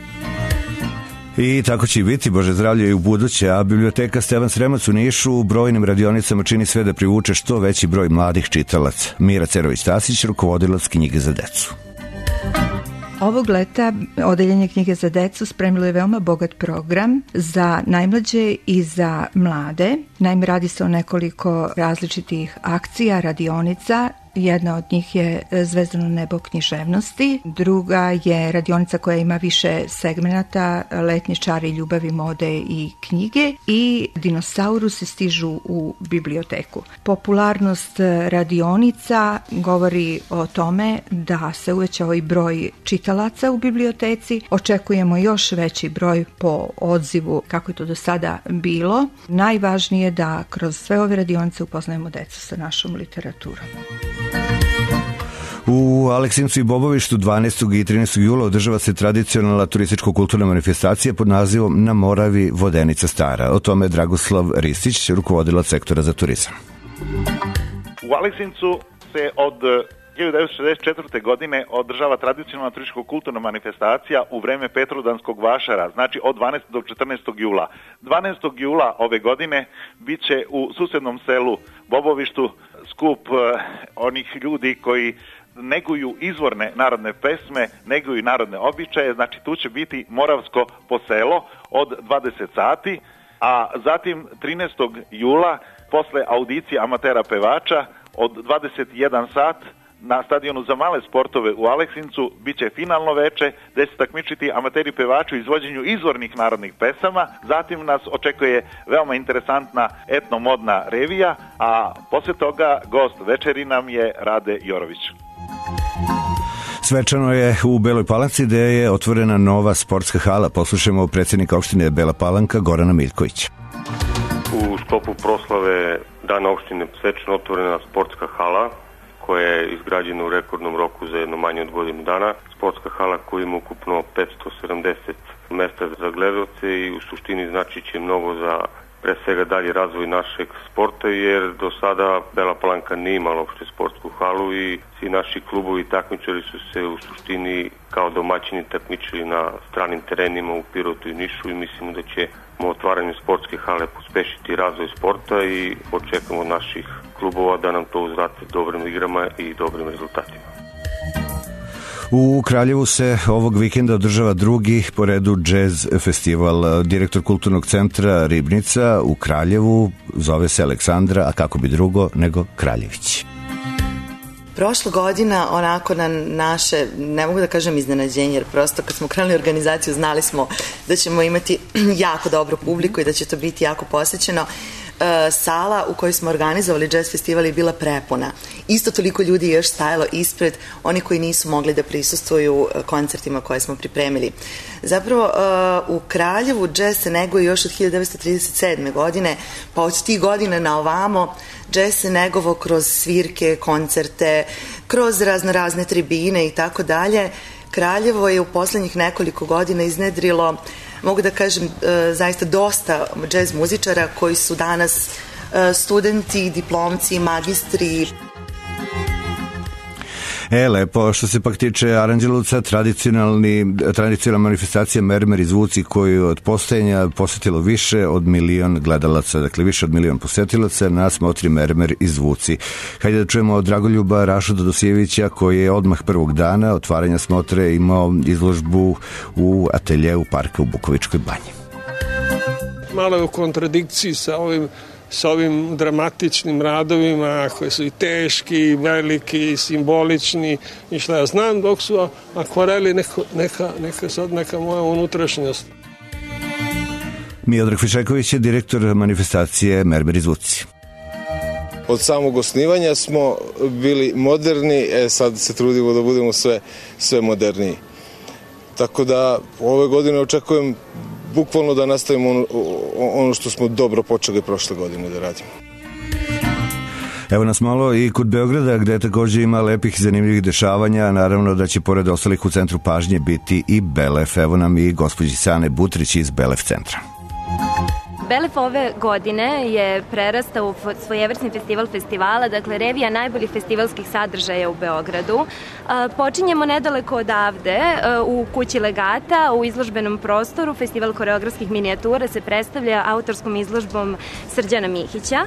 I tako će i biti, Bože zdravlje, i u buduće, a biblioteka Stevan Sremac u Nišu u brojnim radionicama čini sve da privuče što veći broj mladih čitalaca. Mira Cerović-Tasić, rukovodilac knjige za decu. Ovog leta odeljenje knjige za decu spremilo je veoma bogat program za najmlađe i za mlade. Naime, radi se o nekoliko različitih akcija, radionica. Jedna od njih je Zvezdano nebo književnosti, druga je radionica koja ima više segmenata, letnje čari ljubavi, mode i knjige, i Dinosaurusi stižu u biblioteku. Popularnost radionica govori o tome da se uvećao i broj čitalaca u biblioteci. Očekujemo još veći broj po odzivu kako je to do sada bilo. Najvažnije je da kroz sve ove radionice upoznajemo decu sa našom literaturom. U Aleksincu i Bobovištu dvanaestog i trinaestog jula održava se tradicionalna turističko-kulturna manifestacija pod nazivom Na Moravi Vodenica Stara. O tome je Dragoslav Ristić, rukovodilac sektora za turizam. U Aleksincu se od hiljadu devetsto šezdeset četvrte. godine održava tradicionalna turističko-kulturna manifestacija u vreme Petrovdanskog vašara, znači od dvanaestog do četrnaestog jula. dvanaestog jula ove godine bit će u susednom selu Bobovištu skup uh, onih ljudi koji neguju izvorne narodne pesme, neguju narodne običaje, znači tu će biti Moravsko poselo od dvadeset sati, a zatim trinaestog jula posle audicije amatera pevača od dvadeset jedan sat na stadionu za male sportove u Aleksincu biće finalno veče gde se takmičiti amateri pevači u izvođenju izvornih narodnih pesama. Zatim nas očekuje veoma interesantna etnomodna revija, a posle toga gost večeri nam je Rade Jorović. Svečano je u Beloj Palanci gde je otvorena nova sportska hala. Poslušajmo predsjednika opštine Bela Palanka Gorana Miljkovića. U sklopu proslave Dana opštine Sečan otvorena sportska hala koja je izgrađena u rekordnom roku za jedno manje od godinu dana. Sportska hala koja ima ukupno petsto sedamdeset mesta za gledalce i u suštini znači će mnogo za pre svega dalje razvoj našeg sporta, jer do sada Bela Palanka nije imala uopšte sportsku halu i svi naši klubovi takmičari su se u suštini kao domaćini takmičili na stranim terenima u Pirotu i Nišu i mislimo da ćemo otvaranjem sportske hale pospešiti razvoj sporta i očekujemo od naših klubova da nam to uzvrate dobrim igrama i dobrim rezultatima. U Kraljevu se ovog vikenda održava drugi po redu džez festival. Direktor kulturnog centra Ribnica u Kraljevu zove se Aleksandra, a kako bi drugo nego Kraljević. Prošla godina, onako na naše, ne mogu da kažem iznenađenje, jer prosto kad smo krenuli organizaciju znali smo da ćemo imati jako dobru publiku i da će to biti jako posećeno. E, sala u kojoj smo organizovali jazz festival je bila prepuna. Isto toliko ljudi je još stajalo ispred, oni koji nisu mogli da prisustvuju koncertima koje smo pripremili. Zapravo e, u Kraljevu jazz se neguje još od hiljadu devetsto trideset sedme. godine, pa od tih godina na ovamo jazz se negovao kroz svirke, koncerte, kroz razno razne tribine i tako dalje. Kraljevo je u poslednjih nekoliko godina iznedrilo, mogu da kažem, zaista dosta džez muzičara koji su danas studenti, diplomci, magistri. E, lepo, što se pak tiče Aranđelovca, tradicionalni, tradicionalna manifestacija Mermer i zvuci koju od postojanja posetilo više od milion gledalaca, dakle više od milion posetilaca na smotri Mermer i zvuci. Hajde da čujemo od Dragoljuba Rašuda Dosijevića koji je odmah prvog dana otvaranja smotre imao izložbu u ateljeu parka u Bukovičkoj banji. Malo je u kontradikciji sa ovim sa ovim dramatičnim radovima koji su i teški, i veliki, i simbolični i šta ja znam, dok su akvareli neko, neka, neka, sad neka moja unutrašnjost. Miodrag Fišeković je direktor manifestacije Mermer i zvuci. Od samog osnivanja smo bili moderni, e sad se trudimo da budemo sve, sve moderniji. Tako da ove godine očekujem bukvalno da nastavimo ono, ono što smo dobro počeli prošle godine da radimo. Evo nas malo i kod Beograda gde također ima lepih i zanimljivih dešavanja. Naravno da će pored ostalih u centru pažnje biti i Belef. Evo nam i gospođi Sane Butrić iz Belef centra. Belef ove godine je prerastao u svojevrsni festival festivala, dakle revija najboljih festivalskih sadržaja u Beogradu. Počinjemo nedaleko odavde, u kući Legata, u izložbenom prostoru. Festival koreografskih minijatura se predstavlja autorskom izložbom Srđana Mihića.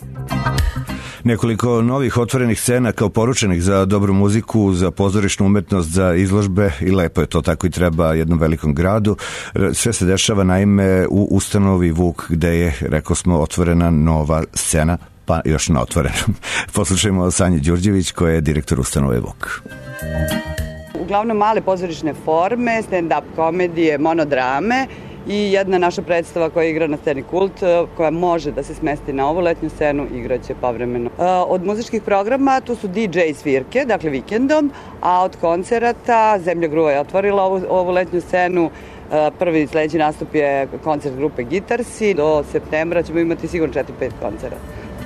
Nekoliko novih otvorenih scena kao poručenih za dobru muziku, za pozorišnu umetnost, za izložbe i lepo je to, tako i treba jednom velikom gradu. Sve se dešava naime u ustanovi Vuk gde je, rekao smo, otvorena nova scena, pa još na otvorenom. Poslušajmo Sanji Đurđević koja je direktor ustanove Vuk. Uglavnom male pozorišne forme, stand-up komedije, monodrame i jedna naša predstava koja igra na sceni Kult, koja može da se smesti na ovu letnju scenu, igraće povremeno. Od muzičkih programa tu su D J svirke, dakle vikendom, a od koncerata Zemlja Gruva je otvorila ovu, ovu letnju scenu. Prvi sledeći nastup je koncert grupe Gitarsi. Do septembra ćemo imati sigurno četiri pet koncerata.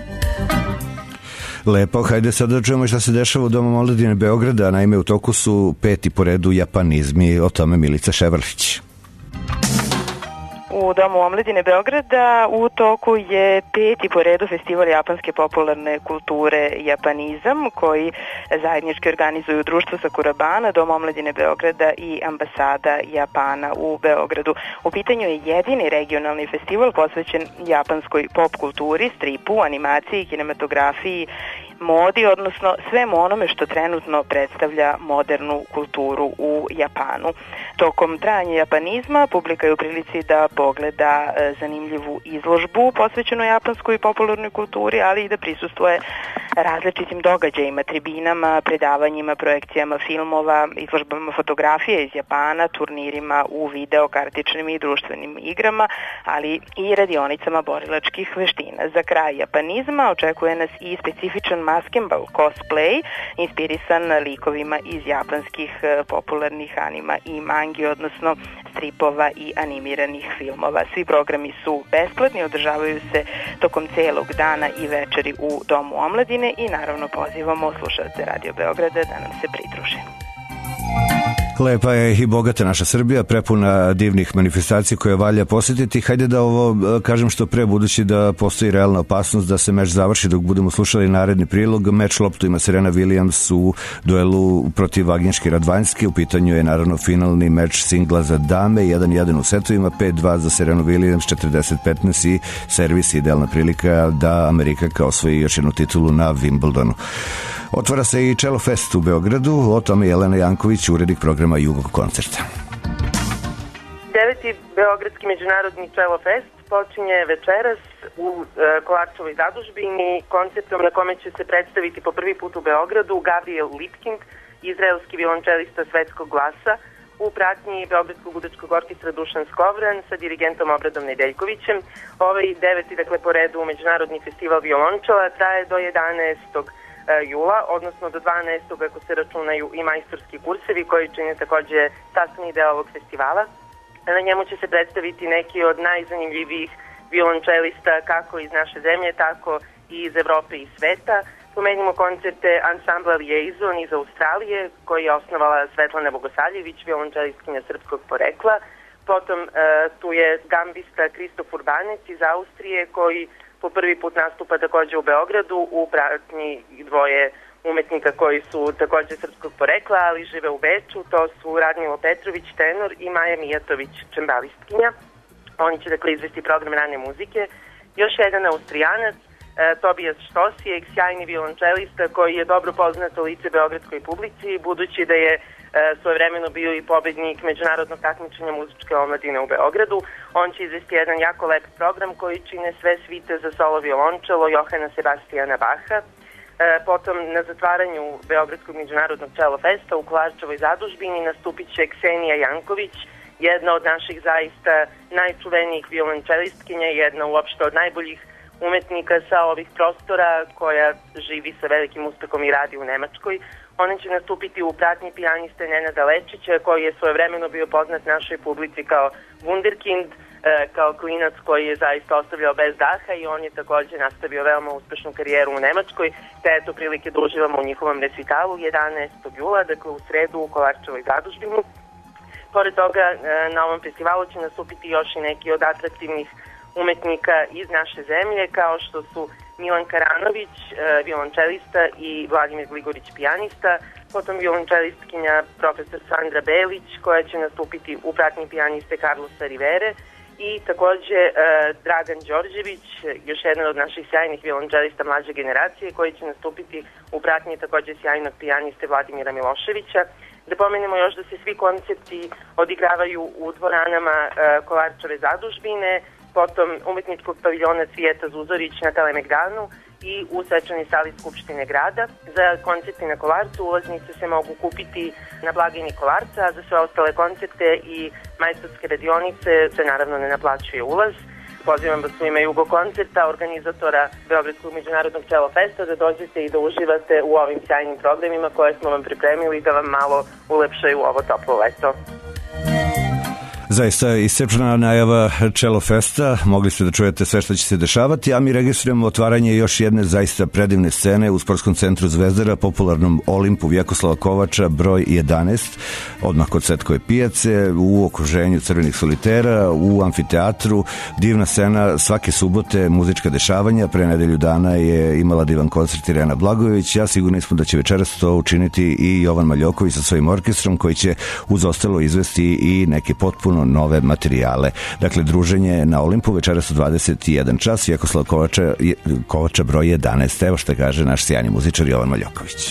Lepo, hajde sad da čujemo šta se dešava u Domu omladine Beograda. Naime, u toku su peti po redu japanizmi, o tome Milica Ševrlić. U Domu omladine Beograda u toku je peti po redu festival japanske popularne kulture Japanizam, koji zajednički organizuju Društvo Sakurabana, Dom omladine Beograda i Ambasada Japana u Beogradu. U pitanju je jedini regionalni festival posvećen japanskoj pop kulturi, stripu, animaciji, kinematografiji, modi, odnosno svemu onome što trenutno predstavlja modernu kulturu u Japanu. Tokom trajanja japanizma publika je u prilici da pogleda zanimljivu izložbu posvećenu japanskoj popularnoj kulturi, ali i da prisustuje različitim događajima, tribinama, predavanjima, projekcijama filmova, izložbama fotografije iz Japana, turnirima u video, kartičnim i društvenim igrama, ali i radionicama borilačkih veština. Za kraj japanizma očekuje nas i specifičan maskembal cosplay, inspirisan likovima iz japanskih popularnih anima i mangi, odnosno stripova i animiranih filmova. Svi programi su besplatni, održavaju se tokom celog dana i večeri u Domu omladine i naravno pozivamo slušalce Radio Beograda da nam se pridruže. Lepa je i bogata naša Srbija, prepuna divnih manifestacija koje valja posjetiti. Hajde da ovo kažem što pre, budući da postoji realna opasnost da se meč završi dok budemo slušali naredni prilog. Meč loptu ima Serena Williams u duelu protiv Agnješke Radvanjske. U pitanju je naravno finalni meč singla za dame, jedan jedan u setovima, pet dva za Serenu Williams, četrdeset petnaest i servis, idealna prilika da Amerika osvoji još jednu titulu na Wimbledonu. Otvara se i Cello Fest u Beogradu, o tome Jelena Janković, urednik programa Jugo koncerta. Deveti Beogradski međunarodni Cello Fest počinje večeras u e, Kolarčevoj zadužbini koncertom na kome će se predstaviti po prvi put u Beogradu Gabriel Lipkind, izraelski violončelista svetskog glasa, u pratnji Beogradskog ludačkog orkestra Dušan Skovran sa dirigentom Obradom Nedeljkovićem. Ovaj deveti, dakle, po redu Međunarodni festival violončela traje do jedanaestog jula, odnosno do dvanaestog ako se računaju i majstorski kursevi koji čine takođe sastavni deo ovog festivala. Na njemu će se predstaviti neki od najzanimljivijih violončelista kako iz naše zemlje, tako i iz Evrope i sveta. Pomenimo koncerte ansambla Liaison iz Australije, koji je osnovala Svetlana Bogosavljević, violončelistkinja srpskog porekla. Potom e, tu je gambista Kristof Urbanec iz Austrije, koji po prvi put nastupa takođe u Beogradu u pratnji dvoje umetnika koji su takođe srpskog porekla, ali žive u Beču. To su Radmilo Petrović, tenor, i Maja Mijatović, čembalistkinja. Oni će dakle izvesti program rane muzike. Još jedan Austrijanac, e, Tobijas Štosijek, sjajni violončelista koji je dobro poznato lice beogradskoj publici, budući da je svojevremeno bio i pobednik međunarodnog takmičenja muzičke omladine u Beogradu. On će izvesti jedan jako lep program koji čine sve svite za solo violončelo Johana Sebastijana Baha. Potom na zatvaranju Beogradskog međunarodnog Cello Festa u Kolarčevoj zadužbini nastupit će Ksenija Janković, jedna od naših zaista najčuvenijih violončelistkinja, jedna uopšte od najboljih umetnika sa ovih prostora, koja živi sa velikim uspehom i radi u Nemačkoj. Ona će nastupiti u pratnji pijaniste Nenada Lečića, koji je svojevremeno bio poznat našoj publici kao wunderkind, kao klinac koji je zaista ostavljao bez daha, i on je takođe nastavio veoma uspešnu karijeru u Nemačkoj, te eto prilike da uživamo u njihovom recitalu jedanaestog jula, dakle u sredu u Kolarčevoj zadužbini. Pored toga na ovom festivalu će nastupiti još i neki od atraktivnih umetnika iz naše zemlje, kao što su Milan Karanović, violončelista, i Vladimir Gligorić, pijanista, potom violončelistkinja profesor Sandra Belić, koja će nastupiti u pratnji pijaniste Carlosa Rivere, i takođe Dragan Đorđević, još jedan od naših sjajnih violončelista mlađe generacije, koji će nastupiti u pratnji takođe sjajnog pijaniste Vladimira Miloševića. Da pomenemo još da se svi koncerti odigravaju u dvoranama Kolarčeve zadužbine, potom umetničkog paviljona Cvijeta Zuzorić na Kalemegdanu i u svečanoj sali Skupštine grada. Za koncerte na Kolarcu ulaznice se mogu kupiti na blagajni Kolarca, a za sve ostale koncerte i majstorske radionice se naravno ne naplaćuje ulaz. Pozivam vas u ime Jugo koncerta, organizatora Beogradskog međunarodnog Cello Festa, da dođete i da uživate u ovim sjajnim programima koje smo vam pripremili da vam malo ulepšaju ovo toplo leto. Zaista iscrpna najava Cello Festa, mogli ste da čujete sve što će se dešavati, a mi registrujemo otvaranje još jedne zaista predivne scene u Sportskom centru Zvezdara, popularnom Olimpu Vjekoslava Kovača, broj jedanaest, odmah kod Cvetkove pijace, u okruženju crvenih solitera, u amfiteatru, divna scena, svake subote muzička dešavanja. Pre nedelju dana je imala divan koncert Irena Blagojević, ja sigurno smo da će večeras to učiniti i Jovan Maljoković sa svojim orkestrom, koji će uz ostalo izvesti i neke potpuno nove materijale. Dakle, druženje na Olimpu večeras u dvadeset jedan čas, Vjekoslava Kovača, Kovača broj jedanaest. Evo što kaže naš sjajni muzičar Jovan Maljoković.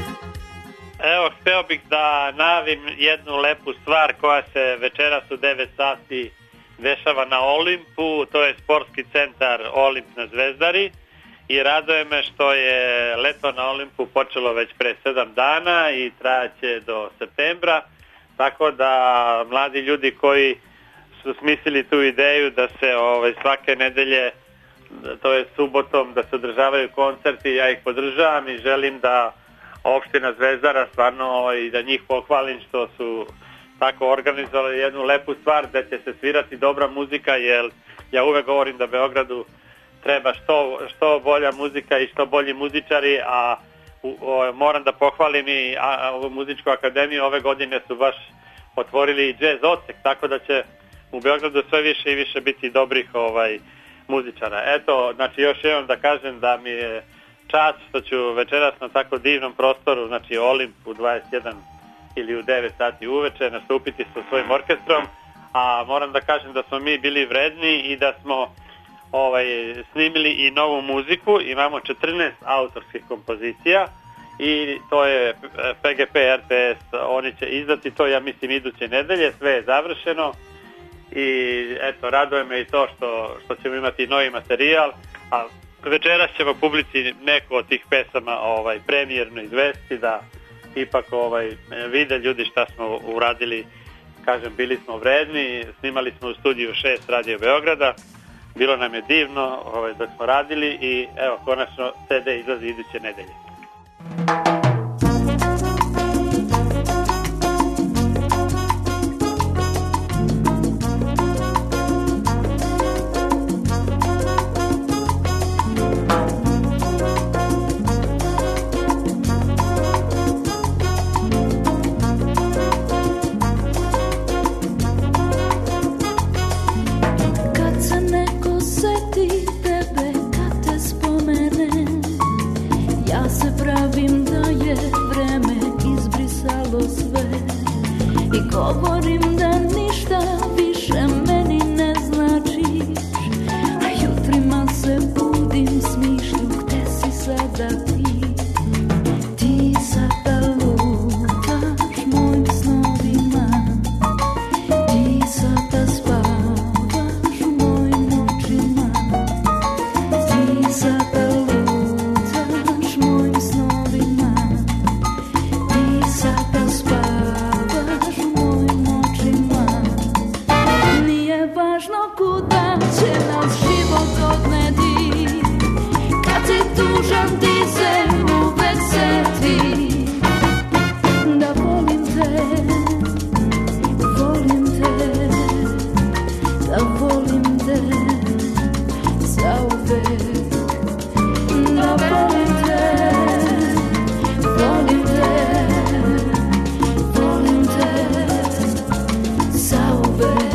Evo, hteo bih da najavim jednu lepu stvar koja se večeras u devet sati dešava na Olimpu. To je sportski centar Olimp na Zvezdari, i raduje me što je leto na Olimpu počelo već pre sedam dana i trajaće do septembra, tako da mladi ljudi koji su smislili tu ideju da se ovaj, svake nedelje, to je subotom, da se održavaju koncerti, ja ih podržavam i želim da opština Zvezdara stvarno i da njih pohvalim što su tako organizovali jednu lepu stvar da će se svirati dobra muzika, jer ja uvek govorim da Beogradu treba što, što bolja muzika i što bolji muzičari, a u, o, moram da pohvalim i a, ovu muzičku akademiju, ove godine su baš otvorili i jazz odsek, tako da će u Beogradu sve više i više biti dobrih ovaj, muzičara. Eto, znači još jednom da kažem da mi je čast što ću večeras na tako divnom prostoru, znači Olimp u dvadeset jedan ili u devet sati uveče nastupiti sa svojim orkestrom, a moram da kažem da smo mi bili vredni i da smo ovaj, snimili i novu muziku, imamo četrnaest autorskih kompozicija i to je P G P R T S, oni će izdati to, ja mislim, iduće nedelje, sve je završeno i eto, raduje me i to što, što ćemo imati novi materijal, a večeras ćemo publici neko od tih pesama ovaj, premijerno izvesti da ipak ovaj, vide ljudi šta smo uradili. Kažem, bili smo vredni, snimali smo u studiju šest Radio Beograda, bilo nam je divno ovaj, da smo radili i evo, konačno C D izlazi iduće nedelje. Govorim da ništa više meni ne značiš, a jutrima se budim s mišlju gde si sada ti. Ti sada lutaš mojim snovima, ti sada spavaš u mojim očima, ti sada lutaš mojim snovima, ti sada spavaš. Važno kuda će nas život odneti, kad si tužan ti se uvek seti. Da volim te, volim te, da volim te zauvek. Da volim te, volim te, volim te zauvek.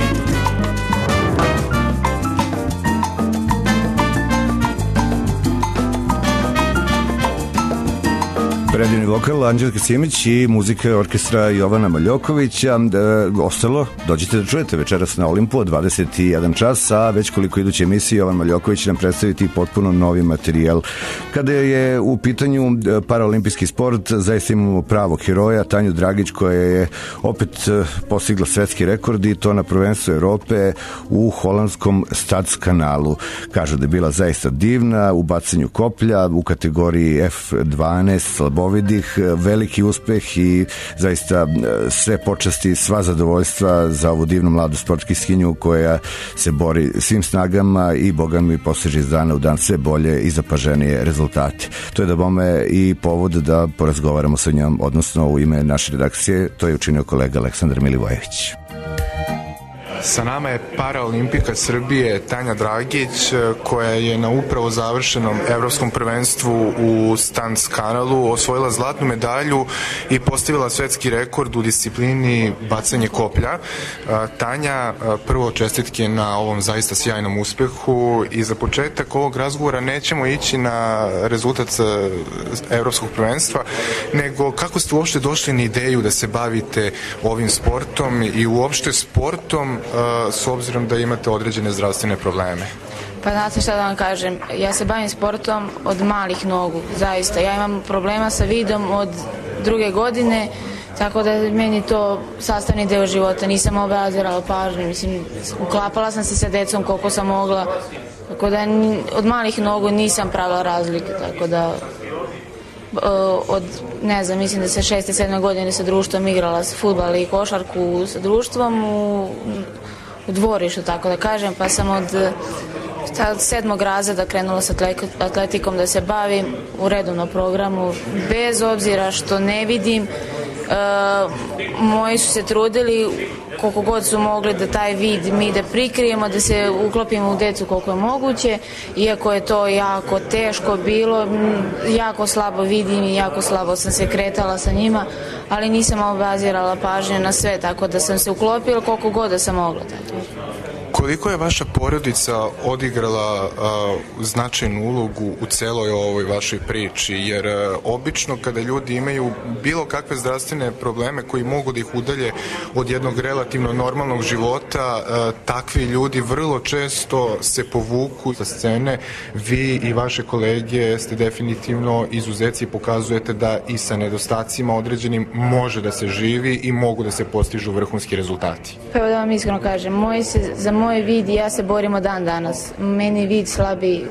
Predivni vokal Anđelka Simić i muzika orkestra Jovana Maljokovića. E, ostalo, dođite da čujete večeras na Olimpu od dvadeset jedan čas, a već koliko iduće emisije Jovan Maljoković će nam predstaviti potpuno novi materijal. Kada je u pitanju paraolimpijski sport, zaista imamo pravog heroja, Tanju Dragić, koja je opet postigla svetski rekord i to na prvenstvu Evrope u holandskom Stadskanalu. Kažu da je bila zaista divna u bacanju koplja u kategoriji F dvanaest slabovidih, veliki uspeh i zaista sve počasti, sva zadovoljstva za ovu divnu mladu sportskiskinju koja se bori svim snagama i boga mi postiže iz dana u dan sve bolje i zapaženije rezultate. To je da bome i povod da porazgovaramo sa njom, odnosno u ime naše redakcije, to je učinio kolega Aleksandar Milivojević. Sa nama je paraolimpika Srbije Tanja Dragić, koja je na upravo završenom evropskom prvenstvu u Stadskanalu osvojila zlatnu medalju i postavila svetski rekord u disciplini bacanje koplja. Tanja, prvo čestitke na ovom zaista sjajnom uspehu i za početak ovog razgovora nećemo ići na rezultat evropskog prvenstva, nego kako ste uopšte došli na ideju da se bavite ovim sportom i uopšte sportom s obzirom da imate određene zdravstvene probleme? Pa znate šta da vam kažem, ja se bavim sportom od malih nogu, zaista. Ja imam problema sa vidom od druge godine, tako da meni to sastavni deo života. Nisam obazirala pažnju, mislim, uklapala sam se sa decom koliko sam mogla Tako da od malih nogu nisam pravila razlike, tako da od, ne znam, mislim da se šeste, sedme godine sa društvom igrala s fudbal i košarku sa društvom u, u dvorištu, tako da kažem, pa sam od, od sedmog razreda krenula sa atletikom da se bavim u redovnom programu, bez obzira što ne vidim. E, moji su se trudili koliko god su mogli da taj vid mi da prikrijemo, da se uklopimo u decu koliko je moguće, iako je to jako teško bilo, jako slabo vidim i jako slabo sam se kretala sa njima, ali nisam obazirala pažnje na sve, tako da sam se uklopila koliko god da sam mogla. Tako. Koliko je vaša porodica odigrala a, značajnu ulogu u celoj ovoj vašoj priči? Jer a, obično kada ljudi imaju bilo kakve zdravstvene probleme koji mogu da ih udalje od jednog relativno normalnog života, a, takvi ljudi vrlo često se povuku sa scene. Vi i vaše kolege ste definitivno izuzeci i pokazujete da i sa nedostacima određenim može da se živi i mogu da se postižu vrhunski rezultati. Pa evo da vam iskreno kažem, moj se, za moj vid i ja se borimo dan danas. Meni vid slabi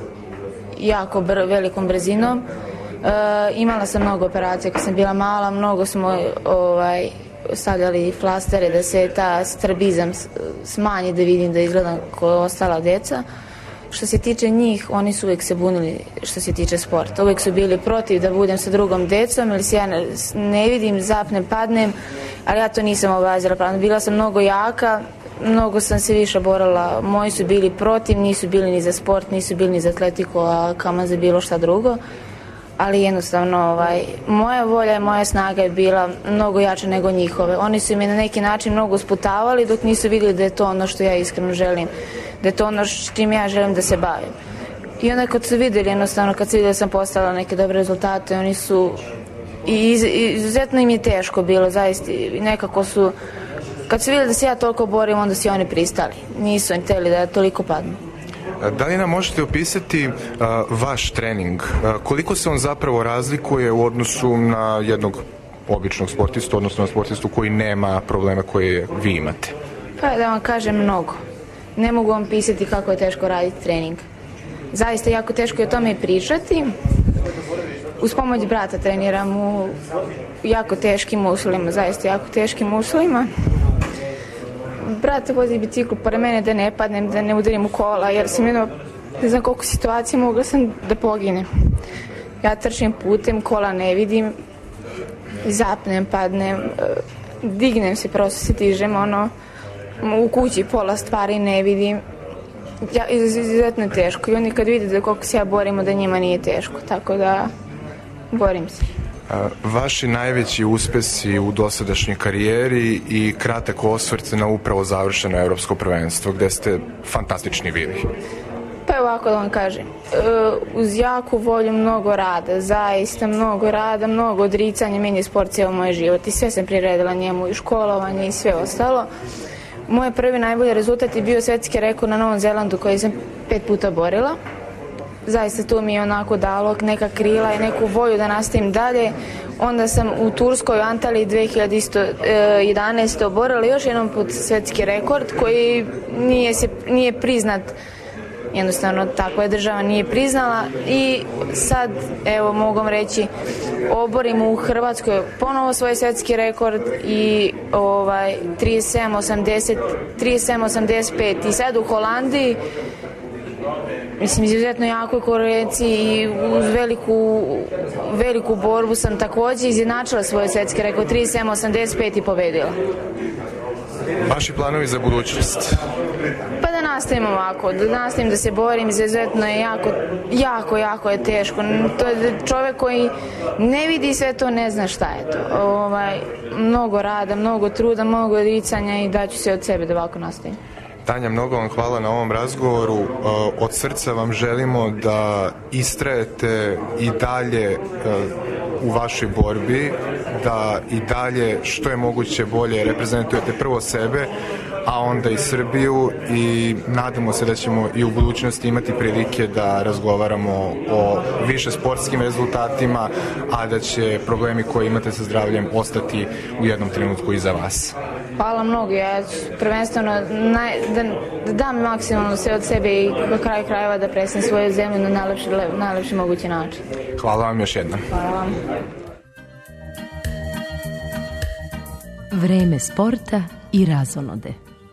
jako br velikom brzinom. E, imala sam mnogo operacija kad sam bila mala, mnogo smo ovaj, stavljali flastere da se ta strabizam smanji, da vidim da izgledam kao ostala deca. Što se tiče njih, oni su uvijek se bunili što se tiče sporta. Uvijek su bili protiv da budem sa drugom decom, ili se ja ne, ne vidim, zapnem, padnem, ali ja to nisam obazirala. Bila sam mnogo jaka, mnogo sam se više borila. Moji su bili protiv, nisu bili ni za sport, nisu bili ni za atletiku, a kama za bilo šta drugo. Ali jednostavno, ovaj, moja volja i moja snaga je bila mnogo jača nego njihove. Oni su mi na neki način mnogo sputavali dok nisu vidjeli da je to ono što ja iskreno želim, da je to ono s čim ja želim da se bavim. I onda kad su vidjeli, jednostavno, kad su vidjeli da sam postala neke dobre rezultate, oni su, i iz, izuzetno im je teško bilo, zaista, i nekako su, kad su vidjeli da se ja toliko borim, onda su oni pristali. Nisu oni htjeli da ja toliko padnu. Da li nam možete opisati uh, vaš trening? Uh, koliko se on zapravo razlikuje u odnosu na jednog običnog sportistu, odnosno na sportistu koji nema probleme koje vi imate? Pa da vam kažem, mnogo. Ne mogu vam pisati kako je teško raditi trening. Zaista jako teško je o tome pričati. Uz pomoć brata treniram u jako teškim uslovima, zaista jako teškim uslovima. Brat vozi biciklu pored mene da ne padnem, da ne udarim u kola, jer sam jedno, ne znam koliko situacija mogla sam da poginem. Ja trčim putem, kola ne vidim, zapnem, padnem, dignem se, prosto se dižem, ono, u kući pola stvari ne vidim. Ja, izuzetno je teško i oni kad vide da koliko se ja borimo da njima nije teško, tako da borim se. Vaši najveći uspesi u dosadašnjoj karijeri i kratak osvrt na upravo završeno evropsko prvenstvo, gde ste fantastični bili. Pa ovako da vam kažem, uz jaku volju, mnogo rada, zaista mnogo rada, mnogo odricanja, meni je sport cijelo moj život i sve sam priredila njemu, i školovanje i sve ostalo. Moj prvi najbolji rezultat je bio svetski rekord na Novom Zelandu koji sam pet puta borila. Zaista to mi je onako dalo neka krila i neku volju da nastavim dalje. Onda sam u Turskoj, u Antaliji dve hiljade jedanaeste. oborila još jednom put svetski rekord koji nije, se, nije priznat. Jednostavno tako je, država nije priznala i sad, evo mogu vam reći, oborim u Hrvatskoj ponovo svoj svetski rekord i ovaj, trideset sedam osamdeset pet i sad u Holandiji, mislim, izuzetno jakoj konkurenciji i uz veliku, veliku borbu sam također izjednačila svoj svetski rekord, trideset sedam osamdeset pet i pobedila. Vaši planovi za budućnost? Pa da nastavim ovako, da nastavim da se borim, izuzetno je jako, jako, jako je teško. To je čovjek koji ne vidi sve to, ne zna šta je to. Ovaj, mnogo rada, mnogo truda, mnogo odricanja i daću se od sebe da ovako nastavim. Tanja, mnogo vam hvala na ovom razgovoru. Od srca vam želimo da istrajete i dalje u vašoj borbi, da i dalje što je moguće bolje reprezentujete prvo sebe, a onda i Srbiju, i nadamo se da ćemo i u budućnosti imati prilike da razgovaramo o više sportskim rezultatima, a da će problemi koje imate sa zdravljem ostati u jednom trenutku iza vas. Hvala mnogo, ja ću prvenstveno naj, da, da dam maksimalno sve od sebe i na kraju krajeva da predstavim svoju zemlju na najlepši, najlepši mogući način. Hvala vam još jednom. Hvala vam. Vreme sporta i razonode.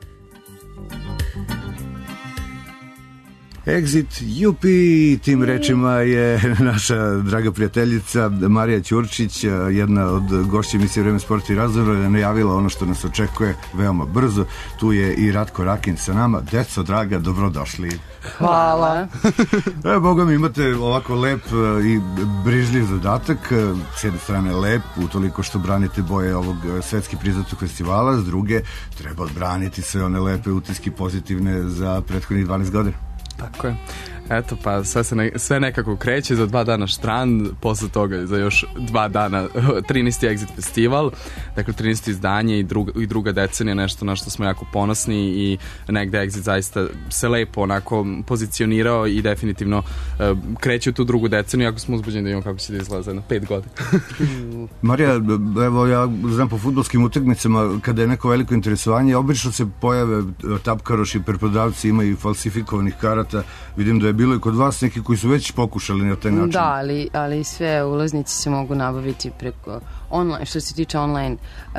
Exit, jupi, tim rečima je naša draga prijateljica Marija Ćurčić, jedna od gošća emisije Vreme sporta i razonode, najavila ono što nas očekuje veoma brzo. Tu je i Ratko Rakin sa nama. Deco draga, dobrodošli. Hvala. E, Boga mi, imate ovako lep i brižljiv zadatak. S jedne strane lep, utoliko što branite boje ovog svetski priznatog festivala, s druge treba odbraniti sve one lepe utiske pozitivne za prethodnih dvanaest godina. Tako je. Eto, pa sve, se ne, sve nekako kreće, za dva dana Štrand, posle toga za još dva dana trinaesti Exit festival, dakle trinaesto izdanje i druga, i druga decenija, nešto na što smo jako ponosni i negde Exit zaista se lepo onako pozicionirao i definitivno uh, kreće u tu drugu deceniju, jako smo uzbuđeni da imamo kako će da izgleda za jedno pet godina. Marija, evo ja znam po fudbalskim utakmicama kada je neko veliko interesovanje, obično se pojave tapkaroši, preprodavci, imaju falsifikovanih karata, vidim da je bilo i kod vas neki koji su već pokušali na taj način. Da, ali, ali sve ulaznice se mogu nabaviti preko online, što se tiče online uh,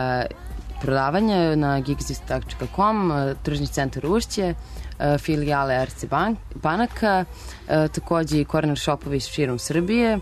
prodavanja na geekzist tačka com, uh, tržni centar Ušće, uh, filijale er ce bank, banaka, uh, takođe i corner shopovi širom Srbije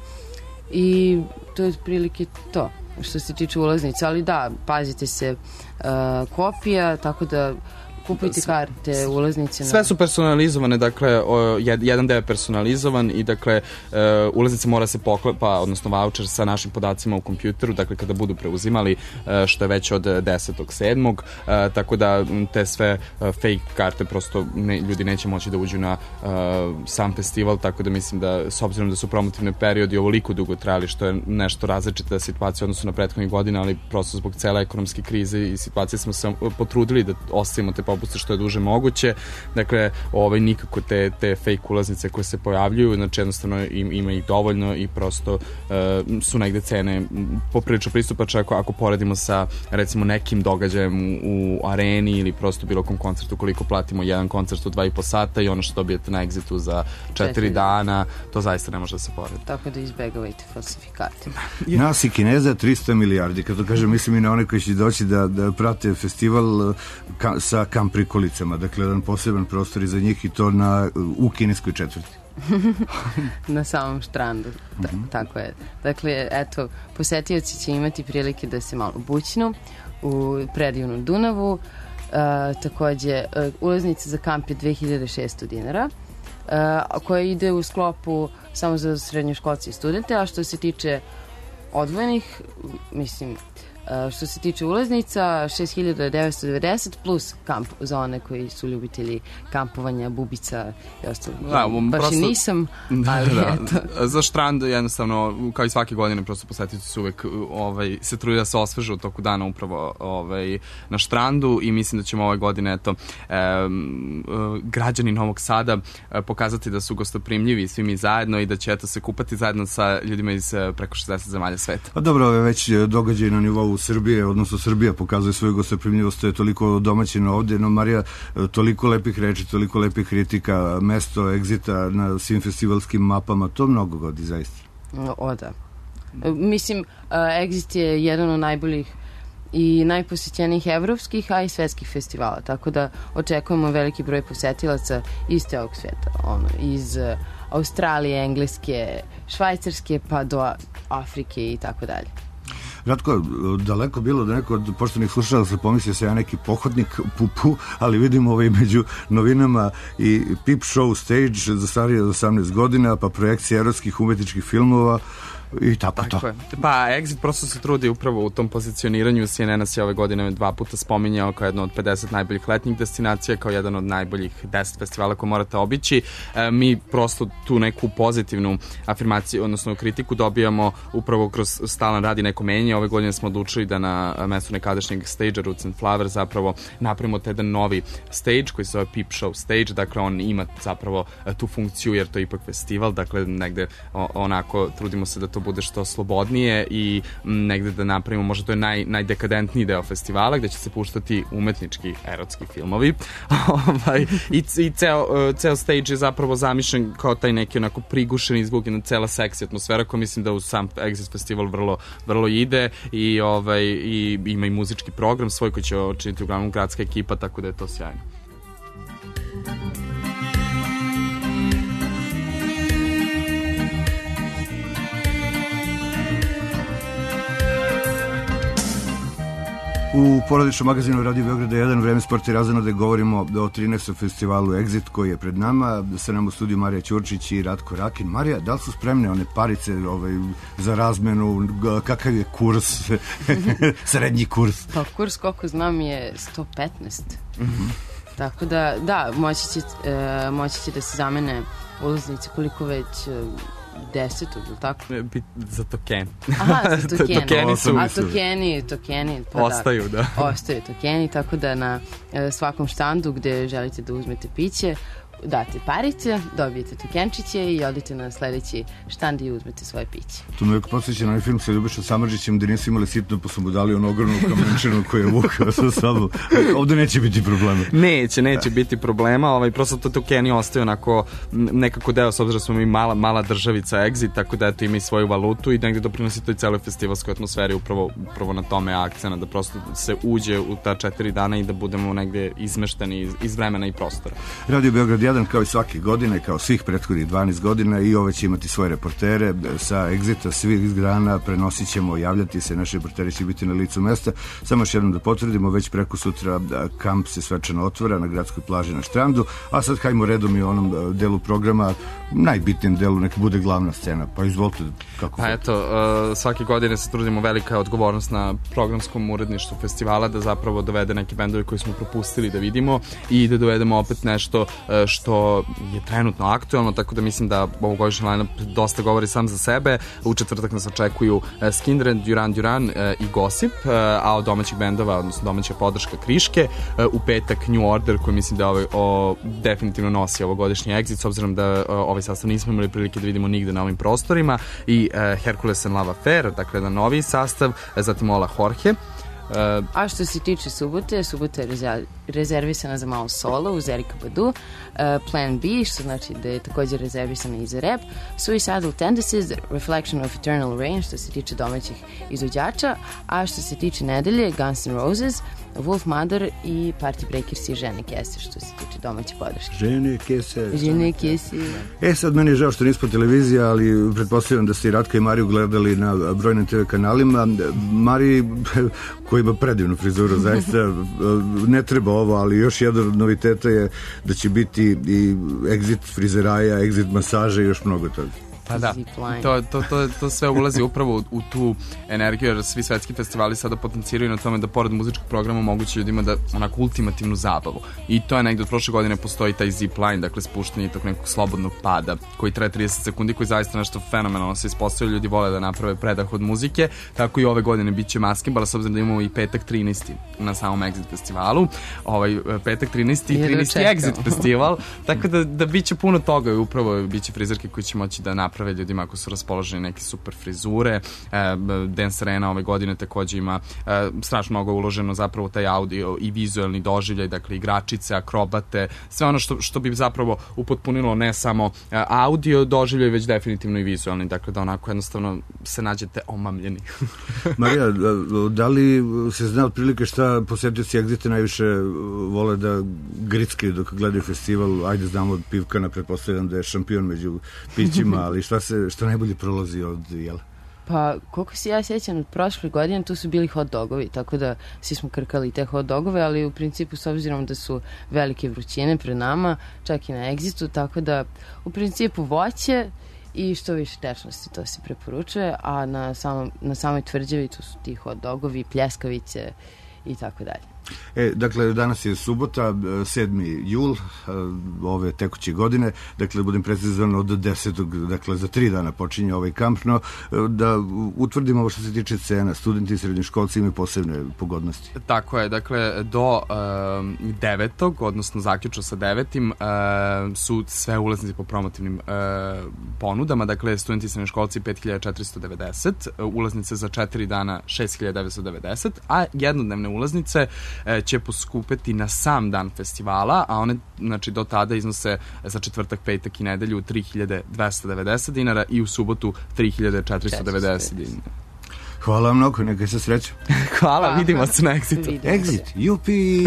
i to je otprilike to što se tiče ulaznica, ali da, pazite se uh, kopija, tako da kupujte karte, ulaznice. Sve su personalizovane, dakle, o, jed, jedan deo je personalizovan i, dakle, e, ulaznica mora se poklepa, odnosno voucher sa našim podacima u kompjuteru, dakle, kada budu preuzimali, e, što je već od desetog sedmog E, tako da te sve e, fake karte prosto ne, ljudi neće moći da uđu na e, sam festival, tako da mislim da, s obzirom da su promotivne periodi ovoliko dugo trajali, što je nešto različita situacija odnosno na prethodnih godina, ali prosto zbog cele ekonomske krize i situacije smo se potrudili da ostavimo te popuste što je duže moguće. Dakle, ovaj, nikako te, te fake ulaznice koje se pojavljuju, znači jednostavno im, ima ih dovoljno i prosto uh, su negde cene poprilično pristupačne ako, ako poredimo sa recimo nekim događajem u, u areni ili prosto bilo kom koncertu, koliko platimo jedan koncert u dva i po sata i ono što dobijete na Exitu za četiri dana, to zaista ne može da se poredi. Tako da izbegavajte falsifikate. Nas i Kineza trista milijardi, kad to kažem, mislim i na one koji će doći da, da prate festival ka, sa kamp prikolicama, dakle jedan poseban prostor za njih i to na, u kineskoj četvrti. Na samom Štrandu, da, mm-hmm. Tako je. Dakle, eto, posetioci će imati prilike da se malo bućnu u predivnom Dunavu, uh, takođe uh, ulaznica za kamp je dve hiljade šesto dinara, uh, koja ide u sklopu samo za srednjoškolce i studente, a što se tiče odvojenih, mislim, Uh, što se tiče ulaznica, šest hiljada devetsto devedeset plus kamp za one koji su ljubitelji kampovanja, bubica i ostalo. Da, um, baš prosto, i nisam, ali da, eto. Za Štrand jednostavno, kao i svake godine, prosto posjetitelji su uvek ovaj, se trudi da se osvežu u toku dana upravo ovaj, na Štrandu i mislim da ćemo ove godine eto, um, građani Novog Sada pokazati da su gostoprimljivi svi mi zajedno i da će eto, se kupati zajedno sa ljudima iz preko šezdeset zemalja sveta. A dobro, ove već događaj na nivou Srbije, odnosno Srbija pokazuje svoju gostoprimljivost, to je toliko domaćino ovdje, no Marija, toliko lepih reči, toliko lepih kritika, mesto Exita na svim festivalskim mapama, to mnogo godi zaista. O da. Mislim, Exit je jedan od najboljih i najposjećenijih evropskih, a i svetskih festivala, tako da očekujemo veliki broj posetilaca iz celog sveta, ono, iz Australije, Engleske, Švajcarske, pa do Afrike i tako dalje. Ratko, daleko bilo da neko od poštenih slušala se pomislio se ja neki pohodnik pupu, ali vidimo ovaj među novinama i Peep Show Stage za starije od osamnaest godina, pa projekcije erotskih umetničkih filmova i tako, tako to. Je. Pa Exit prosto se trudi upravo u tom pozicioniranju. C N N nas je ove godine dva puta spominjao kao jedno od pedeset najboljih letnjih destinacija, kao jedan od najboljih deset festivala koje morate obići. E, mi prosto tu neku pozitivnu afirmaciju, odnosno kritiku dobijamo upravo kroz stalan rad i neko menje. Ove godine smo odlučili da na mestu nekadašnjeg stage Roots and Flower zapravo napravimo jedan novi stage koji se zove Peep Show Stage. Dakle, on ima zapravo tu funkciju jer to je ipak festival. Dakle, negde onako trudimo se da to bude što slobodnije i m, negde da napravimo, možda to je naj, najdekadentniji deo festivala gde će se puštati umetnički erotski filmovi ovaj, i, i ceo, ceo stage je zapravo zamišljen kao taj neki onako prigušeni zvuk, jedna cela seksi atmosfera koja mislim da u sam Exit festival vrlo, vrlo ide i, ovaj, i ima i muzički program svoj koji će učiniti uglavnom gradska ekipa, tako da je to sjajno. U porodičnom magazinu Radio Beograda jedan Vreme sporta i razonode govorimo o trinaestom festivalu Exit koji je pred nama. Sa nama u studiju Marija Ćurčić i Ratko Rakin. Marija, da li su spremne one parice ovaj, za razmenu? Kakav je kurs? Srednji kurs? Pa kurs, koliko znam, je sto petnaest. Mm-hmm. Tako da, da, moći će, e, moći će da se zamene ulaznice koliko već... E, desetog, ili tako? Za tokeni. Aha, za tokeni. Tokeni su... A tokeni, tokeni... Pa ostaju, da. da. Ostaju tokeni, tako da na e, svakom štandu gde želite da uzmete piće, date parice, dobijete tokenčiće i odite na sledeći štand i uzmete svoje piće. To me podsjeća na onaj film sa Ljubišom Samardžićem gde nisu imali sitno pa su mu dali onu ogromnu kamenčinu koju je vukao sa sobom. Ovde neće biti problema. Neće, neće biti problema. Ovaj, prosto to tokeni ostaju onako nekako deo, s obzirom da smo mi mala, mala državica Exit, tako da eto ima i svoju valutu i negde doprinosi toj celoj festivalskoj atmosferi upravo, upravo na tome akcena, da prosto se uđe u ta četiri dana i da budemo negde izmešteni iz, iz vremena i prostora. Radio Beograd jedan kao i svake godine, kao svih prethodnih dvanaest godina i ove će imati svoje reportere sa Exita, svih iz grana, prenosit ćemo, javljati se, naši reporteri će biti na licu mesta. Samo još jednom da potvrdimo, već preko sutra kamp se svečano otvara na gradskoj plaži na Štrandu, a sad hajmo redom i u onom delu programa, najbitnijem delu, neka bude glavna scena, pa izvolite kako... Pa eto, uh, svake godine se trudimo, velika odgovornost na programskom uredništvu festivala da zapravo dovede neke bendove koji smo propustili da vidimo i da dovedemo opet nešto uh, što je trenutno aktuelno, tako da mislim da ovogodišnji line-up dosta govori sam za sebe. U četvrtak nas očekuju uh, Skindred, Duran Duran uh, i Gossip, uh, a od domaćih bendova, odnosno domaća podrška Kriške, uh, u petak New Order koji mislim da ovaj, o, definitivno nosi ovogodišnji Exit, s obzirom da uh, ovaj sastav nismo imali prilike da vidimo nigde na ovim prostorima, i uh, Hercules and Love Affair, dakle na novi sastav, uh, zatim Ola Jorge. Uh, A što se tiče subote, subota je rezervisana za malo solo uz Erika Badu, uh, Plan B, što znači da je također rezervisana i za rap, Suicidal Tendencies, Reflection of Eternal Rain, što se tiče domaćih izvođača, a što se tiče nedelje, Guns N' Roses, Wolf Mother i Party Breakers i Žene Kese, što se tiče domaće podrške. Žene Kese. Žene Kese. E, sad meni je žao što nismo televizija, ali pretpostavljam da ste i Ratka i Mariju gledali na brojnim te ve kanalima. Mari, koji ima predivnu frizuru, zaista ne treba ovo, ali još jedan od noviteta je da će biti i exit frizeraja, exit masaže i još mnogo toga. Pa da, to, to, to, to sve ulazi upravo u, u tu energiju, jer svi svetski festivali sada potenciraju na tome da pored muzičkog programa moguće ljudima da onako ultimativnu zabavu. I to je negde od prošle godine postoji taj zipline, dakle spuštanje tog nekog slobodnog pada koji traje trideset sekundi, koji zaista nešto fenomenalno se ispostavlja, ljudi vole da naprave predah od muzike, tako i ove godine bit će maskembala, s obzirom da imamo i petak trinaesti na samom Exit festivalu, ovaj petak trinaesti i trinaesti Exit festival, tako da, da bit će puno toga i upravo bit će frizerke koji će moći da naprave ljudima ako su raspoloženi neke super frizure. E, Dance Arena ove godine takođe ima e, strašno mnogo uloženo zapravo taj audio i vizualni doživljaj, dakle igračice, akrobate, sve ono što, što bi zapravo upotpunilo ne samo audio doživljaj, već definitivno i vizualni, dakle da onako jednostavno se nađete omamljeni. Marija, da li se zna otprilike šta posetioci Exita najviše vole da grickaju dok gledaju festival? Ajde, znamo od Pivkana, pretpostavljam da je šampion među pićima, ali šta se šta najbolje prolazi od jela? Pa, koliko se ja sjećam od prošle godine, tu su bili hot dogovi, tako da svi smo krkali te hot dogove, ali u principu s obzirom da su velike vrućine pred nama, čak i na Exitu, tako da u principu voće i što više tečnosti, to se preporučuje, a na, samom, na samoj tvrđavi tu su ti hot dogovi, pljeskavice i tako dalje. E, dakle, danas je subota, sedmi jul ove tekuće godine, dakle, budem precizan od desetog, dakle, za tri dana počinje ovaj kamp, no da utvrdimo ovo što se tiče cena. Studenti i srednjoškolci imaju posebne pogodnosti. Tako je, dakle, do um, devetog, odnosno zaključno sa devetim, uh, su sve ulaznice po promotivnim uh, ponudama, dakle, studenti i srednjoškolci pet hiljada četiristo devedeset, ulaznice za četiri dana šest hiljada devetsto devedeset, a jednodnevne ulaznice uh, će poskupeti na sam dan festivala, a one, znači, do tada iznose za četvrtak, petak i nedelju tri hiljade dvesta devedeset dinara i u subotu tri hiljade četiristo devedeset dinara. Hvala vam mnogo, nekaj se sreću. Hvala, vidimo se na Exitu. Exit, jupi!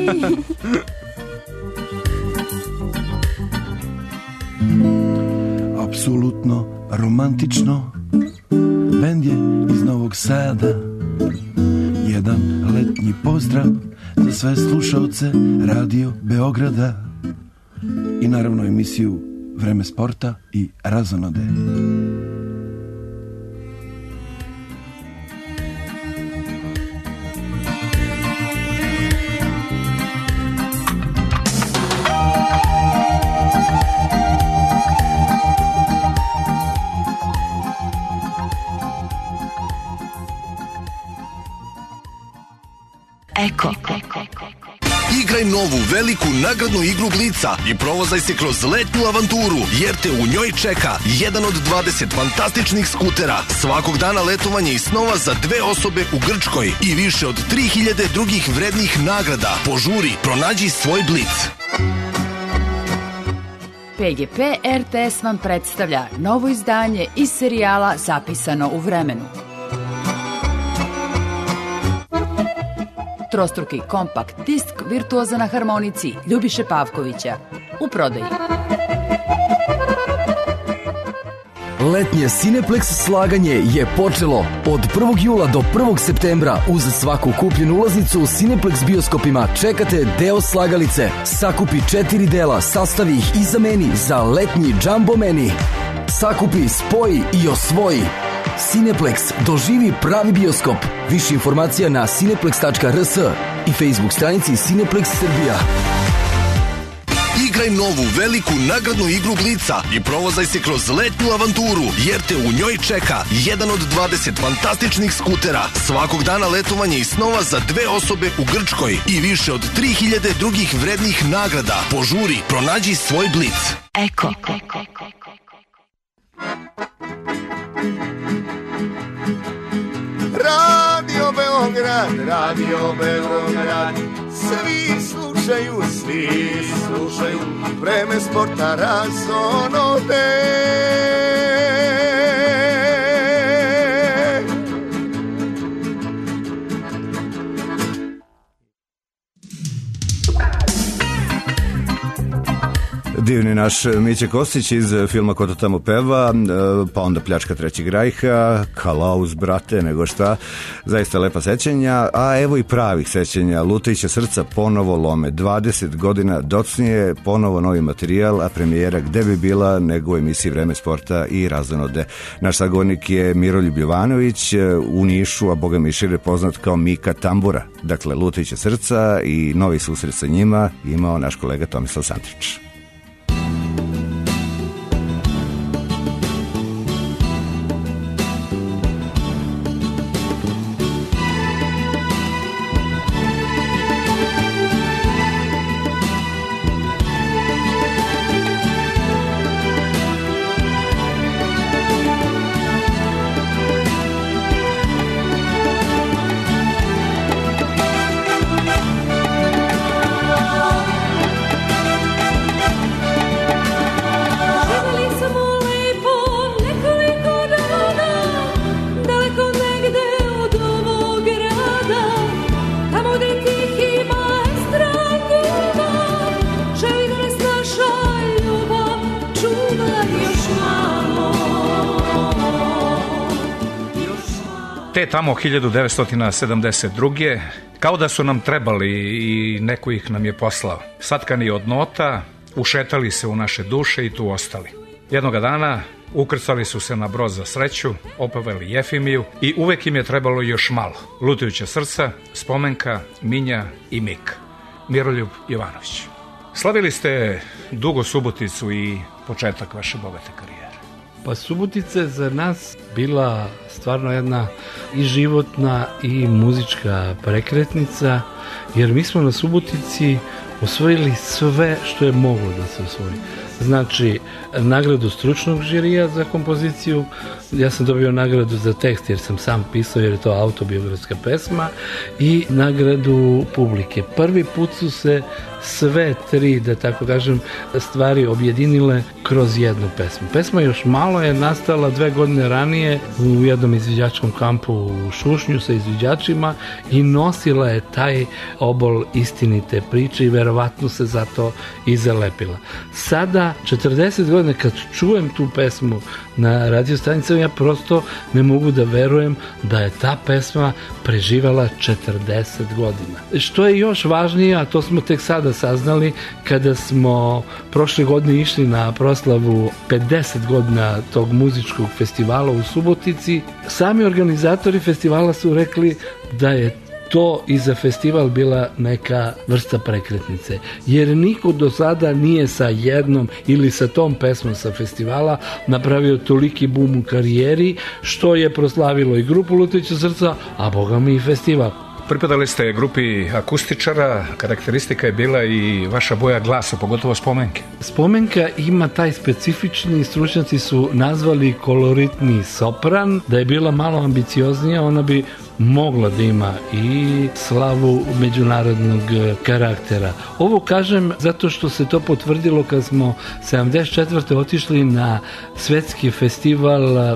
Apsolutno romantično, bend je iz Novog Sada. Jedan letnji pozdrav za sve slušaoce Radio Beograda i naravno emisiju Vreme sporta i Razonode. Eko. Igraj novu veliku nagradnu igru Blica i provozaj se kroz letnju avanturu, jer te u njoj čeka jedan od dvadeset fantastičnih skutera, svakog dana letovanje i snova za dve osobe u Grčkoj i više od tri hiljade drugih vrednih nagrada. Požuri, pronađi svoj Blic. P G P R T S vam predstavlja novo izdanje iz serijala Zapisano u vremenu. Trostruki kompakt disk Virtuoza na harmonici Ljubiše Pavkovića. U prodaji. Letnje Cineplex slaganje je počelo. Od prvog jula do prvog septembra uz svaku kupljenu ulaznicu u Cineplex bioskopima čekate deo slagalice. Sakupi četiri dela, sastavi ih i zameni za letnji Jumbo Meni. Sakupi, spoji i osvoji. Cineplex, doživi pravi bioskop. Više informacija na cineplex tačka r s i Facebook stranici Cineplex Srbija. Igraj novu veliku nagradnu igru Blica i provozaj se kroz letnju avanturu, jer te u njoj čeka jedan od dvadeset fantastičnih skutera, svakog dana letovanje i snova za dve osobe u Grčkoj i više od tri hiljade drugih vrednih nagrada. Požuri, pronađi svoj Blic. Eko. Radio Beograd, Radio Beograd, svi slušaju, svi slušaju, Vreme sporta Razonode. Divni naš Miće Kostić iz filma Ko to tamo peva, pa onda Pljačka trećeg rajha, Kalauz, brate, nego šta, zaista lepa sećanja, a evo i pravih sećanja. Lutajuća srca ponovo lome, dvadeset godina docnije, ponovo novi materijal, a premijera gde bi bila nego u emisiji Vreme sporta i Razonode. Naš sagovornik je Miroljub Jovanović, u Nišu, a boga mi šire poznat kao Mika Tambura. Dakle, Lutajuća srca i novi susret sa njima imao naš kolega Tomislav Sandrić. Te tamo hiljadu devetsto sedamdeset druge kao da su nam trebali i neko ih nam je poslao. Satkani od nota, ušetali se u naše duše i tu ostali. Jednoga dana Ukrcali su se na brod za sreću, opevali Jefimiju i uvek im je trebalo još malo. Lutajuća srca, Spomenka, Minja i Mik. Miroljub Jovanović. Slavili ste dugo Suboticu i početak vaše bogate karijere. Pa Subotica je za nas bila stvarno jedna i životna i muzička prekretnica, jer mi smo na Subotici osvojili sve što je moglo da se osvoji. Znači, nagradu stručnog žirija za kompoziciju, ja sam dobio nagradu za tekst jer sam sam pisao, jer je to autobiografska pesma, i nagradu publike. Prvi put su se sve tri, da tako kažem, stvari objedinile kroz jednu pesmu. Pesma Još malo je nastala dve godine ranije u jednom izviđačkom kampu u Šušnju sa izviđačima i nosila je taj obol istinite priče i verovatno se zato i zalepila. Sada, četrdeset godina, kad čujem tu pesmu na radio stanicama, ja prosto ne mogu da verujem da je ta pesma preživala četrdeset godina. Što je još važnije, a to smo tek sada saznali kada smo prošle godine išli na proslavu pedeset godina tog muzičkog festivala u Subotici, sami organizatori festivala su rekli da je to i za festival bila neka vrsta prekretnice, jer niko do sada nije sa jednom ili sa tom pesmom sa festivala napravio toliki bum u karijeri, što je proslavilo i grupu Lutajuća srca, a boga mi i festival. Pripadali ste grupi akustičara, karakteristika je bila i vaša boja glasa, pogotovo Spomenke. Spomenka ima taj specifični, stručnjaci su nazvali koloritni sopran, da je bila malo ambicioznija, ona bi mogla da ima i slavu međunarodnog karaktera. Ovo kažem zato što se to potvrdilo kad smo sedamdeset četvrte otišli na svetski festival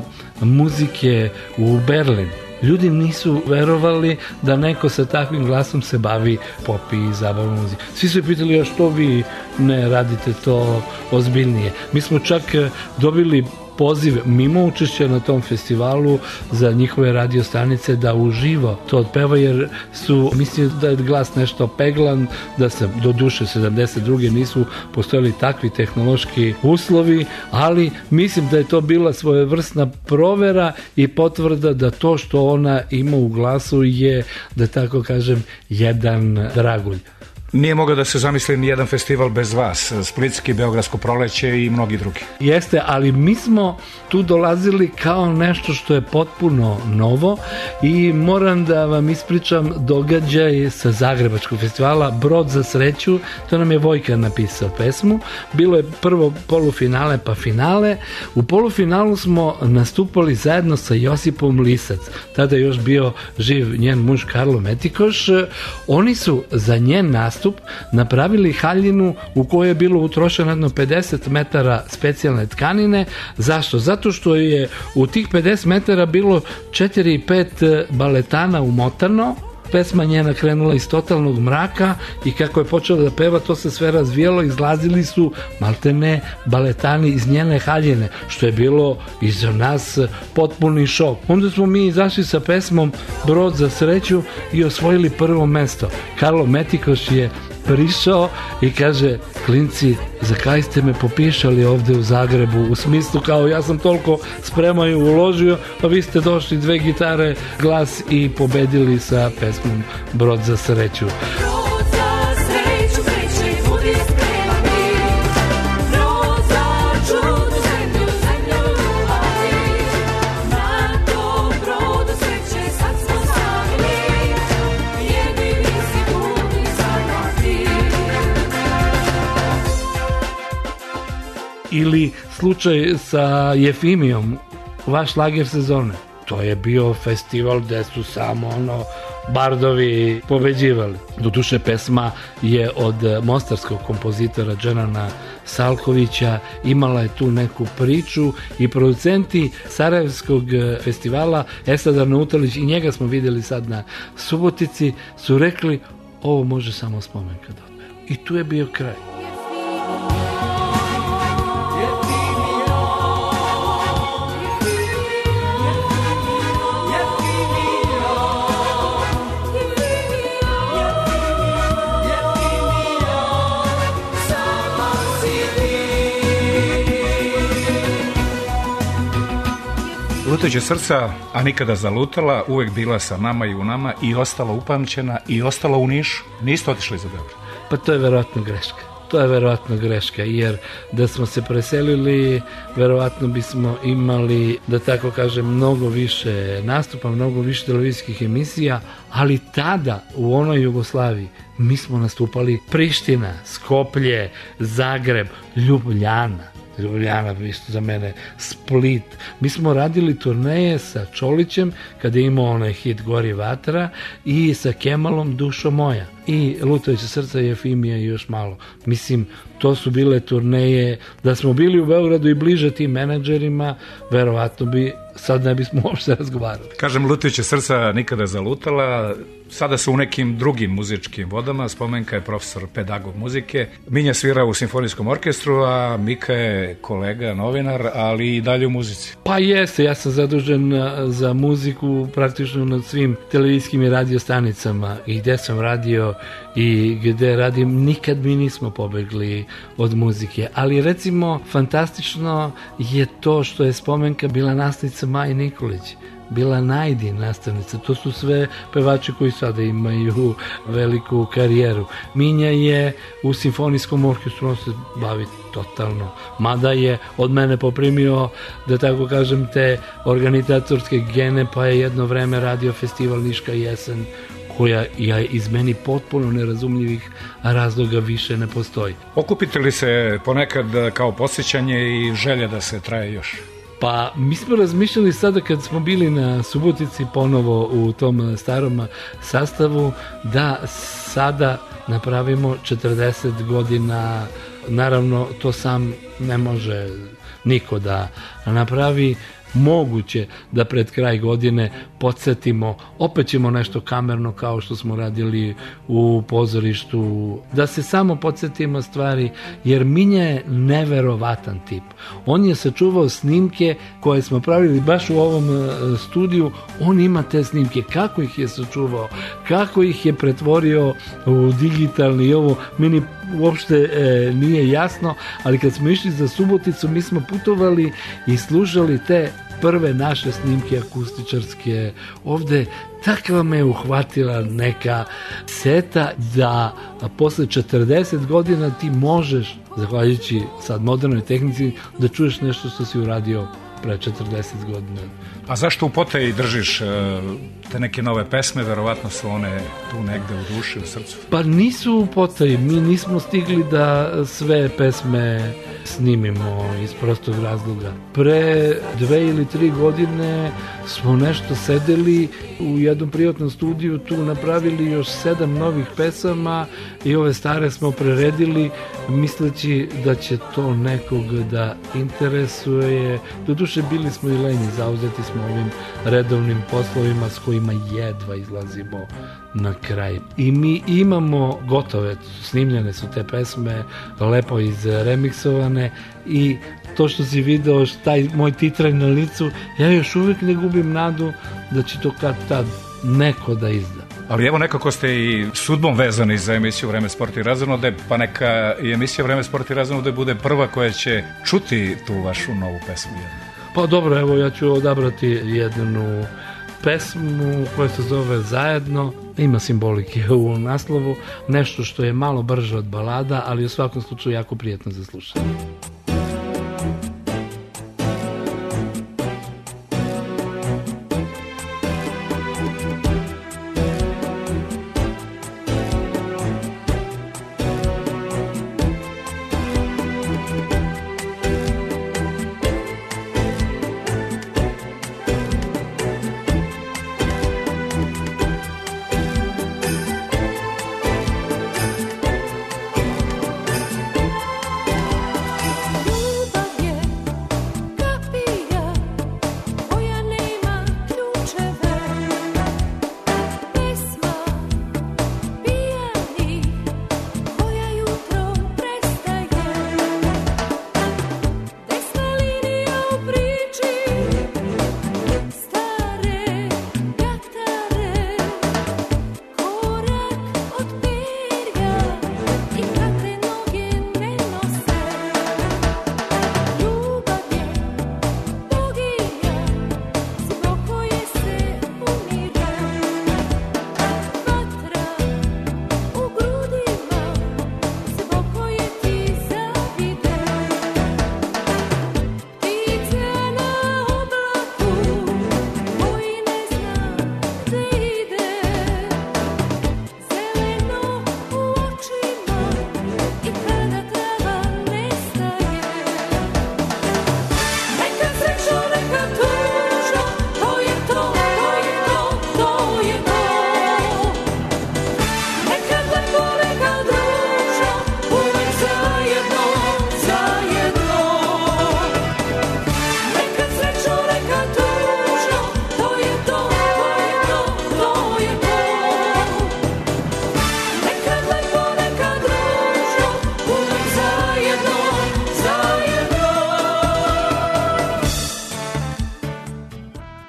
muzike u Berlin. Ljudi nisu verovali da neko sa takvim glasom se bavi pop i zabavnom muzikom. Svi su pitali, a što vi ne radite to ozbiljnije? Mi smo čak dobili poziv mimo učešća na tom festivalu za njihove radio stanice da uživo to otpeva, jer su mislili da je glas nešto peglan, da se do duše sedamdeset druge nisu postojali takvi tehnološki uslovi, ali mislim da je to bila svojevrsna provera i potvrda da to što ona ima u glasu je, da tako kažem, jedan dragulj. Nije mogao da se zamisli ni jedan festival bez vas, Splitski, Beogradsko proleće i mnogi drugi. Jeste, ali mi smo tu dolazili kao nešto što je potpuno novo i moram da vam ispričam događaj sa Zagrebačkog festivala Brod za sreću, to nam je Vojka napisao pesmu. Bilo je prvo polufinale pa finale. U polufinalu smo nastupali zajedno sa Josipom Lisac, tada je još bio živ njen muž Karlo Metikoš. Oni su za njen nastup napravili haljinu u kojoj je bilo utrošeno jedno pedeset metara specijalne tkanine. Zašto? Zato što je u tih pedeset metara bilo četiri pet baletana umotano. Pesma njena krenula iz totalnog mraka i kako je počela da peva, to se sve razvijalo, izlazili su maltene baletani iz njene haljine, što je bilo i za nas potpuni šok. Onda smo mi izašli sa pesmom Brod za sreću i osvojili prvo mesto. Karlo Metikoš je prišao i kaže, klinci, za kaj ste me popišali ovde u Zagrebu, u smislu kao ja sam toliko spremao i uložio, pa vi ste došli, dve gitare, glas i pobedili sa pesmom Brod za sreću. Ili slučaj sa Jefimijom, vaš šlager sezone. To je bio festival gde su samo ono bardovi pobeđivali. Doduše, pesma je od mostarskog kompozitora Dženana Salkovića, imala je tu neku priču i producenti Sarajevskog festivala Esad Nautalić, i njega smo vidjeli sad na Subotici, su rekli ovo može samo Spomenka da odpeva. I tu je bio kraj. Lutajuća srca, a nikada zalutala, uvek bila sa nama i u nama i ostala upamćena i ostala u Nišu. Niste otišli za Beograd? Pa to je verovatno greška. To je verovatno greška, jer da smo se preselili, verovatno bismo imali, da tako kažem, mnogo više nastupa, mnogo više televizijskih emisija, ali tada, u onoj Jugoslaviji, mi smo nastupali Priština, Skoplje, Zagreb, Ljubljana. Ljubljana, isto za mene, Split. Mi smo radili turneje sa Čolićem, kada je imao onaj hit Gori vatra, i sa Kemalom Dušo moja. I Lutajuća srca, Jefimija i još malo. Mislim, to su bile turneje, da smo bili u Beogradu i bliže tim menadžerima, verovatno bi, sad ne bismo uopšte razgovarali. Kažem, Lutajuća srca nikada zalutala, sada su u nekim drugim muzičkim vodama, Spomenka je profesor pedagog muzike, Minja svira u simfonijskom orkestru, a Mika je kolega, novinar, ali i dalje u muzici. Pa jeste, ja sam zadužen za muziku praktično na svim televizijskim i radio stanicama, i gde sam radio i gde radim, nikad mi nismo pobegli od muzike, ali recimo fantastično je to što je Spomenka bila nastavnica Maji Nikolić, bila Najdi nastavnica, to su sve pevači koji sada imaju veliku karijeru. Minja je u simfonijskom orkestru, on se bavi totalno, mada je od mene poprimio, da tako kažem, te organizatorske gene, pa je jedno vreme radio festival Niška jesen, koja je iz meni potpuno nerazumljivih razloga više ne postoji. Okupite li se ponekad kao posjećanje i želja da se traje još? Pa mi smo razmišljali sada kad smo bili na Subotici ponovo u tom starom sastavu, da sada napravimo četrdeset godina, naravno to sam ne može niko da napravi, moguće da pred kraj godine podsjetimo, opet ćemo nešto kamerno kao što smo radili u pozorištu, da se samo podsjetimo stvari, jer Minja je neverovatan tip. On je sačuvao snimke koje smo pravili baš u ovom studiju, on ima te snimke, kako ih je sačuvao, kako ih je pretvorio u digitalni i ovo, meni uopšte e, nije jasno, ali kad smo išli za Suboticu, mi smo putovali i slušali te prve naše snimke akustičarske. Ovde takva me uhvatila neka seta da posle četrdeset godina ti možeš, zahvaljujući sad modernoj tehnici, da čuješ nešto što si uradio pre četrdeset godina. A zašto u potaji držiš te neke nove pesme? Verovatno su one tu negde u duši, u srcu. Pa nisu u potaji, mi nismo stigli da sve pesme snimimo iz prostog razloga. Pre dve ili tri godine smo nešto sedeli u jednom privatnom studiju, tu napravili još sedam novih pesama i ove stare smo preredili misleći da će to nekog da interesuje. Doduše bili smo i lenji, zauzeti smo ovim redovnim poslovima s kojima jedva izlazimo na kraj. I mi imamo gotove, snimljene su te pesme, lepo izremiksovane, i to što si video, taj moj titraj na licu, ja još uvijek ne gubim nadu da će to kad tad neko da izda. Ali evo, nekako ste i sudbom vezani za emisiju Vreme, sport i razonode, pa neka i emisija Vreme, sport i razonode bude prva koja će čuti tu vašu novu pesmu. Pa dobro, evo ja ću odabrati jednu pesmu koja se zove Zajedno, ima simbolike u naslovu, nešto što je malo brže od balada, ali u svakom slučaju jako prijatno za slušanje.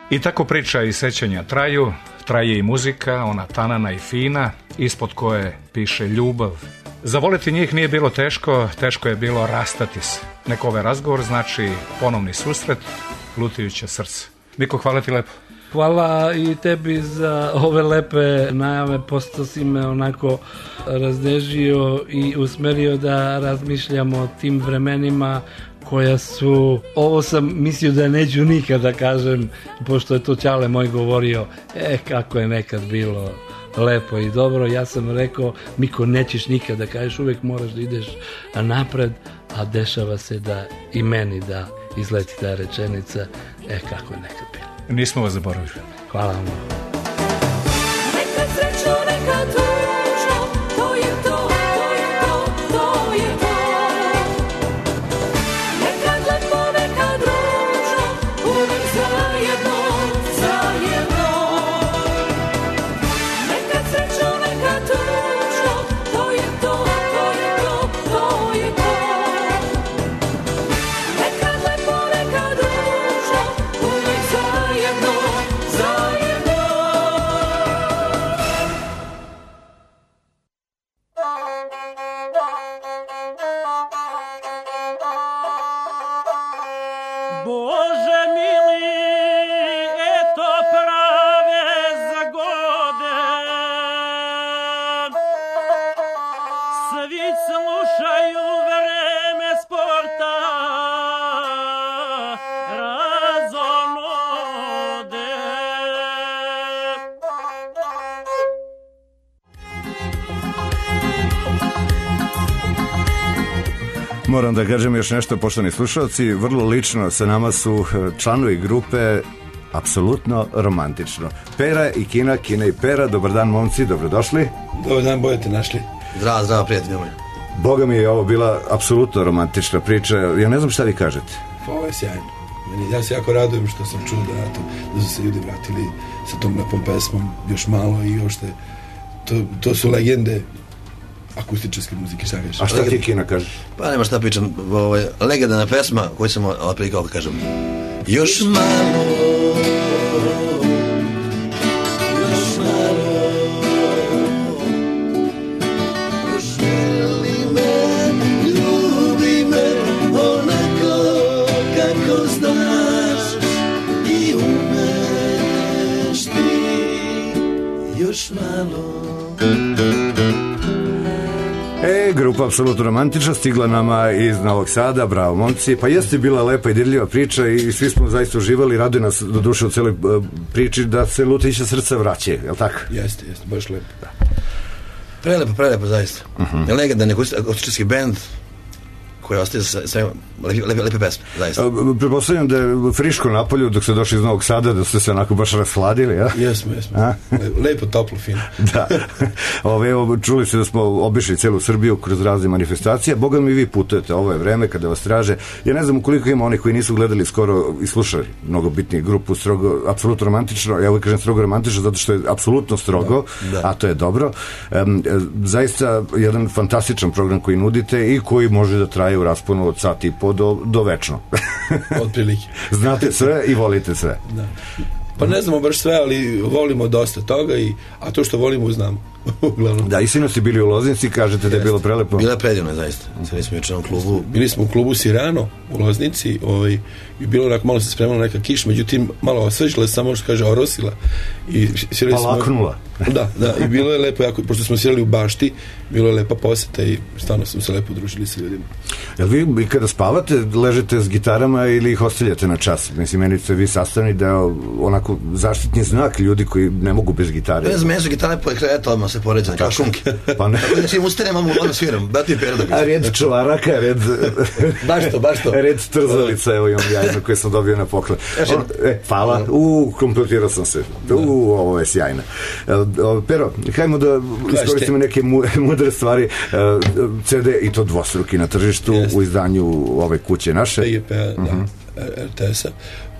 I tako priča i sećanja traju, traje i muzika, ona tanana i fina, ispod koje piše ljubav. Zavoliti njih nije bilo teško, teško je bilo rastati se. Neko ovaj razgovor znači ponovni susret, lutajuće srce. Miko, hvala ti lepo. Hvala i tebi za ove lepe najave, posto si me onako raznežio i usmerio da razmišljamo o tim vremenima koja su, ovo sam mislio da neću nikada kažem, pošto je to Ćale moj govorio, e kako je nekad bilo lepo i dobro, ja sam rekao, Miko, nećeš nikada, kažeš, uvek moraš da ideš napred, a dešava se da i meni da izleti ta rečenica, e kako je nekad bilo. Nismo vas zaboravili. Hvala vam. Nekad srećo, nekad tužno, to je to, to je to, to je to. Nekad lepo, nekad ružno, uvek zajedno, zajedno. Nekad srećo, nekad tužno, to je to, to je to, to je to. Nekad lepo, nekad ružno, uvek zajedno, zajedno. Bože mili, eto prave zagode. Svi slušaju vreme sporta razonode. Moram da kažem još nešto, poštovani slušalci, vrlo lično sa nama su članovi grupe apsolutno romantično. Pera i Kina, Kina i Pera, dobar dan momci, dobrodošli. Dobar dan, bolje te našli. Zdravo, zdravo, prijatelji moji. Boga mi je ovo bila apsolutno romantična priča, ja ne znam šta vi kažete. Pa ovo je sjajno. Meni, ja se jako radujem što sam čuo da, to, da su se ljudi vratili sa tom lepom pesmom još malo i još te, to, to su legende akustičarske muzike, šta kažeš? A šta ti Kina kažeš? Pa nema šta pričam, ovo je legendarna pesma koju sam otprilike ovdje kažem. Još malo, još malo, želi me, ljubi me, onako kako znaš i umeš ti, još malo. E, grupa apsolutno romantična stigla nama iz Novog Sada, bravo momci, pa jeste bila lepa i dirljiva priča i svi smo zaista uživali, raduje nas do duše u celoj priči da se lutajuća srca vraćaju, je li tako? Jeste, jeste, baš lepo. Da. Prelepo, prelepo, zaista. Uh-huh. Legendarni akustičarski bend koji ostaje sa, sa lepe, lepe, lepe pesme, zaista. Pretpostavljam da je friško napolju dok ste došli iz Novog Sada, da ste se onako baš rashladili, ja? Jesmo, jesmo. Lepo, toplo, fino. Da. Ove, evo, čuli ste da smo obišli celu Srbiju kroz razne manifestacije. Boga mi vi putujete, ovo je vreme kada vas traže. Ja ne znam koliko ima onih koji nisu gledali skoro i slušali mnogo bitnijih grupu, strogo, apsolutno romantično. Ja uvijek kažem strogo romantično zato što je apsolutno strogo, da, da. A to je dobro. Um, zaista jedan fantastičan program koji nudite i koji može da traje u rasponu od sat i po do, do večno. Od prilike. Znate sve i volite sve. Da. Pa ne znamo baš sve, ali volimo dosta toga, i, a to što volimo znamo. Uglavnom. Da, i sinoć ste bili u Loznici, kažete da je bilo prelepo. Bilo je predivno, zaista. Sada smo juče na klubu. Bili smo u klubu Sirano u Loznici, ovaj, i bilo onako, malo se spremala neka kiš, međutim malo osvežila, samo što kaže orosila. I pa laknula. Da, da, i bilo je lepo, jako, pošto smo svirali u bašti, bilo je lepa poseta i stvarno smo se lepo družili sa ljudima. Jel vi kada spavate, ležete s gitarama ili ih ostavljate na čas? Mislim, meni ste vi sastavni deo, onako zaštitni znak ljudi koji ne mogu bez gitare. Ne znam, meni su gitare po eto, odmah se poređene, kao šunke. Pa ne. Tako da si im ustanem, odmah sviram, da ti je Pera da a red čuvaraka, red... baš to, baš to. Red trzalica, evo imam jajno koje sam dobio na poklon. E, hvala, u, kompletirao sam se. U, ovo je sjajno. Pero, hajmo da iskoristimo neke mudre stvari. C D i to dvostruki na tržištu u izdanju ove kuće naše. P G P, da, R T S-a.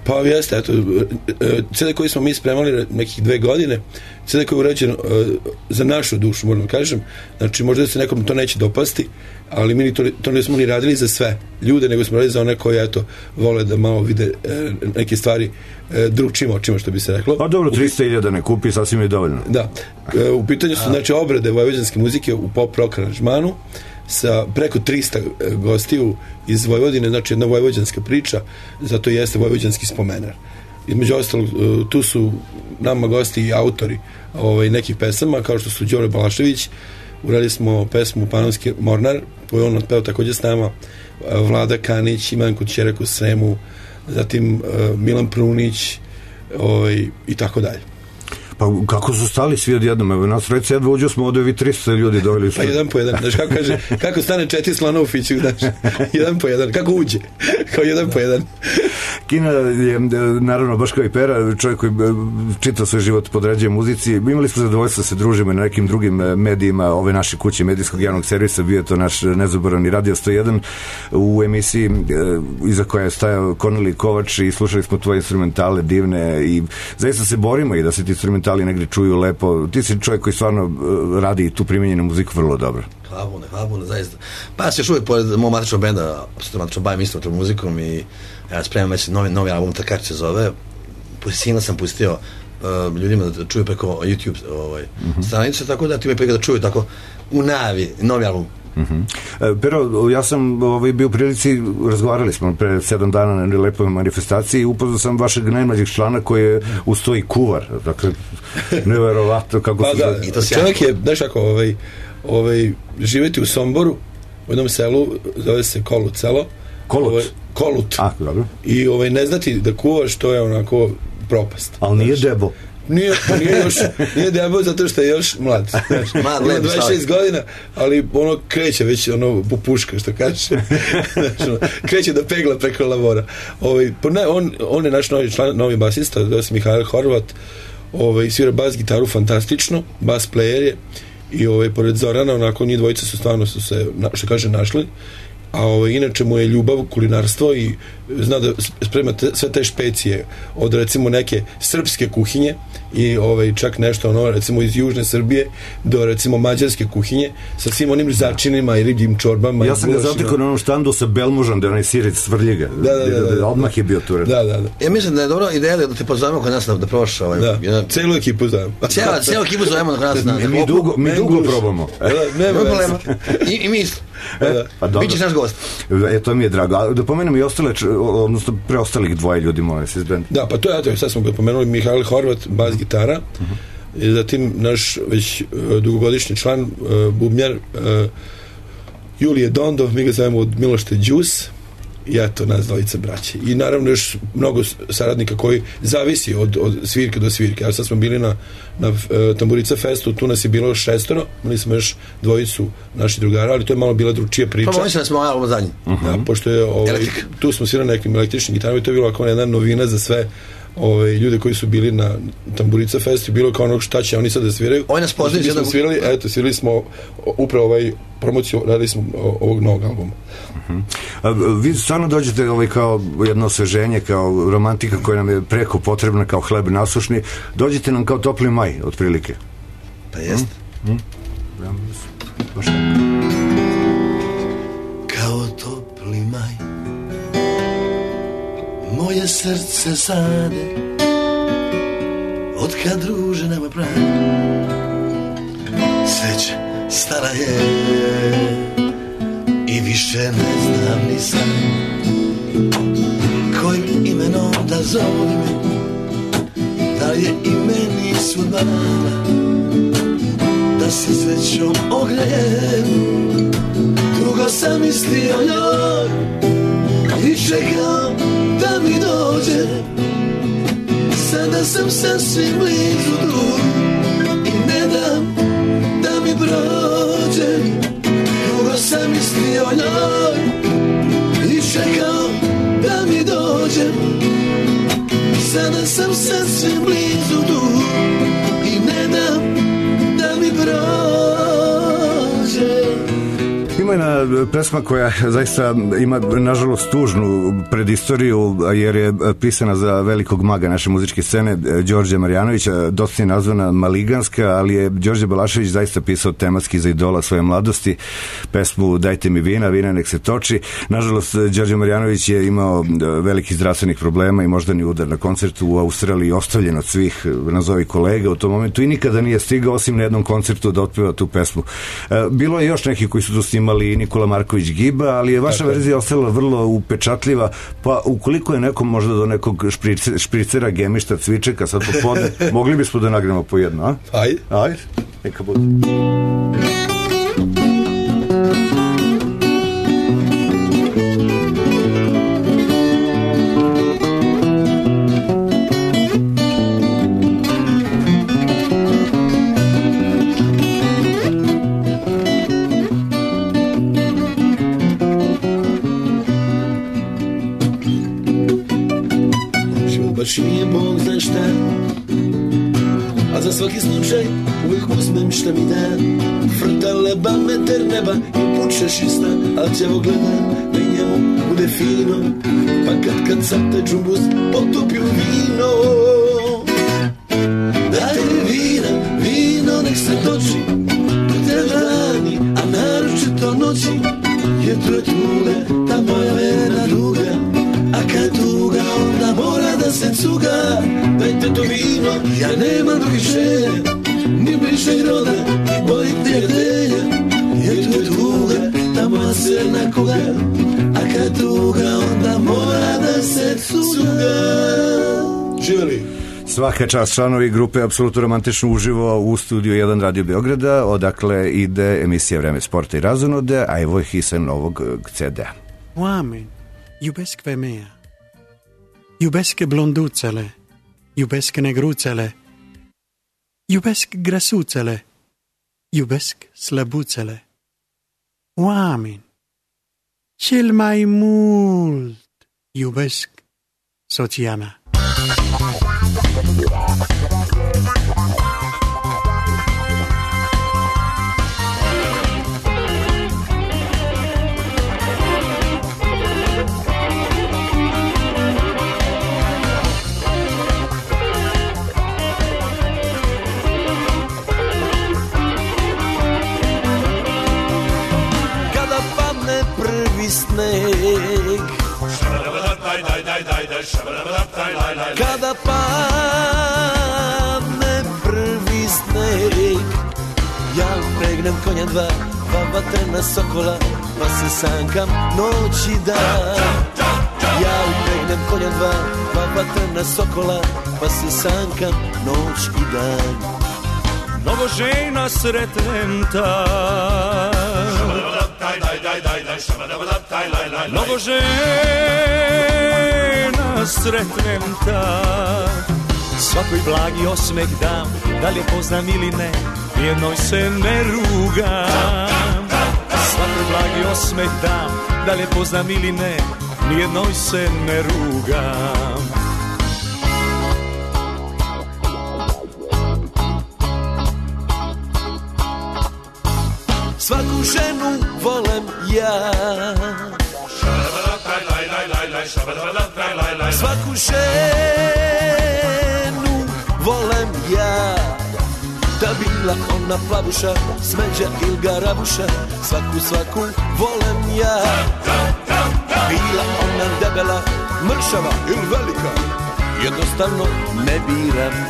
Pa jeste, eto, C D koji smo mi spremali nekih dve godine, C D koji je urađen uh, za našu dušu, moram kažem, znači možda da se nekom to neće dopasti, ali mi to, to ne smo ni radili za sve ljude, nego smo radili za one koji, eto, vole da malo vide e, neke stvari e, drugčijim očima, što bi se reklo. Pa dobro, trista hiljada ne kupi, sasvim je dovoljno. Da, e, u pitanju su, znači, obrade vojvođanske muzike u pop rock aranžmanu, sa preko trista gostiju iz Vojvodine, znači jedna vojvođanska priča, zato jeste vojvođanski spomenar. Između ostalog, tu su nama gosti i autori ovaj, nekih pesama, kao što su Đole Balašević, uradili smo pesmu Panonski Mornar, koju on otpeo također s nama, Vlada Kanić, Ivan Kućerek u Sremu, zatim Milan Prunić, ovaj, i tako dalje. Pa kako su stali svi odjednom? Evo, nas reci, jedva uđo smo ovdje vi tristo ljudi doveli. Pa jedan po jedan. Znaš kako kaže, kako stane četiri slona u fiću, znaš, jedan po jedan. Kako uđe? Kao jedan po jedan. Kina je, naravno, baš kao i Pera, čovjek koji čita svoj život, podređuje muzici. Imali smo zadovoljstvo da se družimo na nekim drugim medijima, ove naše kuće medijskog javnog servisa, bio je to naš nezaboravni Radio sto jedan u emisiji iza koja je stajao Kornelij Kovač i slušali smo tvoje instrumentale divne i zaista se borimo i da se ti instrumentali ali negdje čuju lepo. Ti si čovjek koji stvarno radi tu primjenjenu muziku vrlo dobro. Hvala Bune, hvala Bune, zaista. Pa ja se još uvijek pored mog matičnog benda matično bavim instrumentalnom muzikom i ja spremam već novi, novi album, Trkač se zove. Sina sam pustio uh, ljudima da čuju preko YouTube ovaj, mm-hmm. stranice, tako da ti imaju prilike da čuju tako u najavi novi album. Mm-hmm. Pero ja sam ovaj, bio u prilici, razgovarali smo pre sedam dana na lepoj manifestaciji i upoznao sam vašeg najmlađeg člana koji je ustoji kuvar, dakle neverovatno kako pa se da, i to čovjek je, znaš ako ovaj, ovaj, živjeti u Somboru u jednom selu, zove se Kolut selo. Kolut? Ovaj, Kolut. A, dobro. I ovaj, ne znati da kuvaš, to je onako propast. Ali nije debo. Nije, nije još, nije debel zato što je još mlad. Znaš, mlad, ima dvadeset šest godina, ali ono kreće već ono puška, što kaže. Znaš, ono, kreće da pegla preko lavora. Ovaj, ne, on, on je naš novi član, novi basista, zove se Mihajl Horvat, ovaj, svira bas gitaru fantastično, bas player je i ovaj, pored Zorana, onako, njih dvojica su stvarno su se, što kaže, našli. A ovaj, inače mu je ljubav kulinarstvo i zna da sprema te, sve te špecije od recimo neke srpske kuhinje i ovaj, čak nešto ono recimo iz južne Srbije do recimo mađarske kuhinje sa svim onim začinima i ribljim čorbama. Ja sam ga zatekao na onom štandu sa belmužom da onaj sireć Svrljiga. Da, da, da, da, da. Odmah je bio tu. Da, da, da. Ja mislim da je dobro ideja da te pozovemo kod nas da, da probaš ovaj. Da. Jedan... Celu ekipu zovemo. Cijela, cijelu ekipu zovemo kod nas. Mi, mi dugo, mi dugo probamo. Da, da, nema problema. I, i mi isto. E, pa bićeš naš gost. E, to mi je drago. Da pomenem i ostale, odnosno preostalih dvoje ljudi, molim se iz benda. Da, pa to je, eto, sad smo ga pomenuli, Mihajl Horvat, bas gitara, uh-huh. i zatim naš već uh, dugogodišnji član, uh, bubnjar, uh, Julije Dondov, mi ga zovemo od Milošte Đus, i eto, nas dvojica braće. I naravno još mnogo saradnika koji zavisi od, od svirke do svirke. Ja sad smo bili na, na uh, Tamburica festu, tu nas je bilo šestoro, imali smo još dvojicu naših drugara, ali to je malo bila drugčija priča. Pa mislim da smo ovo zadnji. Uh-huh. Da, pošto je, ovaj, tu smo svirali nekim električnim gitarama i to je bilo kao jedna novina za sve ove ljude koji su bili na Tamburica festu, bilo kao onog šta će oni sad da sviraju. Oni nas poznaju. Mi smo svirali, eto, svirali smo upravo ovaj promociju, radili smo ovog novog albuma. Uh-huh. A, vi stvarno dođete ovaj kao jedno osveženje, kao romantika koja nam je preko potrebna, kao hleb nasušni, dođete nam kao topli maj, otprilike. Pa jest. Mm? Mm? Ja, baš tako. Kao topli maj moje srce sade, od kad druže nema pravi, sreća stara je i više ne znam ni sam kojim imenom da zovem, da je i meni sudba da se srećom ogrejem. Dugo sam mislio njoj i čekao da mi dođe, sada sam sasvim blizu tu i ne dam da mi prođe. Dugo sam mislio njoj i čekao da mi dođe, sada sam sasvim blizu tu i ne dam da mi prođe. Ima jedna pesma koja zaista ima, nažalost, tužnu predistoriju, jer je pisana za velikog maga naše muzičke scene, Đorđe Marjanovića, dosta je nazvana Maliganska, ali je Đorđe Balašević zaista pisao tematski za idola svoje mladosti, pesmu Dajte mi vina, vina nek se toči. Nažalost, Đorđe Marjanović je imao velikih zdravstvenih problema i moždani udar na koncertu u Australiji, ostavljen od svih, nazovi kolega u tom momentu, i nikada nije stigao osim na jednom koncertu da otpeva tu pesmu. Bilo je još neki koji su to snimali, i Nikola Marković Giba, ali je vaša verzija ostala vrlo upečatljiva, pa ukoliko je nekom možda do nekog šprice, špricera, gemišta, cvičeka sad popodne, mogli bismo da nagramo po jedno, a? Ajde. Ajde, neka bude. Baš mi je Bog zna šta, a za svaki slučaj uvijek uzmem šta mi da. Frta leba, meter neba i puče šista, a ćevo gledam da i njemu bude fino. Pa kad kad sam te džumbus potopi u vino. Daj mi vina, vino nek se toči, te dani, a naročito noći, jer to je tuga, ta moja vena duga. A kad tuga, onda mora da se cuga. Dajte to vino, ja nemam drugih želja, ni bližeg roda, ni boljih prijatelja. Jer to je tuga, ta moja crna kuga. A kad tuga, onda mora da se cuga. Živjeli! Svaka čast, članovi grupe Apsolutno romantično uživo u studiju jedan Radio Beograda, odakle ide emisija Vreme sporta i razonode, a evo je hisa novog ce de a. Oameni, iubesc femeia, iubesc blonduțele, iubesc negruțele, iubesc grăsuțele, iubesc slăbuțele. Oameni, cel mai mult iubesc soția mea. Sneg. Kada padne prvi sneg, ja upregnem konja dva, dva vatrena sokola, pa se sankam noć i dan. Ja upregnem konja dva, dva vatrena sokola, pa se sankam noć i dan. Mnogo žena sretnem tam, mnogo žena sretnem tam, svakoj blagi osmeh dam, da li je poznam ili ne, nijednoj se ne rugam. Svakoj blagi osmeh dam, da li je poznam ili ne, nijednoj se ne rugam. Svaku ženu volem ja, svaku ženu volem ja, da bila ona plavuša, smeđa ili garabuša, svaku, svaku volem ja. Bila ona debela, mršava ili velika, jednostavno ne biram.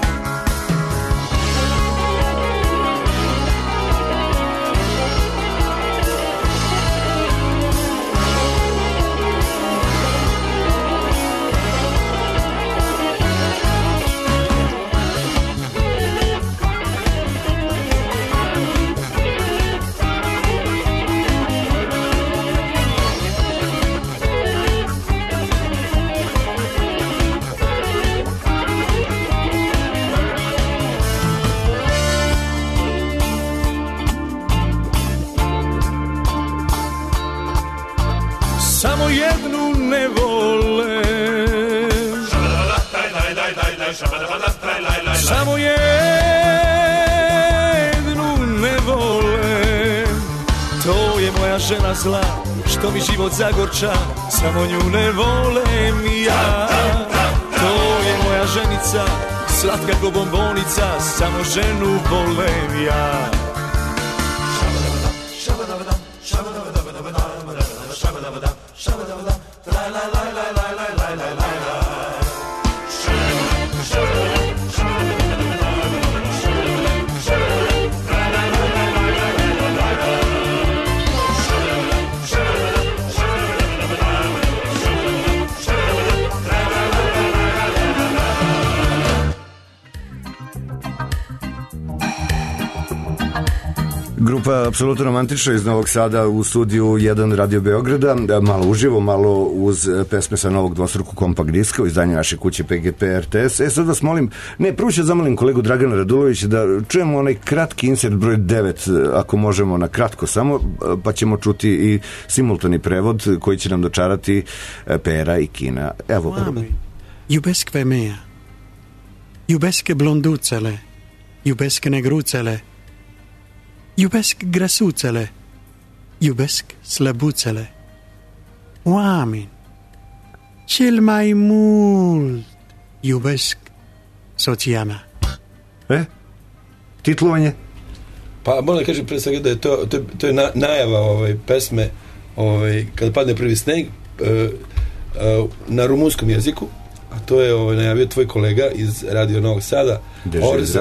Samo jednu ne vole, samo jednu ne vole, to je moja žena. žena zla, što mi život zagorča, samo nju ne volem ja. To je moja ženica, slatka ko bombonica, samo ženu volem ja. Grupa Apsolutno romantično iz Novog Sada u studiju jedan Radio Beograda, malo uživo, malo uz pesme sa novog dvostrukog kompakt diska u izdanju naše kuće P G P R T S. E sad vas molim, ne, prvo ću zamolim kolegu Dragana Radulovića da čujemo onaj kratki insert broj devet, ako možemo na kratko samo, pa ćemo čuti i simultani prevod koji će nam dočarati Pera i Kina. Evo. Ljubeskve meja, ljubeske blonducele, ljubeske negrucele, ljubesk grasucele, ljubesk slabucele. Uamin, cel mai mult ljubesk socijama. E? Titlovanje? Pa moram da kažem pre svega da je to, to, to je na, najava ovaj, pesme ovaj, kada padne prvi sneg uh, uh, na rumunskom jeziku, a to je ovaj, najavio tvoj kolega iz Radio Novog Sada, Orza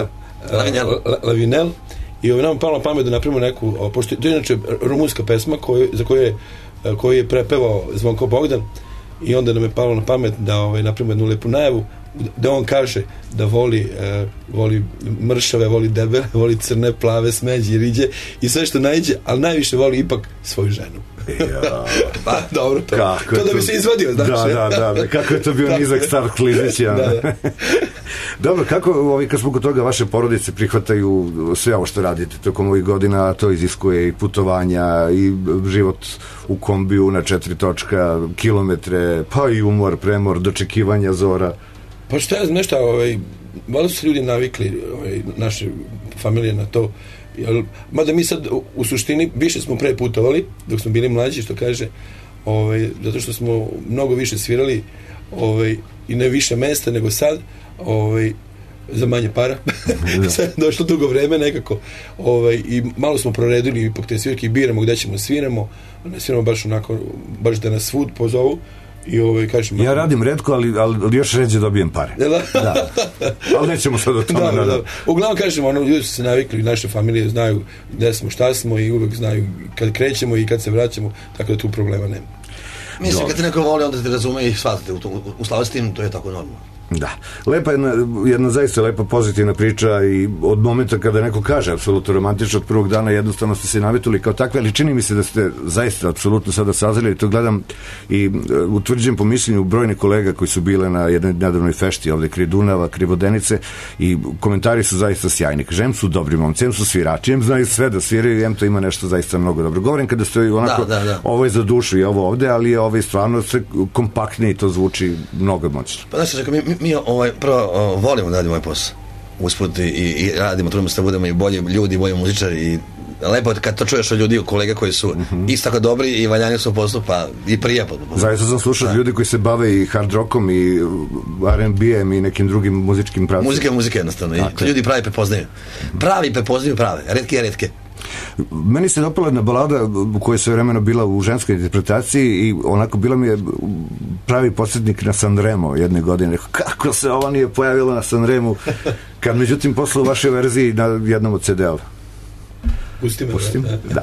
uh, Lavinel. I ovaj nam palo na pamet da napravimo neku, o, pošto to je inače rumunska pesma koju, za koju je, koju je prepevao Zvonko Bogdan, i onda nam je palo na pamet da ovaj, napravimo jednu lepu najavu da on kaže da voli, e, voli mršave, voli debele, voli crne, plave, smeđe, riđe i sve što najđe, ali najviše voli ipak svoju ženu. Ja. Pa, dobro, to, kako to da bi se izvadio, znaš. Da, da, da, kako je to bio nizak star klizeći. Da, da. Dobro, kako, ovi, kad smo kod toga, vaše porodice prihvataju sve ovo što radite tokom ovih godina, to iziskuje i putovanja, i život u kombiju na četiri točka, kilometre, pa i umor, premor, dočekivanja zora. Pa što ja znam nešto, ovaj, valjda su se ljudi navikli, ovaj, naše familije na to. Jel, mada mi sad u, u suštini više smo pre putovali dok smo bili mlađi, što kaže, ovaj, zato što smo mnogo više svirali, ovaj, i ne više mesta nego sad, ovaj, za manje para. Sad je došlo dugo vreme nekako, ovaj, i malo smo proredili ipak te svirke i biramo gde ćemo sviramo, ne sviramo baš onako, baš da nas svud pozovu. I ovaj, kažem, ja radim retko, ali, ali još ređe dobijem pare. Da, da. Ali nećemo sad o tome. Da, da, da. Uglavnom kažemo, ono, ljudi su se navikli, naše familije znaju gde smo, šta smo i uvek znaju kad krećemo i kad se vraćamo, tako da tu problema nema. Mislim, kad te neko voli, onda te razume i shvatate u, u, u slavu s tim, to je tako normalno. Da. Lepa jedna, jedna zaista lepa pozitivna priča i od momenta kada neko kaže apsolutno romantično od prvog dana jednostavno ste se navituli kao takve, ali čini mi se da ste zaista apsolutno sada sazreli, to gledam i uh, utvrđujem po mišljenju brojne kolega koji su bile na jednoj nedavnoj fešti ovde kraj Dunava, kraj Vodenice, i komentari su zaista sjajni. Kažem, su dobri momci, em su svirači, em znaju sve da sviraju, em to ima nešto zaista mnogo dobro. Govorim kada ste onako, da, da, da. ovo je za dušu i ovo ovde, ali je ovo stvarno sve kompaktnije i to zvuči mnogo moćno. Pa znači, mi, mi, mi ovaj, prvo o, volimo da radimo ovaj posao usput i, i radimo, trudimo se da budemo i bolji ljudi, bolji muzičari, i lepo je kad to čuješ od ljudi, kolega koji su mm-hmm. isto tako dobri i valjani su u poslu, pa i prija. Zaista sam slušao da. ljudi koji se bave i hard rockom i R and B-em i nekim drugim muzičkim pravcima. Muzika je muzika jednostavno, i ljudi pravi prepoznaju. Pravi prepoznaju prave, retke je retke. Meni se dopala jedna balada koja je sve vremeno bila u ženskoj interpretaciji i onako bila mi je pravi podsjetnik na Sanremo jedne godine. Kako se ovo nije pojavilo na Sanremu, kad međutim posle u vašoj verziji na jednom od C D-ova. Pustim, Pustim? Da. da.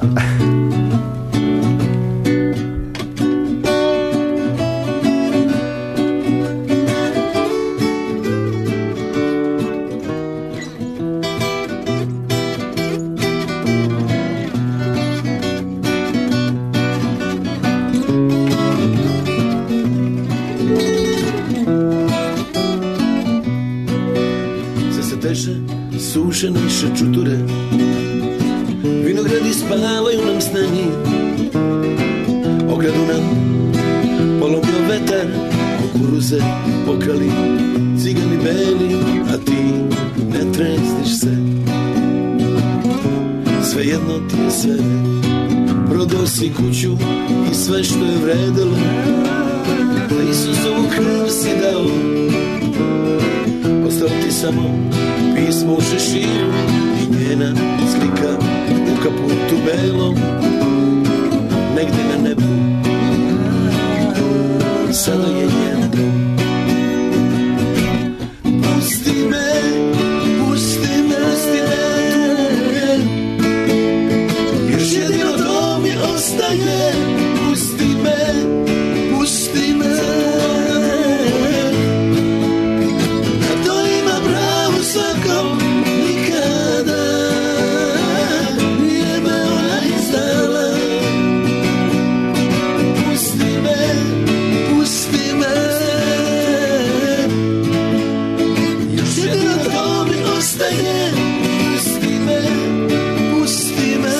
Sušene šečuture, vinogradi spavaju nam s njih, ogradu nam polomio vetar, kukuruze pokali, cigani beli, a ti ne trestiš se. Svejedno ti je sve, prodor Ostavio si kuću i sve što je vredelo, za Isusovu krv si dao. Ostalo ti samo pismo u šeširu i njena slika u kaputu belom, negdje na nebu. Sada je njen dom. Pusti me, pusti me, pusti me tuge, još jedino to mi ostaje. Pusti me, pusti me, a to ima pravo svako, nikada nije me ona izdala. Pusti me, pusti me, još jedino to mi ostaje. Pusti me, pusti me,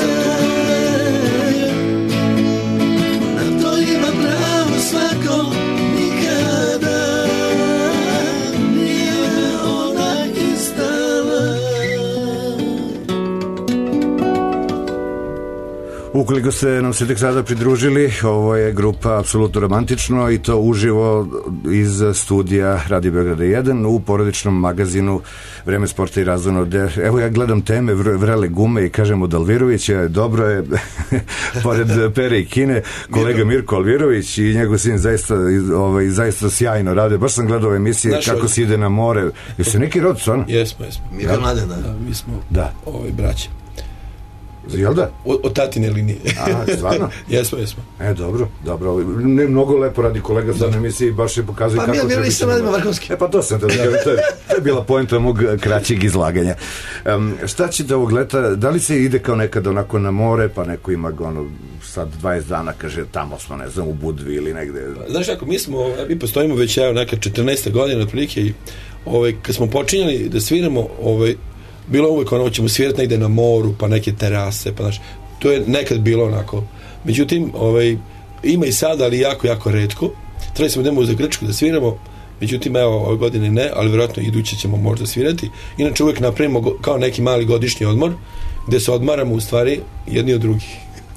na to ima pravo svako, nikada nije me ona izdala. Ukoliko ste nam se tek sada pridružili, ovo je grupa Apsolutno romantično i to uživo iz studija Radio Beograda jedan u porodičnom magazinu Vreme sporta i razonode. Evo ja gledam teme vrele gume i kažem od Alvirovića, dobro je pored Pere i Kine kolega Mirko Alvirović i njegov sin zaista, ovaj, zaista sjajno rade. Baš sam gledao emisije Naš kako ovdje. se ide na more. Jesu neki rod, stvarno? Jesmo, jesmo. Mi kao mlade, da. Da, mi smo Da. ovaj, braće. Jel da? Od, od tatine linije. A, stvarno? Jesmo, jesmo. E, dobro, dobro. Ne, mnogo lepo radi kolega za emisiji, baš je pokazuje Pa kako mi treba Alvirović biti sam na radimo more. vrhunski. E, pa to sam te da kažem, to je, to je bila poenta mog kraćeg izlaganja. Um, šta ćete ovog leta, da li se ide kao nekada onako na more, pa neko ima ono, sad dvadeset dana, kaže, tamo smo, ne znam, u Budvi ili negde. Znaš kako, mi smo, mi postojimo već evo neka četrnaesta godina otprilike i ovaj, kad smo počinjali da sviramo, ovaj, bilo je uvek ono, ćemo svirati negde na moru, pa neke terase, pa znaš, to je nekad bilo onako. Međutim, ovaj, ima i sad, ali jako, jako redko. Trebali smo da idemo za Grčku da sviramo, međutim, evo, ove godine ne, ali vjerojatno iduće ćemo možda svirati. Inače, uvek napravimo go, kao neki mali godišnji odmor, gde se odmaramo u stvari jedni od drugih.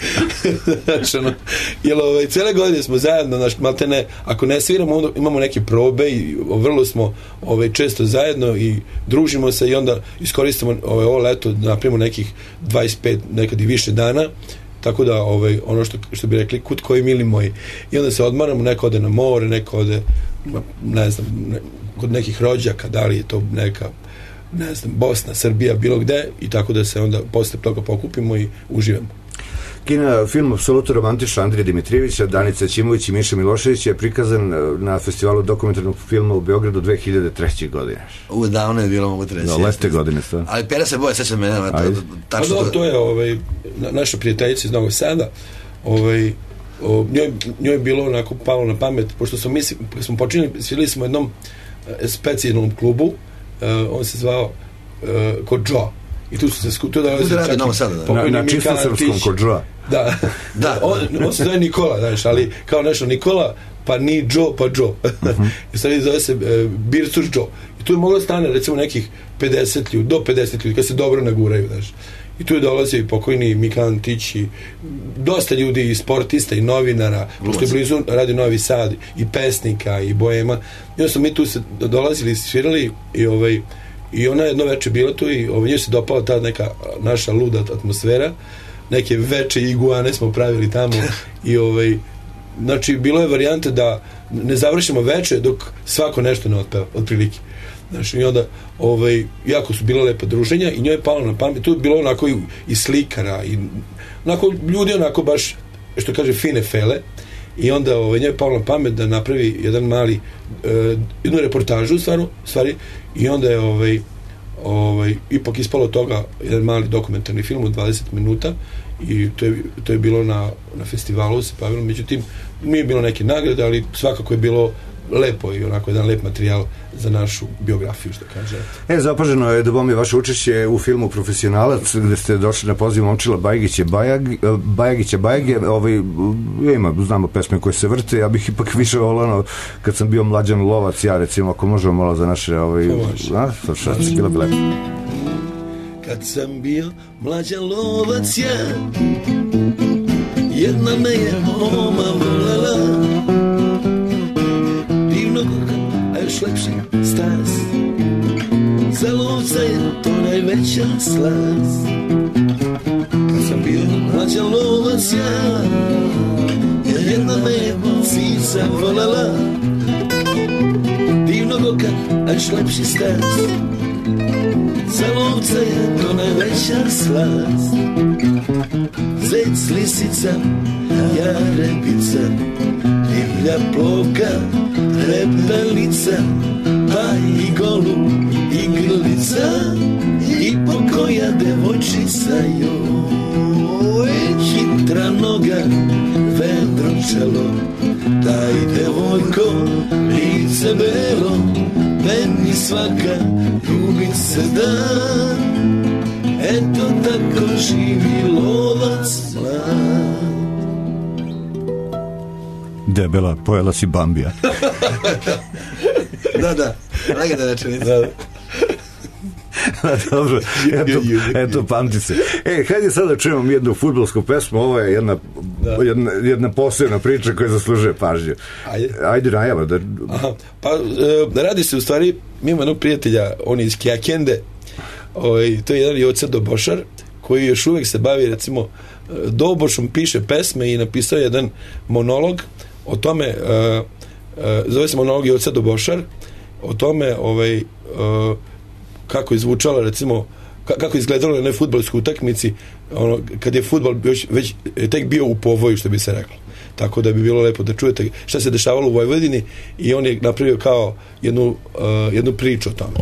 Znači, ono, jer ovaj, cele godine smo zajedno, znaš, maltene, ako ne sviramo, onda imamo neke probe i vrlo smo ovaj, često zajedno i družimo se i onda iskoristimo ovaj, ovo leto da napravimo nekih dvadeset pet, nekad i više dana, tako da ovaj, ono što, što bi rekli, kut koji mili moji, i onda se odmaramo, neko ode na more, neko ode, ne znam, ne, kod nekih rođaka, da li je to neka, ne znam, Bosna, Srbija, bilo gde, i tako da se onda posle toga pokupimo i uživamo. Kina, film Apsolutno romantično Andrija Dimitrijevića, Danica Ćimović i Miša Milošević je prikazan na festivalu dokumentarnog filma u Beogradu dve hiljade treće. godine. U, davno je bilo, mogu treći. Da, lete godine sto. Ali Pera se boje, sećam mene. Tačno to, to je ovaj, na, naša prijateljica iz Novog Sada, ovaj, o, njoj, njoj je bilo onako palo na pamet, pošto smo, mi, smo počinjali, svirali smo u jednom specijalnom klubu, uh, on se zvao uh, kod Joe. I tu su se sku... Tu da radi Novo Sada, da. Na, na čisto srpskom kod Joe. Da, da. On, on se zove Nikola, znaš, ali kao nešto Nikola, pa ni Joe, pa Joe. Uh-huh. I sad zove se uh, Bircus Joe. I tu je moglo stane, recimo, nekih pedeset ljudi, do pedeset ljudi, kad se dobro naguraju, znaš. I tu je dolazio i pokojni Mika Antić i dosta ljudi, i sportista, i novinara, pošto je blizu radi Novi Sad, i pesnika, i boema. I onda smo mi tu se dolazili, svirali i ovaj... I ona jedno veče bila tu i ovaj, njoj se dopala ta neka naša luda atmosfera, neke veče iguane smo pravili tamo i ovaj, znači bilo je varijante da ne završimo veče dok svako nešto ne otpeva, otprilike. Znači, i onda ovaj, jako su bila lepa druženja i njoj je palo na pamet, tu je bilo onako i, i slikara i onako ljudi onako baš, što kaže, fine fele. I onda ovaj, njoj je palo na pamet da napravi jedan mali uh, jednu reportažu stvarno, stvari, i onda je ovaj, ovaj, ipak ispalo toga jedan mali dokumentarni film u dvadeset minuta i to je, to je bilo na, na festivalu se bavilo, međutim nije bilo neke nagrade, ali svakako je bilo lepo i onako jedan lep materijal za našu biografiju, što kaže. E, zapaženo je da vam je vaše učešće u filmu Profesionalac, gde ste došli na poziv Momčila Bajagića Bajag, Bajagića Bajage, ovaj, ima, znamo pesme koje se vrte, ja bih ipak više volano, kad sam bio mlađan lovac, ja recimo, ako možemo malo za naše, ovaj, a, to šta, bilo bi lepo. Kad sam bio mlađan lovac, ja jedna me je moma volela, divno koka, a još lepši stas. Za lovca je to najveća slast. Kad sam bio mlađan lovac ja, jedna me je cica volela, divno koka, a još lepši stas. Za lovca je to najveća slast. Zec, lisica, jarebica, divlja ploka, repelica, pa i golub, i grlica, i pokoja devojčica, joj, hitra noga, vedro čelo, daj devojko, lice belo, meni svaka ljubice da. Eto tako živi lovac mlad. Debela, pojela si Bambija. Da, da, legenda rečenica. Da. Dobro, eto, eto pamti se. E, hajde sad da čujemo jednu fudbalsku pesmu. Ovo je jedna, jedna, jedna posebna priča koja zaslužuje pažnju. Ajde, Ajde najava. Da... Aha, pa e, radi se u stvari, mi imamo jednog prijatelja, on je iz Kjakende. Oj, to je jedan Joca Dobošar koji još uvek se bavi, recimo, Dobošom piše pesme i napisao jedan monolog o tome, uh, uh, zove se monolog Joca Dobošar, o tome ovaj, uh, kako je zvučala, recimo, kako je izgledalo na ne fudbalskoj utakmici, ono, kad je fudbal već, već tek bio u povoju, što bi se reklo. Tako da bi bilo lepo da čujete šta se dešavalo u Vojvodini i on je napravio kao jednu, uh, jednu priču o tome.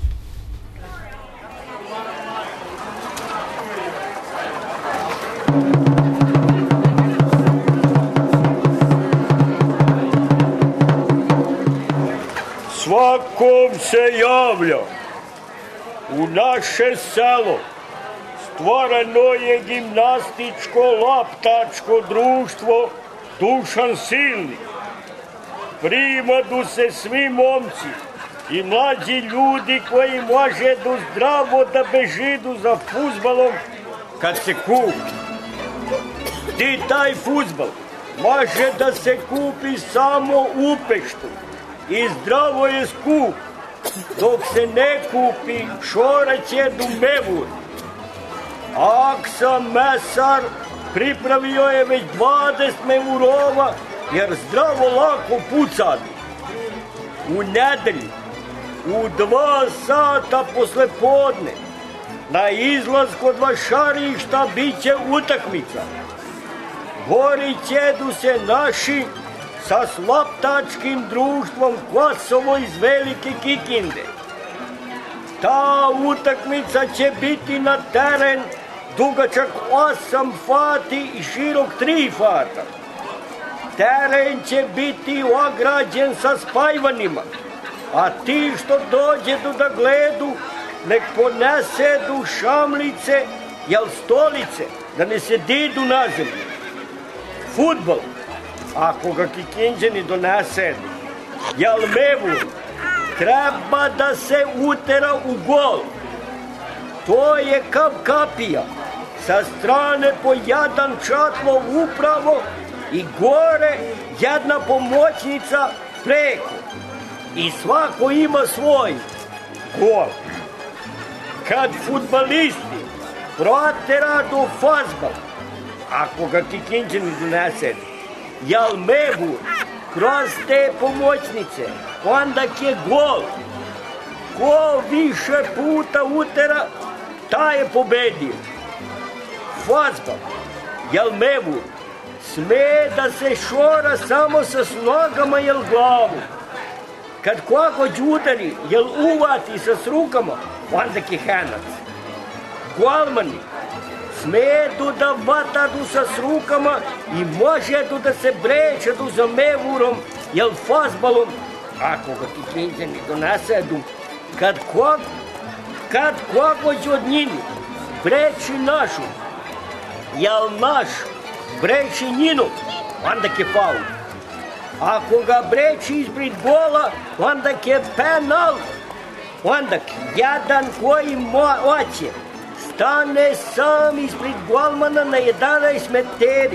Svakom se javlja u naše selo stvoreno je gimnastičko laptačko društvo Dušan Silni. Primadu se svi momci i mlađi ljudi koji može do zdravo da bežidu za fuzbalom kad se kupi. Ti taj fuzbal može da se kupi samo u Peštu i zdravo je skup. Dok se ne kupi, šoraće do Mevur. Aksa Mesar pripravio je već dvadeset mevurova, jer zdravo lako pucati. U nedelju, u dva sata posle podne, na izlaz kod Vašarišta bit će utakmica. Borit će se naši sa slaptačkim društvom Klasovo iz Velike Kikinde. Ta utakmica će biti na teren dugačak osam fati i širok tri fata. Teren će biti ograđen sa spajvanima, a ti što dođe do da gledu, nek ponesedu šamlice, jel stolice, da ne se didu na zemlju. Fudbal, ako ga Kikinđani donesedu, jel Mevur, treba da se utera u gol. To je kap kapija, sa strane po jedan čatlov upravo i gore jedna pomoćnica preko. I svako ima svoj gol. Kad fudbalisti proteradu fazbal, ako ga Kikinđani donesedu, jel Mevur, kroz te pomoćnice, onda je gol. Ko više puta utera, taj je pobedio. Fazbal, jel Mevur, sme da se šora samo sa snogama, jel glavu. Kad kogođ udari, jel uvati sa s rukama, onda je henac. Golmani, smedu da vatadu sa s rukama i možedu da se brećedu za Mevurom, jel fazbalom, ako ga Kikinđani donesedu, kad kog, kad kogođ od njini breći našu, jel naš breći njinu, onda je faul. Ako ga breći ispred gola, onda je penal, onda jedan koji hoće stane sam ispred golmana na jedanaest meteri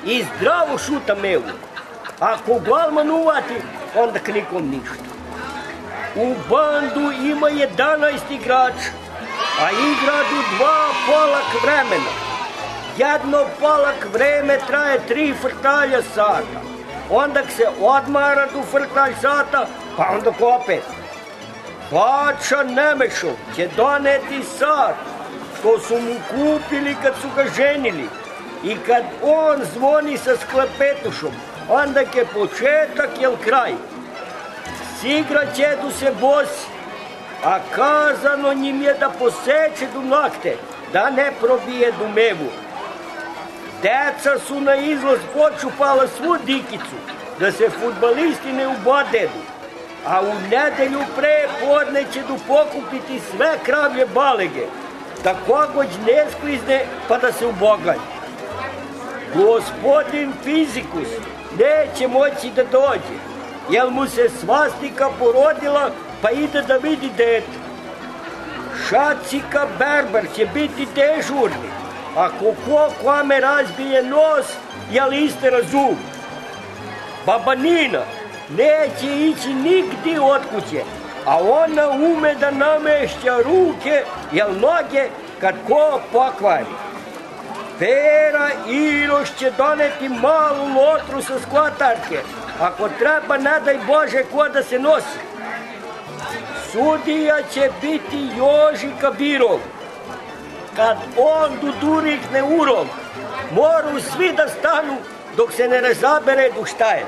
i zdravo šuta mevu. Ako golman uvati, onda nikom ništa. U bandu ima jedanaest igrača, a igra do dva polak vremena. Jedno polak vreme traje tri frtalja sata. Onda se odmara do frtalj sata, pa onda opet. Bača Nemešov će doneti sat, što su mu kupili kad su ga ženili. I kad on zvoni sa sklepetušom, onda je početak, jel kraj. Sigrat će du se bosi, a kazano njim je da poseče du nakte, da ne probije du mevu. Deca su na izlaz počupala svu dikicu, da se fudbalisti ne ubodedu, a u nedelju pre podne će du pokupiti sve kravlje balege, da kogođ ne sklizne pa da se uboganje. Gospodin Fizikus neće moći da dođe, jer mu se svastika porodila pa ide da vidi dete. Šacika Berber će biti dežurni, ako ko kome razbije nos, jel istera zub. Baba Nina neće ići nigdje od kuće, a ona ume da namešća ruke, jel noge kad ko pokvari. Pera Iroš će doneti malu lotru sa skvatarke, ako treba, ne daj Bože, ko da se nosi. Sudija će biti Jožika Birov. Kad on dudurikne urov, moru svi da stanu dok se ne razabere du šta je.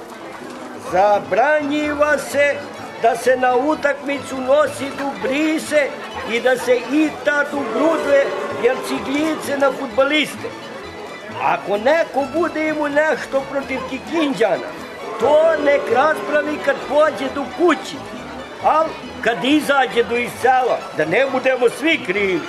Zabranjiva se da se na utakmicu nosi du brise i da se i tu grudve jer ciglice na fudbaliste. Ako neko bude imu nešto protiv Kikinđana, to nek raspravi kad pođe do kući, ali kad izađe do iz sela, da ne budemo svi krivi.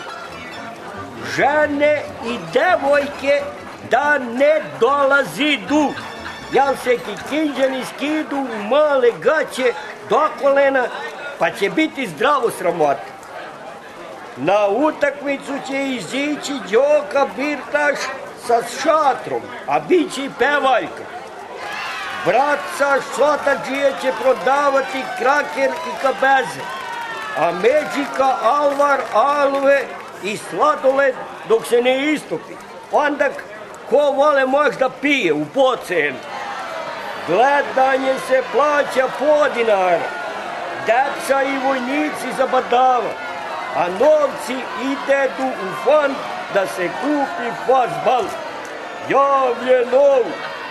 Žene i devojke da ne dolazi du, jel se Kikinđani skidu u male gaće do kolena, pa će biti zdravo sramota. Na utakmicu će izići Đoka Birtaš sa šatrom, a bit će i pevaljka. Bratca Šotadžije će prodavati kraker i kabeze, a Međika Alvar alue i sladoled dok se ne istopi. Onda ko vole možda pije u pocenu. Gledanje se plaća po dinara, deca i vojnici zabadava, a novci idedu u fond da se kupi fazbal. Javljeno!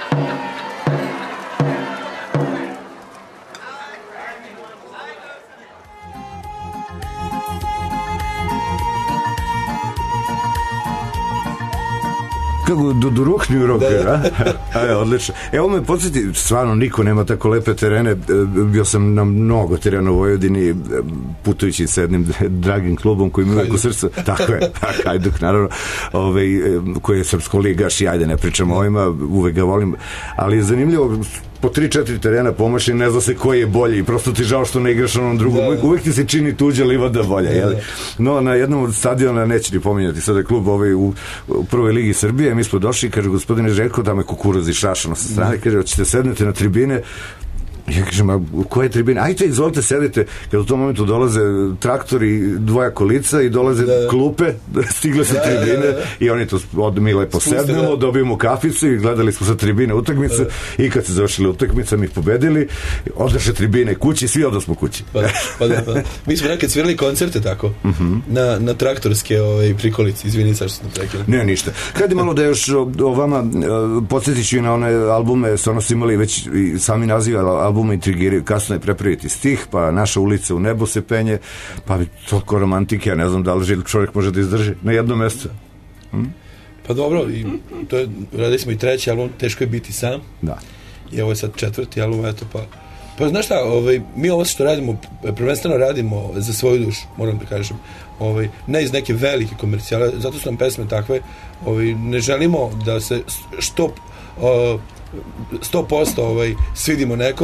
Kako duduruhnju rocker, a? a? Odlično. Evo me podsjeti, stvarno niko nema tako lepe terene. Bio sam na mnogo terena u Vojvodini, putujući sa jednim dragim klubom koji mi uvijek u srcu. Tako je, Hajduk, naravno, ovaj, koji je srpsko ligaš i ajde ne pričamo o ovima, uvek ga volim. Ali je zanimljivo, po tri četiri terena pomoćni, ne zna se koji je bolji i prosto ti žao što ne igraš onom drugom. Da, da. Uvijek ti se čini tuđa livada bolja. Da, da. No, na jednom od stadiona, neće ni pominjati, sada je klub ovaj u, u prvoj ligi Srbije, mi smo došli, kaže, gospodine Željko, tamo je kukuruz i šašano sa strane, kaže, hoćete sednete na tribine. Ja kažem, a koje tribine? Ajte, izvolite, sedite. Kad u tom momentu dolaze traktori, dvoja kolica i dolaze da, klupe, stigle sa tribine, da, da, da. I oni to od mi lepo sednemo, dobijemo kaficu i gledali smo sa tribine utakmice i kad se završili utakmica, mi ih pobedili, odaše tribine kući, svi odasmo kući. Pa, pa, da, pa. Mi smo nekad svirali koncerte tako, uh-huh. na, na traktorske ovaj, prikolici, izvini sa što smo prekili. Ne, ništa. Kad je malo da još o, o vama, podsjetit ću i na one albume, stvarno su imali već i sami naziv albume intrigiraju, kasno je prepraviti stih, pa naša ulica u nebo se penje, pa toliko romantike, ja ne znam da li čovjek može da izdrži na jedno mjesto. Hm? Pa dobro, i to je, radili smo i treći album, teško je biti sam. Da. I ovo je sad četvrti album, eto pa. Pa znaš šta, ovaj, mi ovo što radimo, prvenstveno radimo za svoju dušu, moram da kažem. Ovaj, ne iz neke velike komercijale, zato su nam pesme takve, ovaj, ne želimo da se što uh, sto posto ovaj, svidimo nekom,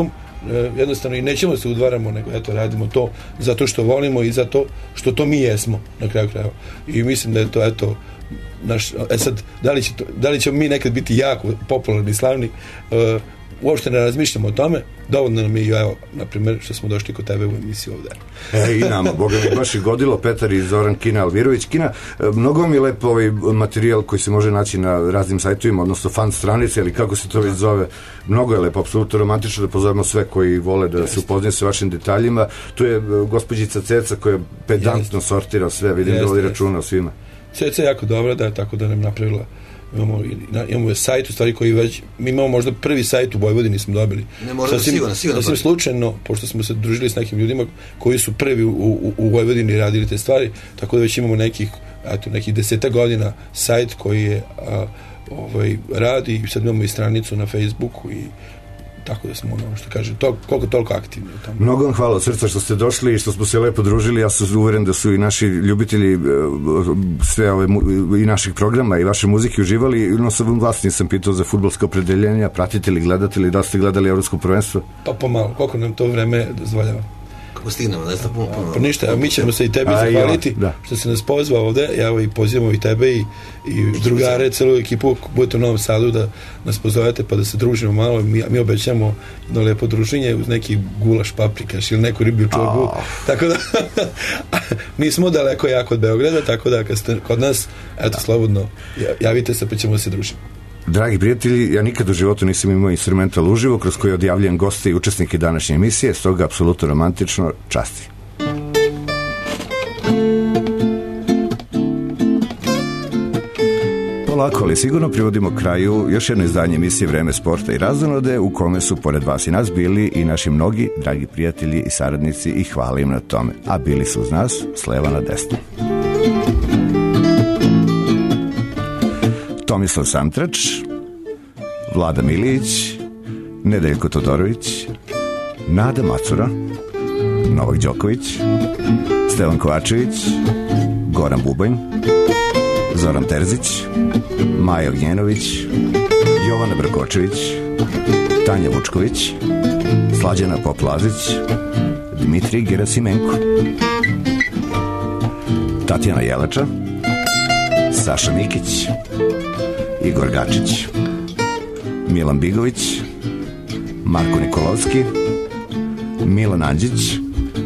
e, jednostavno i nećemo se udvaramo, nego eto radimo to zato što volimo i zato što to mi jesmo na kraju krajeva. I mislim da je to eto naš, e sad, da li, će to, da li ćemo mi nekad biti jako popularni i slavni, e, uopšte ne razmišljamo o tome, dovoljno nam je, evo, na primjer, što smo došli kod tebe u emisiju ovde. E, i nama, Boga mi baš i godilo, Petar i Zoran Kina Alvirović. Kina, mnogo mi je lepo ovaj materijal koji se može naći na raznim sajtovima, odnosno fan stranice, ili kako se to već zove, mnogo je lepo, apsolutno romantično, da pozovemo sve koji vole da se upoznaju sa vašim detaljima. Tu je gospođica Ceca koja pedantno sortira sve, vidim da voli računa o svima. Ceca je jako dobra, da, tako da nam napravila. Imamo, imamo sajt u stvari koji već, mi imamo možda prvi sajt u Vojvodini smo dobili. Ne, možda sasvim, sigurno, sigurno. Sasvim slučajno, pošto smo se družili s nekim ljudima koji su prvi u, u, u Vojvodini radili te stvari, tako da već imamo nekih, eto, nekih deseta godina sajt koji je a, ovaj, radi i sad imamo i stranicu na Facebooku i tako da smo ono što kaže, to, koliko toliko aktivni. Tamo. Mnogo vam hvala od srca što ste došli i što smo se lepo družili. Ja sam uveren da su i naši ljubitelji sve ove i naših programa i vaše muzike uživali. No sam vas nisam pitao za fudbalsko opredeljenja, pratite li, gledate li, da ste gledali Evropsko prvenstvo? Pa pomalo, koliko nam to vreme dozvoljava. Kako stignemo, da ste puno, puno. Pa ništa, a mi ćemo se i tebi a, zahvaliti ja, da. Što se nas pozvao ovde, ja i pozivamo i tebe i, i drugare, celu ekipu, budete u Novom Sadu da nas pozovete pa da se družimo malo, mi, mi obećamo jedno lepo druženje uz neki gulaš paprikaš ili neku riblju čorbu, oh. Tako da mi smo daleko jako od Beograda, tako da kad ste kod nas, eto da. Slobodno javite se pa ćemo se družiti. Dragi prijatelji, ja nikad u životu nisam imao instrumental uživo kroz koji odjavljam goste i učesnike današnje emisije, stoga apsolutno romantično, časti. Polako, ali sigurno privodimo kraju još jedno izdanje emisije Vreme sporta i razonode, u kome su pored vas i nas bili i naši mnogi dragi prijatelji i saradnici i hvala im na tome, a bili su uz nas s leva na desno. Tomislav Samtrač, Vlada Milić, Nedeljko Todorović, Nada Macura, Novak Đoković, Stevan Kovačević, Goran Bubanj, Zoran Terzić, Maja Ognjenović, Jovana Brkočević, Tanja Vučković, Slađana Poplazić, Dmitrij Gerasimenko, Tatjana Jelača, Saša Mikić, Igor Gačić, Milan Bigović, Marko Nikolovski, Milan Anđić,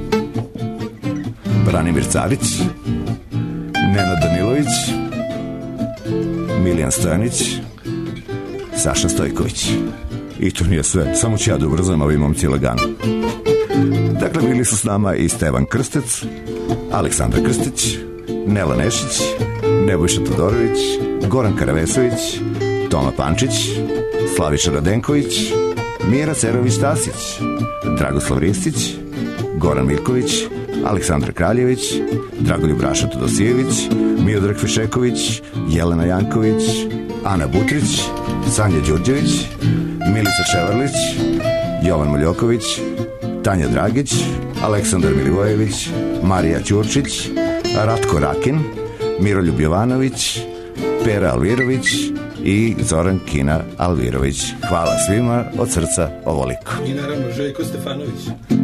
Branimir Carić, Nenad Danilović, Milijan Stojanić, Saša Stojković. I to nije sve, samo ću ja da ubrzam, ovi momci lagano. Dakle, bili su s nama i Stevan Krstec, Aleksandar Krstić, Nela Nešić, Nebojša Todorović, Goran Karavesović, Toma Pančić, Slaviša Radenković, Mira Cerović-Tasić, Dragoslav Ristić, Goran Mirković, Aleksandar Kraljević, Dragoljub Raša Todosijević, Miodrag Fišeković, Jelena Janković, Ana Butrić, Sanja Đurđević, Milica Ševarlić, Jovan Moljoković, Tanja Dragić, Aleksandar Milivojević, Marija Ćurčić, Ratko Rakin, Miroljub Jovanović, Pera Alvirović i Zoran Kina Alvirović. Hvala svima od srca ovoliko. I naravno Željko Stefanović.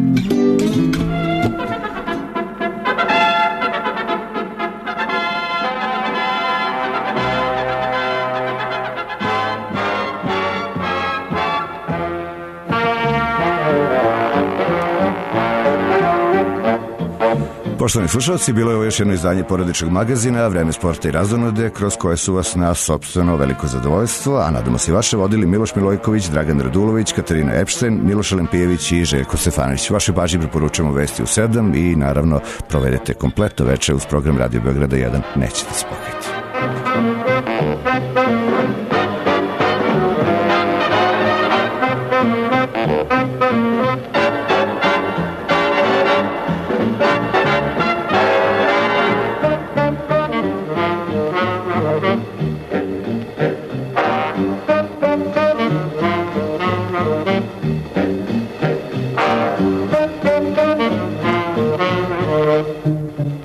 Poštovani slušalci, bilo je ovo još jedno izdanje porodičnog magazina Vreme sporta i razonode, kroz koje su vas na sopstveno veliko zadovoljstvo, a nadamo se i vaše vodili Miloš Milojković, Dragan Radulović, Katarina Epštajn, Miloš Alempijević i Željko Stefanović. Vaše pažnje preporučujemo Vesti u sedam i naravno provedete kompletno veče uz program Radio Beograda jedan. Nećete se pokriti. Thank you.